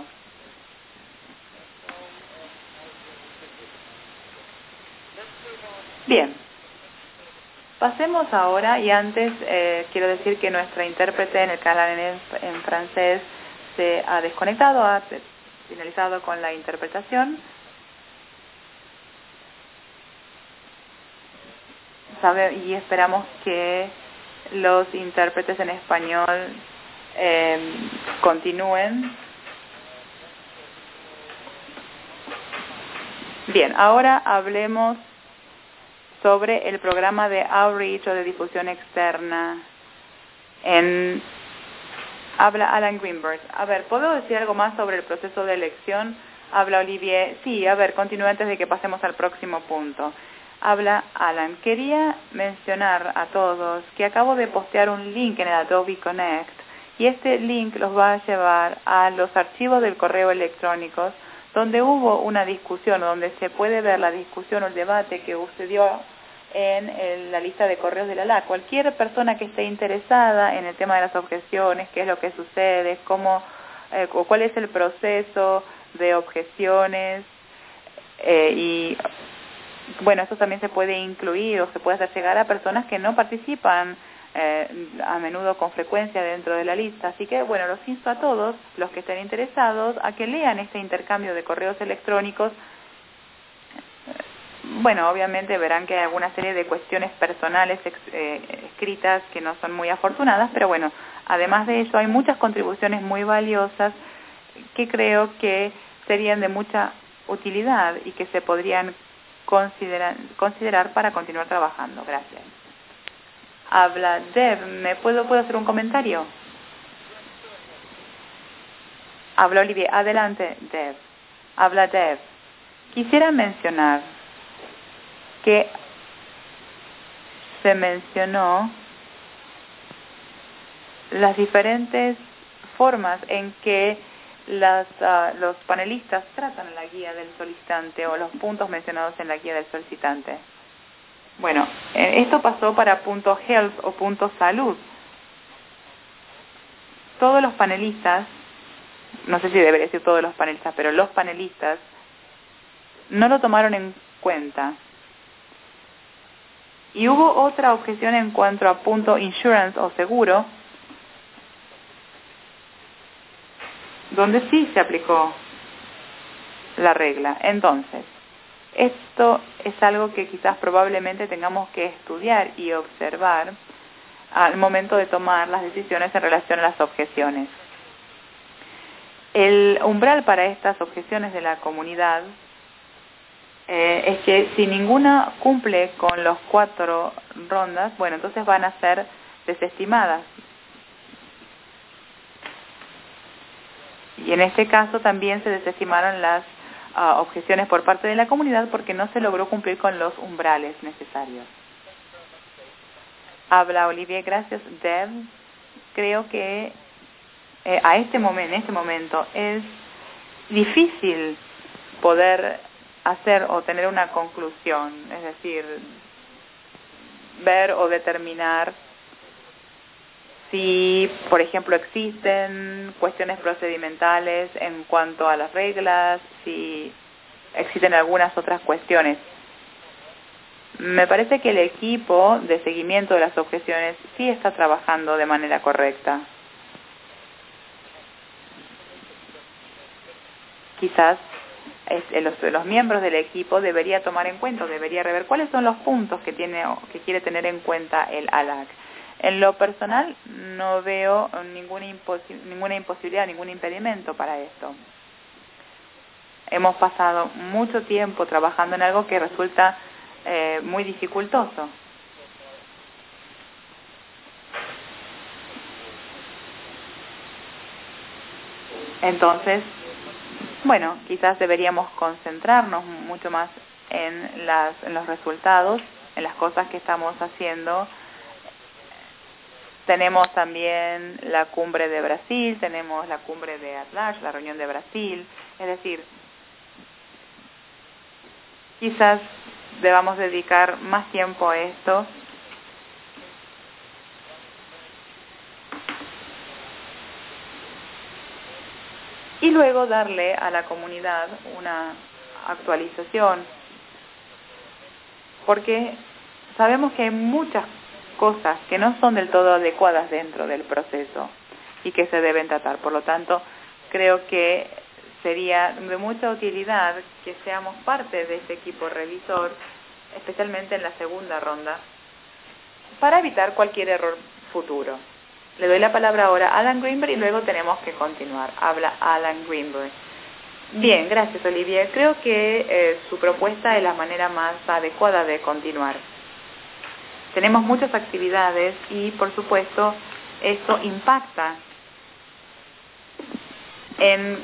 Bien, pasemos ahora y antes quiero decir que nuestra intérprete en el canal en francés se ha desconectado, ha finalizado con la interpretación. Y esperamos que los intérpretes en español continúen. Bien, ahora hablemos sobre el programa de outreach o de difusión externa. Habla Alan Greenberg. A ver, ¿puedo decir algo más sobre el proceso de elección? Habla Olivier. Sí, a ver, continúe antes de que pasemos al próximo punto. Habla Alan. Quería mencionar a todos que acabo de postear un link en el Adobe Connect y este link los va a llevar a los archivos del correo electrónico donde hubo una discusión, donde se puede ver la discusión o el debate que sucedió en la lista de correos de la LAC. Cualquier persona que esté interesada en el tema de las objeciones, qué es lo que sucede, cómo o cuál es el proceso de objeciones y bueno, esto también se puede incluir o se puede hacer llegar a personas que no participan a menudo con frecuencia dentro de la lista. Así que, bueno, los insto a todos los que estén interesados a que lean este intercambio de correos electrónicos. Bueno, obviamente verán que hay alguna serie de cuestiones personales escritas que no son muy afortunadas, pero bueno, además de eso hay muchas contribuciones muy valiosas que creo que serían de mucha utilidad y que se podrían considerar para continuar trabajando. Gracias. Habla Deb. ¿Puedo hacer un comentario? Habla Olivier. Adelante, Deb. Habla Deb. Quisiera mencionar que se mencionó las diferentes formas en que los panelistas tratan la guía del solicitante o los puntos mencionados en la guía del solicitante. Bueno, esto pasó para punto health o punto salud. Todos los panelistas, no sé si debería decir todos los panelistas, pero los panelistas no lo tomaron en cuenta. Y hubo otra objeción en cuanto a punto insurance o seguro, donde sí se aplicó la regla. Entonces, esto es algo que quizás probablemente tengamos que estudiar y observar al momento de tomar las decisiones en relación a las objeciones. El umbral para estas objeciones de la comunidad es que si ninguna cumple con los 4 rondas, bueno, entonces van a ser desestimadas. Y en este caso también se desestimaron las objeciones por parte de la comunidad porque no se logró cumplir con los umbrales necesarios. Habla Olivier. Gracias, Deb. Creo que en este momento es difícil poder hacer o tener una conclusión, es decir, ver o determinar si, por ejemplo, existen cuestiones procedimentales en cuanto a las reglas, si existen algunas otras cuestiones. Me parece que el equipo de seguimiento de las objeciones sí está trabajando de manera correcta. Quizás los miembros del equipo debería tomar en cuenta, debería rever cuáles son los puntos que quiere tener en cuenta el ALAC. En lo personal no veo ninguna imposibilidad, ningún impedimento para esto. Hemos pasado mucho tiempo trabajando en algo que resulta muy dificultoso. Entonces, bueno, quizás deberíamos concentrarnos mucho más en los resultados, en las cosas que estamos haciendo. Tenemos también la cumbre de Brasil, tenemos la cumbre de Atlas, la reunión de Brasil. Es decir, quizás debamos dedicar más tiempo a esto. Y luego darle a la comunidad una actualización, porque sabemos que hay muchas cosas que no son del todo adecuadas dentro del proceso y que se deben tratar. Por lo tanto, creo que sería de mucha utilidad que seamos parte de este equipo revisor, especialmente en la segunda ronda, para evitar cualquier error futuro. Le doy la palabra ahora a Alan Greenberg y luego tenemos que continuar. Habla Alan Greenberg. Bien, gracias, Olivier. Creo que su propuesta es la manera más adecuada de continuar. Tenemos muchas actividades y, por supuesto, esto impacta en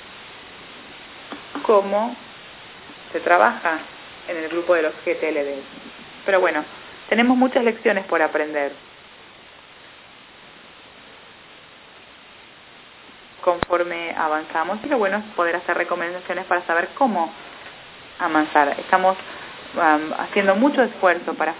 cómo se trabaja en el grupo de los GTLD. Pero bueno, tenemos muchas lecciones por aprender. Conforme avanzamos, y lo bueno es poder hacer recomendaciones para saber cómo avanzar. Estamos haciendo mucho esfuerzo para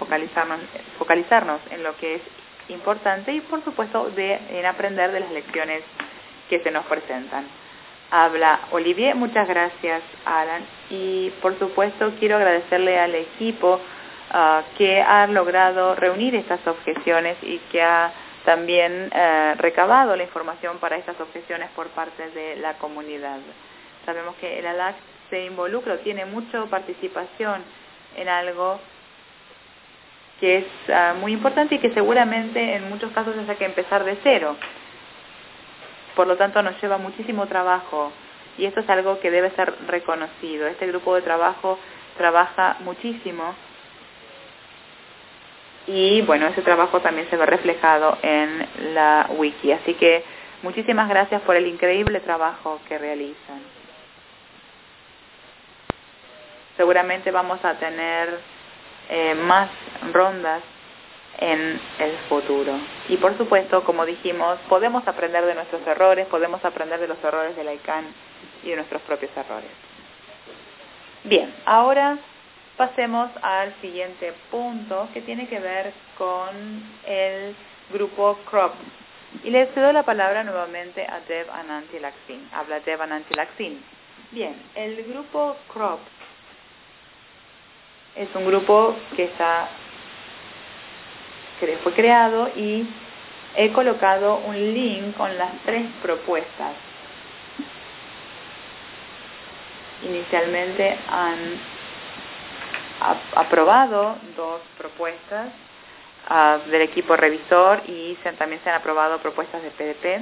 focalizarnos en lo que es importante y, por supuesto, en aprender de las lecciones que se nos presentan. Habla Olivier. Muchas gracias, Alan. Y por supuesto quiero agradecerle al equipo que ha logrado reunir estas objeciones y que ha también recabado la información para estas objeciones por parte de la comunidad. Sabemos que el ALAC se involucra, tiene mucha participación en algo que es muy importante y que seguramente en muchos casos haya que empezar de cero. Por lo tanto, nos lleva muchísimo trabajo y esto es algo que debe ser reconocido. Este grupo de trabajo trabaja muchísimo y, bueno, ese trabajo también se ve reflejado en la wiki. Así que muchísimas gracias por el increíble trabajo que realizan. Seguramente vamos a tener más rondas en el futuro. Y por supuesto, como dijimos, podemos aprender de nuestros errores, podemos aprender de los errores de la ICANN y de nuestros propios errores. Bien, ahora pasemos al siguiente punto que tiene que ver con el grupo CROP. Y le cedo la palabra nuevamente a Dev Anantilaksin. Habla Dev Anantilaksin. Bien, el grupo CROP es un grupo que fue creado y he colocado un link con las 3 propuestas. Inicialmente han aprobado 2 propuestas del equipo revisor y también se han aprobado propuestas de PDP.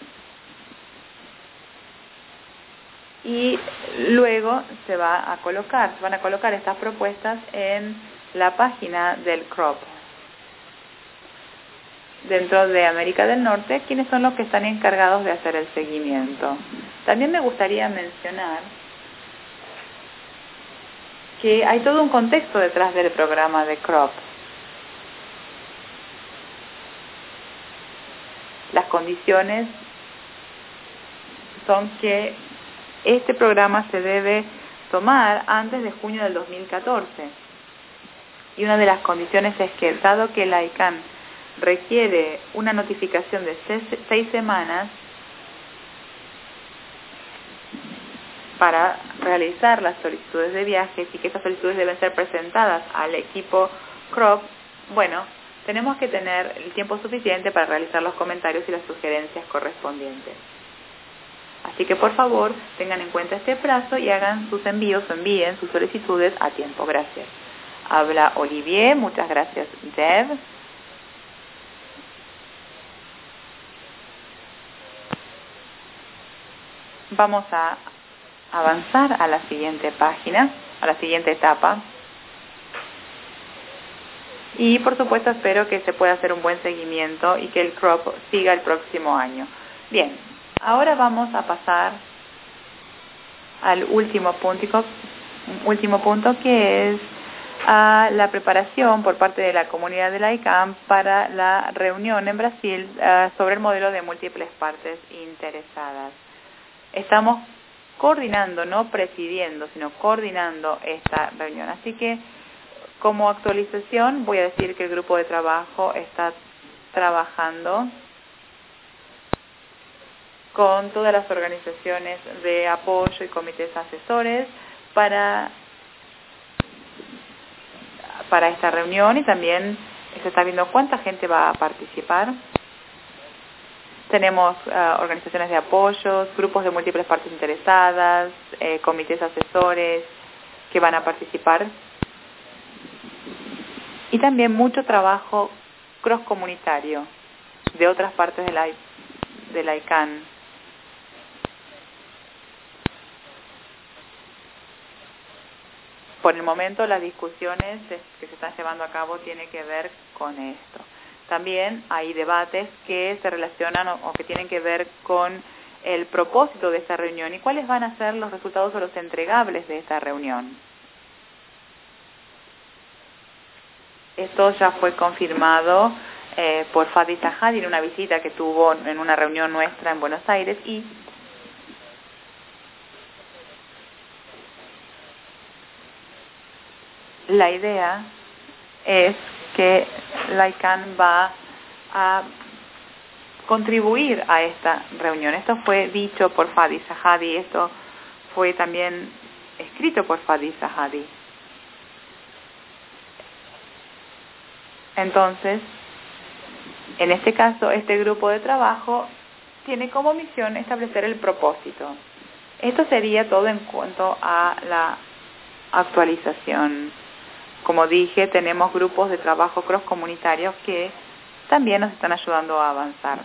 Y luego se van a colocar estas propuestas en la página del CROP. Dentro de América del Norte, ¿quiénes son los que están encargados de hacer el seguimiento? También me gustaría mencionar que hay todo un contexto detrás del programa de CROP. Las condiciones son que este programa se debe tomar antes de junio del 2014. Y una de las condiciones es que, dado que la ICANN requiere una notificación de 6 semanas para realizar las solicitudes de viajes y que esas solicitudes deben ser presentadas al equipo CROP, bueno, tenemos que tener el tiempo suficiente para realizar los comentarios y las sugerencias correspondientes. Así que por favor tengan en cuenta este plazo y hagan sus envíos o envíen sus solicitudes a tiempo. Gracias. Habla Olivier. Muchas gracias, Dev. Vamos a avanzar a la siguiente página, a la siguiente etapa. Y por supuesto espero que se pueda hacer un buen seguimiento y que el CROP siga el próximo año. Bien, ahora vamos a pasar al último punto que es a la preparación por parte de la comunidad de la ICANN para la reunión en Brasil sobre el modelo de múltiples partes interesadas. Estamos coordinando, no presidiendo, sino coordinando esta reunión. Así que, como actualización, voy a decir que el grupo de trabajo está trabajando con todas las organizaciones de apoyo y comités asesores para esta reunión y también se está viendo cuánta gente va a participar. Tenemos organizaciones de apoyos, grupos de múltiples partes interesadas, comités asesores que van a participar y también mucho trabajo cross-comunitario de otras partes de la ICANN. Por el momento las discusiones que se están llevando a cabo tienen que ver con esto. También hay debates que se relacionan o que tienen que ver con el propósito de esta reunión y cuáles van a ser los resultados o los entregables de esta reunión. Esto ya fue confirmado por Fadi Zahadi en una visita que tuvo en una reunión nuestra en Buenos Aires y la idea es que la ICANN va a contribuir a esta reunión. Esto fue dicho por Fadi Sahadi, esto fue también escrito por Fadi Sahadi. Entonces, en este caso, este grupo de trabajo tiene como misión establecer el propósito. Esto sería todo en cuanto a la actualización. Como dije, tenemos grupos de trabajo cross-comunitarios que también nos están ayudando a avanzar.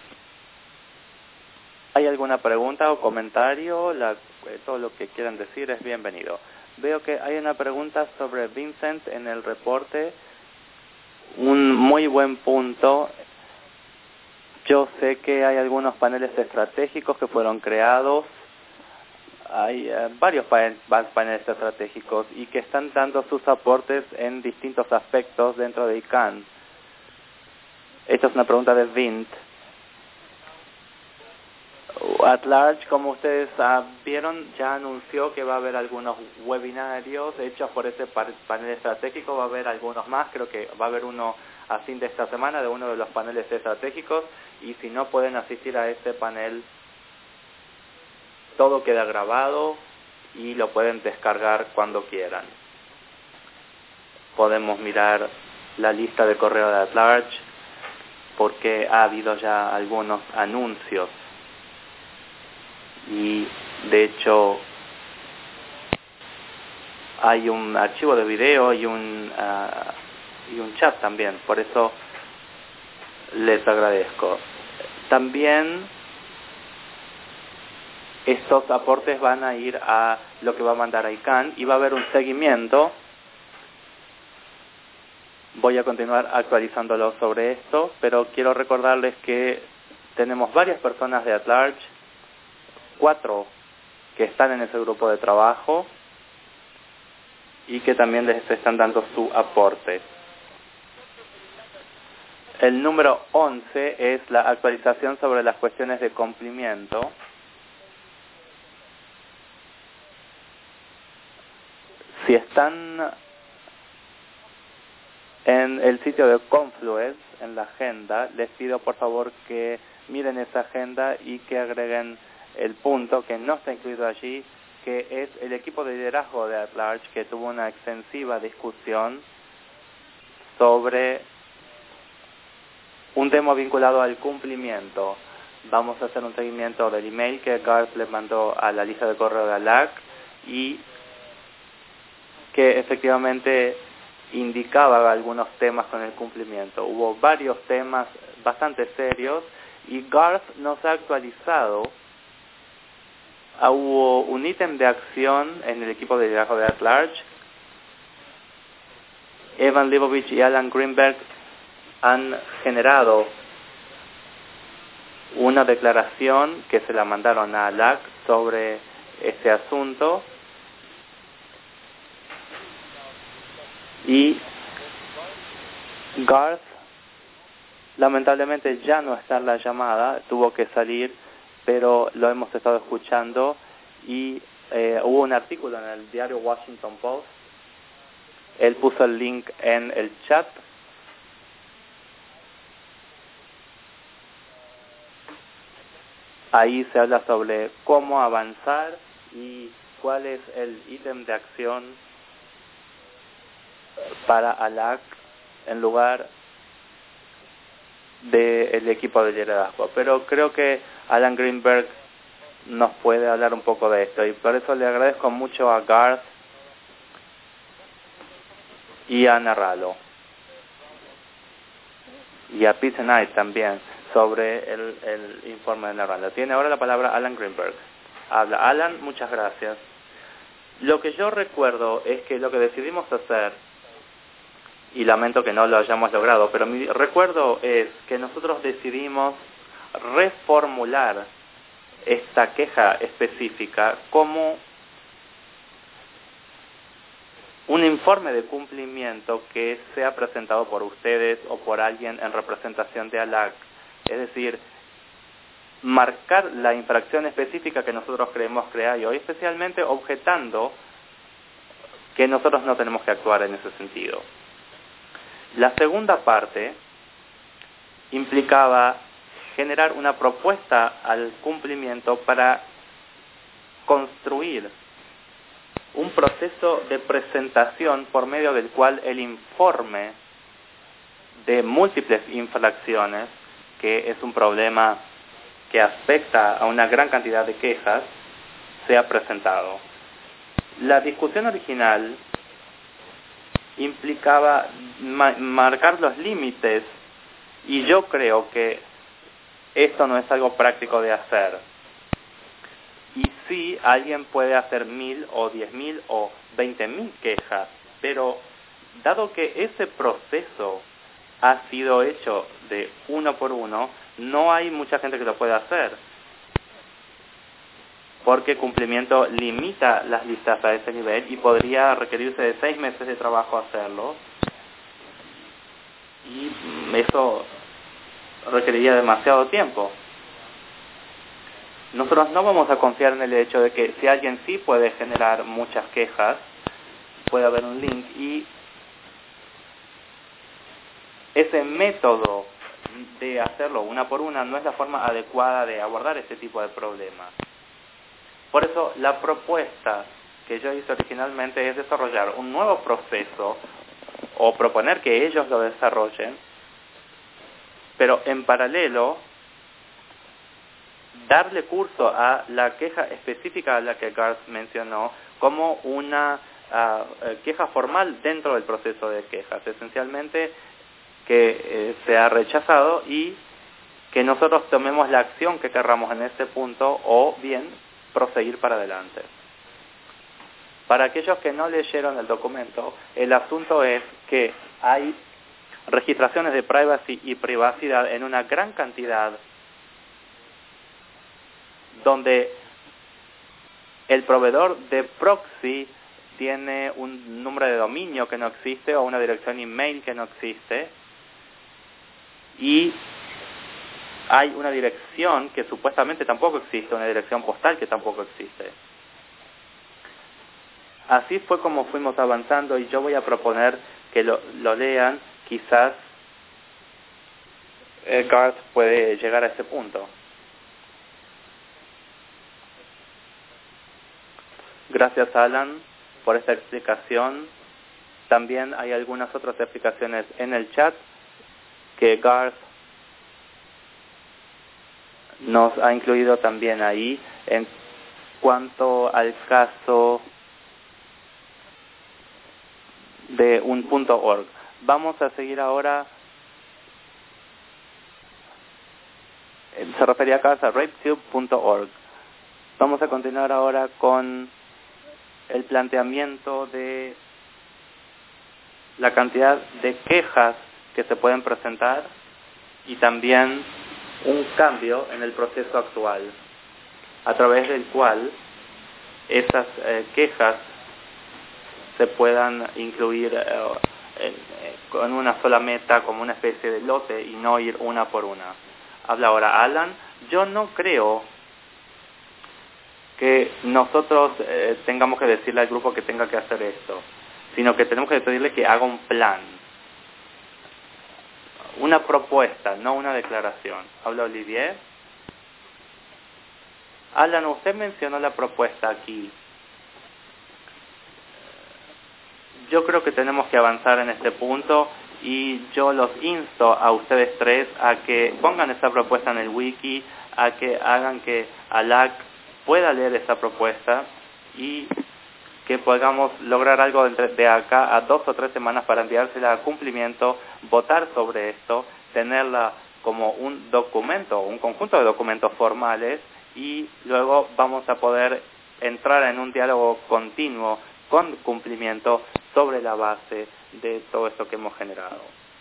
¿Hay alguna pregunta o comentario? Todo lo que quieran decir es bienvenido. Veo que hay una pregunta sobre Vincent en el reporte. Un muy buen punto. Yo sé que hay algunos paneles estratégicos que fueron creados. Hay varios paneles estratégicos y que están dando sus aportes en distintos aspectos dentro de ICANN. Esta es una pregunta de Vint. At Large, como ustedes vieron, ya anunció que va a haber algunos webinarios hechos por ese panel estratégico. Va a haber algunos más, creo que va a haber uno a fin de esta semana de uno de los paneles estratégicos, y si no pueden asistir a este panel, todo queda grabado y lo pueden descargar cuando quieran. Podemos mirar la lista de correo de At Large porque ha habido ya algunos anuncios. Y de hecho hay un archivo de video y un chat también, por eso les agradezco. También estos aportes van a ir a lo que va a mandar a ICANN y va a haber un seguimiento. Voy a continuar actualizándolo sobre esto, pero quiero recordarles que tenemos varias personas de At Large, 4 que están en ese grupo de trabajo y que también les están dando su aporte. El número 11 es la actualización sobre las cuestiones de cumplimiento. Si están en el sitio de Confluence, en la agenda, les pido por favor que miren esa agenda y que agreguen el punto que no está incluido allí, que es el equipo de liderazgo de At Large, que tuvo una extensiva discusión sobre un tema vinculado al cumplimiento. Vamos a hacer un seguimiento del email que Garth le mandó a la lista de correo de ALAC y que efectivamente indicaba algunos temas con el cumplimiento. Hubo varios temas bastante serios y Garth nos ha actualizado. Hubo un ítem de acción en el equipo de liderazgo de At Large. Evan Leibovich y Alan Greenberg han generado una declaración que se la mandaron a ALAC sobre este asunto y Garth lamentablemente ya no está en la llamada, tuvo que salir, pero lo hemos estado escuchando y hubo un artículo en el diario Washington Post. Él puso el link en el chat. Ahí se habla sobre cómo avanzar y cuál es el ítem de acción para ALAC en lugar del equipo de liderazgo. Pero creo que Alan Greenberg nos puede hablar un poco de esto y por eso le agradezco mucho a Garth y a Narralo y a Pete Knight también sobre el informe de Narralo. Tiene ahora la palabra Alan Greenberg. Habla Alan, muchas gracias. Lo que yo recuerdo es que lo que decidimos hacer, y lamento que no lo hayamos logrado, pero mi recuerdo es que nosotros decidimos reformular esta queja específica como un informe de cumplimiento que sea presentado por ustedes o por alguien en representación de ALAC. Es decir, marcar la infracción específica que nosotros creemos que hay hoy, especialmente objetando que nosotros no tenemos que actuar en ese sentido. La segunda parte implicaba generar una propuesta al cumplimiento para construir un proceso de presentación por medio del cual el informe de múltiples infracciones, que es un problema que afecta a una gran cantidad de quejas, sea presentado. La discusión original implicaba marcar los límites, y yo creo que esto no es algo práctico de hacer. Y sí, alguien puede hacer 1000 o 10.000 o 20.000 quejas, pero dado que ese proceso ha sido hecho de uno por uno, no hay mucha gente que lo pueda hacer, porque cumplimiento limita las listas a ese nivel y podría requerirse de 6 meses de trabajo hacerlo, y eso requeriría demasiado tiempo. Nosotros no vamos a confiar en el hecho de que si alguien sí puede generar muchas quejas, puede haber un link, y ese método de hacerlo una por una no es la forma adecuada de abordar este tipo de problemas. Por eso la propuesta que yo hice originalmente es desarrollar un nuevo proceso, o proponer que ellos lo desarrollen, pero en paralelo darle curso a la queja específica a la que Garth mencionó como una queja formal dentro del proceso de quejas, esencialmente que sea rechazado y que nosotros tomemos la acción que querramos en ese punto, o bien proseguir para adelante. Para aquellos que no leyeron el documento, el asunto es que hay registraciones de privacy y privacidad en una gran cantidad, donde el proveedor de proxy tiene un número de dominio que no existe o una dirección email que no existe, y hay una dirección que supuestamente tampoco existe, una dirección postal que tampoco existe. Así fue como fuimos avanzando, y yo voy a proponer que lo lean. Quizás Garth puede llegar a ese punto. Gracias, Alan, por esta explicación. También hay algunas otras explicaciones en el chat que Garth nos ha incluido también ahí en cuanto al caso de un .org. Vamos a seguir ahora. Se refería acá a rapetube.org. Vamos a continuar ahora con el planteamiento de la cantidad de quejas que se pueden presentar, y también un cambio en el proceso actual, a través del cual esas quejas se puedan incluir con una sola meta, como una especie de lote, y no ir una por una. Habla ahora Alan. Yo no creo que nosotros tengamos que decirle al grupo que tenga que hacer esto, sino que tenemos que pedirle que haga un plan, una propuesta, no una declaración. Habla Olivier. Alan, usted mencionó la propuesta aquí. Yo creo que tenemos que avanzar en este punto, y yo los insto a ustedes tres a que pongan esta propuesta en el wiki, a que hagan que Alak pueda leer esta propuesta, y que podamos lograr algo de acá a 2 o 3 semanas para enviársela a cumplimiento, votar sobre esto, tenerla como un documento, un conjunto de documentos formales, y luego vamos a poder entrar en un diálogo continuo con cumplimiento sobre la base de todo esto que hemos generado.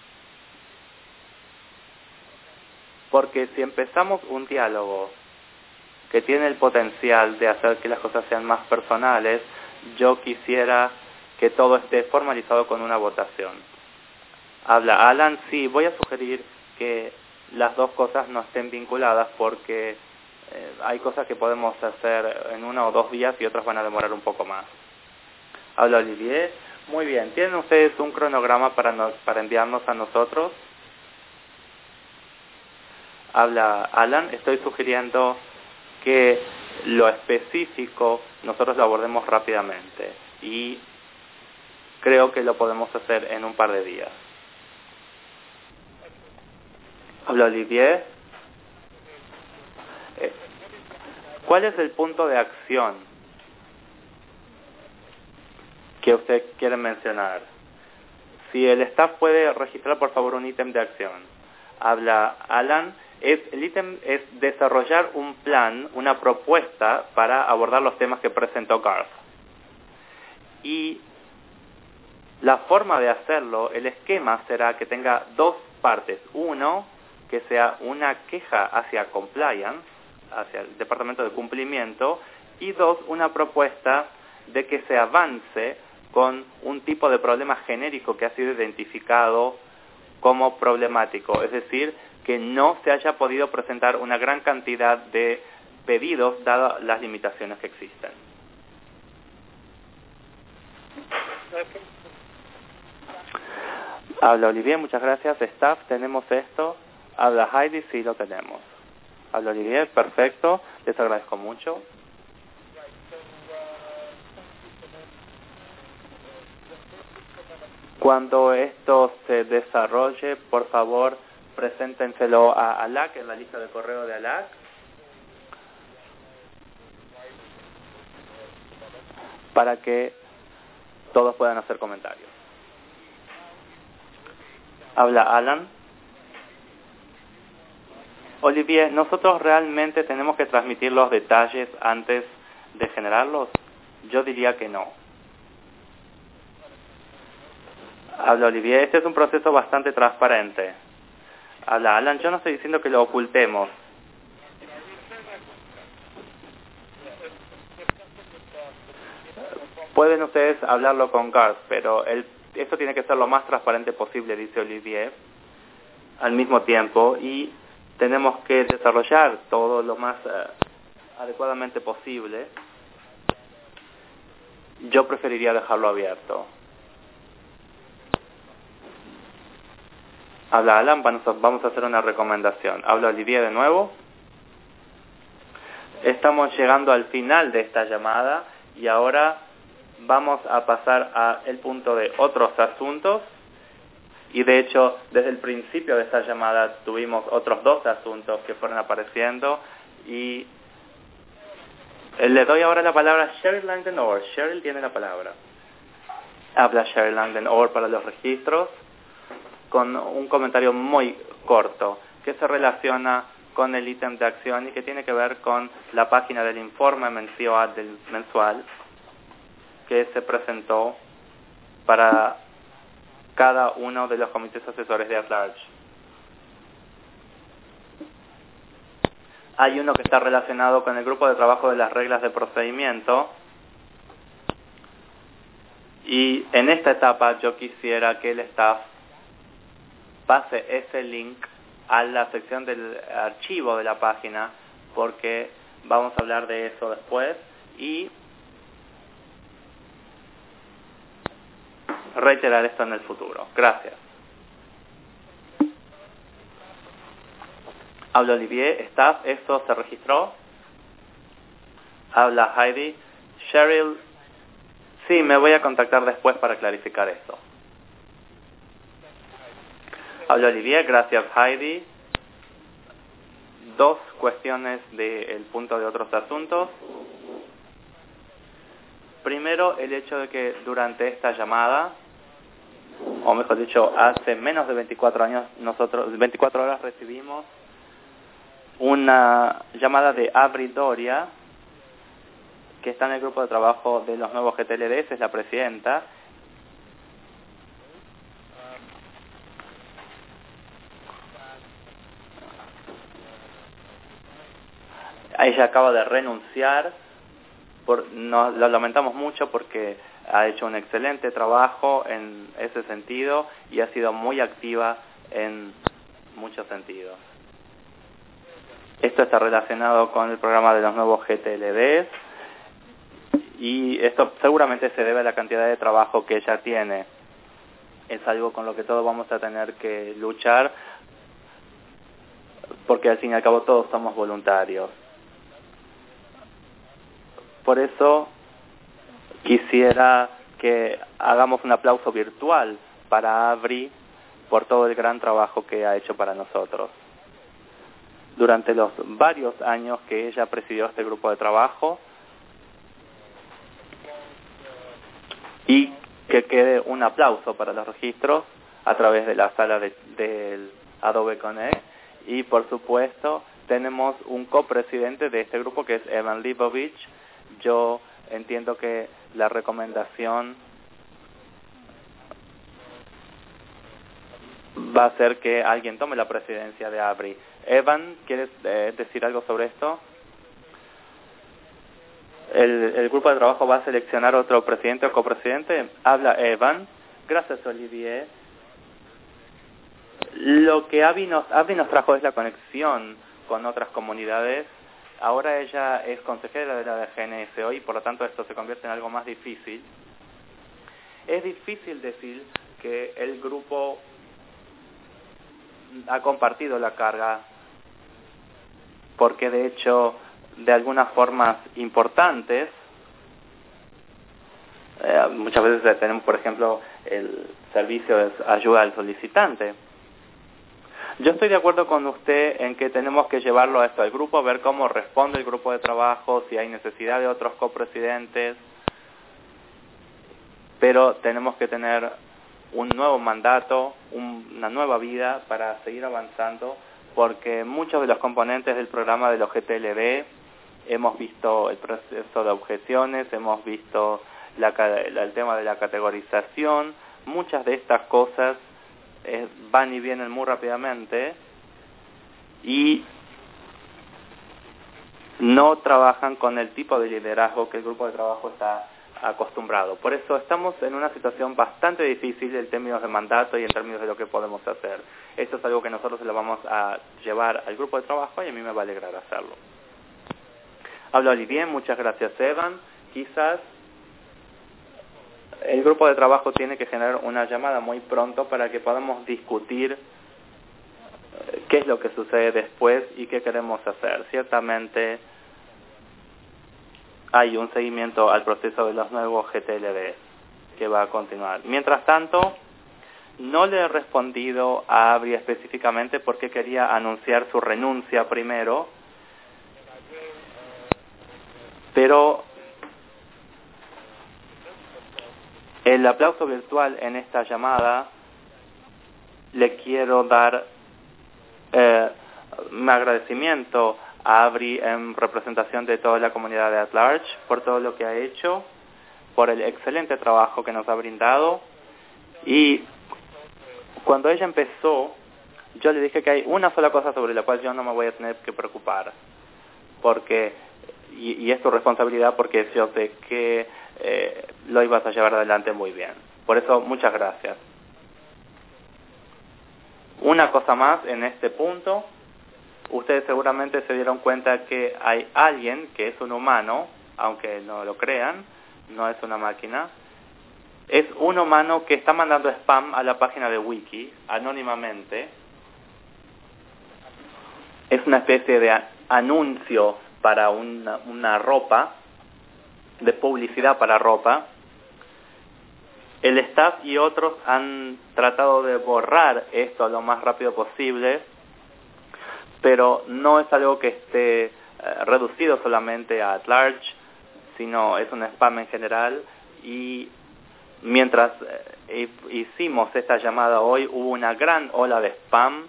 Porque si empezamos un diálogo que tiene el potencial de hacer que las cosas sean más personales, yo quisiera que todo esté formalizado con una votación. Habla Alan. Sí, voy a sugerir que las dos cosas no estén vinculadas, porque hay cosas que podemos hacer en 1 o 2 días y otras van a demorar un poco más. Habla Olivier. Muy bien. ¿Tienen ustedes un cronograma para enviarnos a nosotros? Habla Alan. Estoy sugiriendo que lo específico nosotros lo abordemos rápidamente y creo que lo podemos hacer en un par de días. Habla Olivier. ¿Cuál es el punto de acción que usted quiere mencionar? Si el staff puede registrar, por favor, un ítem de acción. Habla Alan. El ítem es desarrollar un plan, una propuesta para abordar los temas que presentó Garth. Y la forma de hacerlo, el esquema será que tenga dos partes. Uno, que sea una queja hacia compliance, hacia el departamento de cumplimiento, y dos, una propuesta de que se avance con un tipo de problema genérico que ha sido identificado como problemático, es decir, que no se haya podido presentar una gran cantidad de pedidos dadas las limitaciones que existen. Habla Olivier, muchas gracias. Staff, ¿tenemos esto? Habla Heidi, sí lo tenemos. Habla Olivier, perfecto, les agradezco mucho. Cuando esto se desarrolle, por favor, preséntenselo a ALAC, en la lista de correo de ALAC. Para que todos puedan hacer comentarios. Habla Alan. Olivier, ¿nosotros realmente tenemos que transmitir los detalles antes de generarlos? Yo diría que no. Habla Olivier, este es un proceso bastante transparente. Habla Alan, yo no estoy diciendo que lo ocultemos. Pueden ustedes hablarlo con Garth, pero esto tiene que ser lo más transparente posible, dice Olivier, al mismo tiempo, y tenemos que desarrollar todo lo más adecuadamente posible. Yo preferiría dejarlo abierto. Habla Alan, vamos a hacer una recomendación. Habla Olivier de nuevo. Estamos llegando al final de esta llamada y ahora vamos a pasar al punto de otros asuntos. Y de hecho, desde el principio de esta llamada tuvimos otros dos asuntos que fueron apareciendo. Y le doy ahora la palabra a Cheryl Langdon-Orr. Cheryl tiene la palabra. Habla Cheryl Langdon-Orr para los registros, con un comentario muy corto que se relaciona con el ítem de acción y que tiene que ver con la página del informe mensual que se presentó para cada uno de los comités asesores de at-large. Hay uno que está relacionado con el grupo de trabajo de las reglas de procedimiento y en esta etapa yo quisiera que el staff pase ese link a la sección del archivo de la página porque vamos a hablar de eso después y reiterar esto en el futuro. Gracias. Habla Olivier, staff, ¿esto se registró? Habla Heidi. Cheryl, sí, me voy a contactar después para clarificar esto. Habla Olivier, gracias Heidi. Dos cuestiones del punto de otros asuntos. Primero, el hecho de que durante esta llamada, o mejor dicho, hace menos de 24 horas recibimos una llamada de Avri Doria, que está en el grupo de trabajo de los nuevos GTLDs, es la presidenta. Ella acaba de renunciar, lo lamentamos mucho porque ha hecho un excelente trabajo en ese sentido y ha sido muy activa en muchos sentidos. Esto está relacionado con el programa de los nuevos GTLDs y esto seguramente se debe a la cantidad de trabajo que ella tiene. Es algo con lo que todos vamos a tener que luchar porque al fin y al cabo todos somos voluntarios. Por eso quisiera que hagamos un aplauso virtual para Avri por todo el gran trabajo que ha hecho para nosotros. Durante los varios años que ella presidió este grupo de trabajo, y que quede un aplauso para los registros a través de la sala del Adobe Connect. Y por supuesto tenemos un copresidente de este grupo que es Evan Leibovich. Yo entiendo que la recomendación va a ser que alguien tome la presidencia de Avri. Evan, ¿quieres decir algo sobre esto? El grupo de trabajo va a seleccionar otro presidente o copresidente. Habla Evan. Gracias, Olivier. Lo que Avri nos trajo es la conexión con otras comunidades. Ahora ella es consejera de la GNSO y por lo tanto esto se convierte en algo más difícil. Es difícil decir que el grupo ha compartido la carga, porque de hecho de algunas formas importantes, muchas veces tenemos por ejemplo el servicio de ayuda al solicitante. Yo estoy de acuerdo con usted en que tenemos que llevarlo a esto al grupo, ver cómo responde el grupo de trabajo, si hay necesidad de otros copresidentes, pero tenemos que tener un nuevo mandato, una nueva vida para seguir avanzando, porque muchos de los componentes del programa de los GTLB, hemos visto el proceso de objeciones, hemos visto el tema de la categorización, muchas de estas cosas van y vienen muy rápidamente y no trabajan con el tipo de liderazgo que el grupo de trabajo está acostumbrado. Por eso estamos en una situación bastante difícil en términos de mandato y en términos de lo que podemos hacer. Esto es algo que nosotros se lo vamos a llevar al grupo de trabajo y a mí me va a alegrar hacerlo. Habla Olivier, muchas gracias Evan. Quizás el grupo de trabajo tiene que generar una llamada muy pronto para que podamos discutir qué es lo que sucede después y qué queremos hacer. Ciertamente hay un seguimiento al proceso de los nuevos GTLB que va a continuar. Mientras tanto, no le he respondido a Avri específicamente porque quería anunciar su renuncia primero, pero el aplauso virtual en esta llamada le quiero dar mi agradecimiento a Avri en representación de toda la comunidad de At Large por todo lo que ha hecho, por el excelente trabajo que nos ha brindado. Y cuando ella empezó, yo le dije que hay una sola cosa sobre la cual yo no me voy a tener que preocupar, porque y es tu responsabilidad, porque yo sé que lo ibas a llevar adelante muy bien. Por eso, muchas gracias. Una cosa más en este punto. Ustedes seguramente se dieron cuenta que hay alguien que es un humano, aunque no lo crean, no es una máquina. Es un humano que está mandando spam a la página de Wiki, anónimamente. Es una especie de anuncio para una ropa, de publicidad para ropa. El staff y otros han tratado de borrar esto lo más rápido posible, pero no es algo que esté reducido solamente a At Large, sino es un spam en general. Y mientras hicimos esta llamada hoy, hubo una gran ola de spam.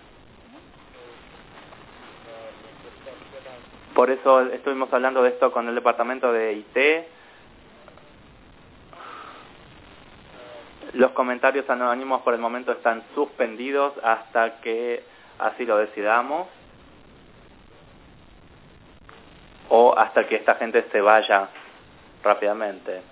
Por eso estuvimos hablando de esto con el departamento de IT. Los comentarios anónimos por el momento están suspendidos hasta que así lo decidamos, o hasta que esta gente se vaya rápidamente.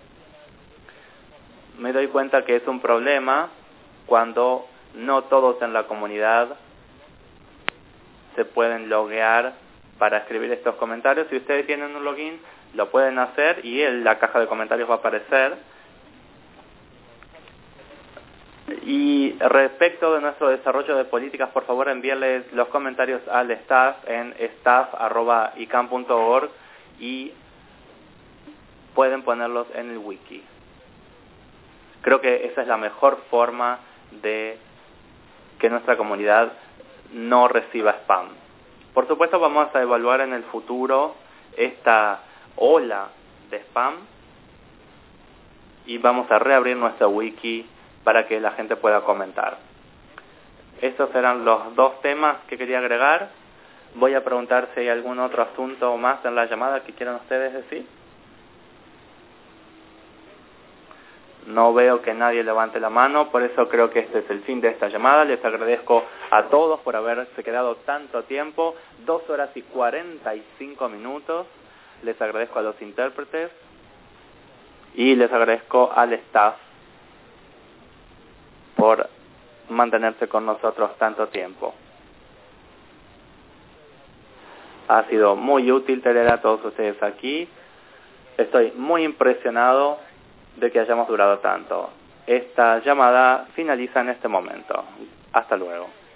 Me doy cuenta que es un problema cuando no todos en la comunidad se pueden loguear para escribir estos comentarios. Si ustedes tienen un login, lo pueden hacer y la caja de comentarios va a aparecer. Y respecto de nuestro desarrollo de políticas, por favor envíenles los comentarios al staff en staff@icam.org y pueden ponerlos en el wiki. Creo que esa es la mejor forma de que nuestra comunidad no reciba spam. Por supuesto vamos a evaluar en el futuro esta ola de spam y vamos a reabrir nuestro wiki para que la gente pueda comentar. Estos eran los dos temas que quería agregar. Voy a preguntar si hay algún otro asunto más en la llamada que quieran ustedes decir. No veo que nadie levante la mano, por eso creo que este es el fin de esta llamada. Les agradezco a todos por haberse quedado tanto tiempo, 2 horas y 45 minutos. Les agradezco a los intérpretes y les agradezco al staff por mantenerse con nosotros tanto tiempo. Ha sido muy útil tener a todos ustedes aquí. Estoy muy impresionado de que hayamos durado tanto. Esta llamada finaliza en este momento. Hasta luego.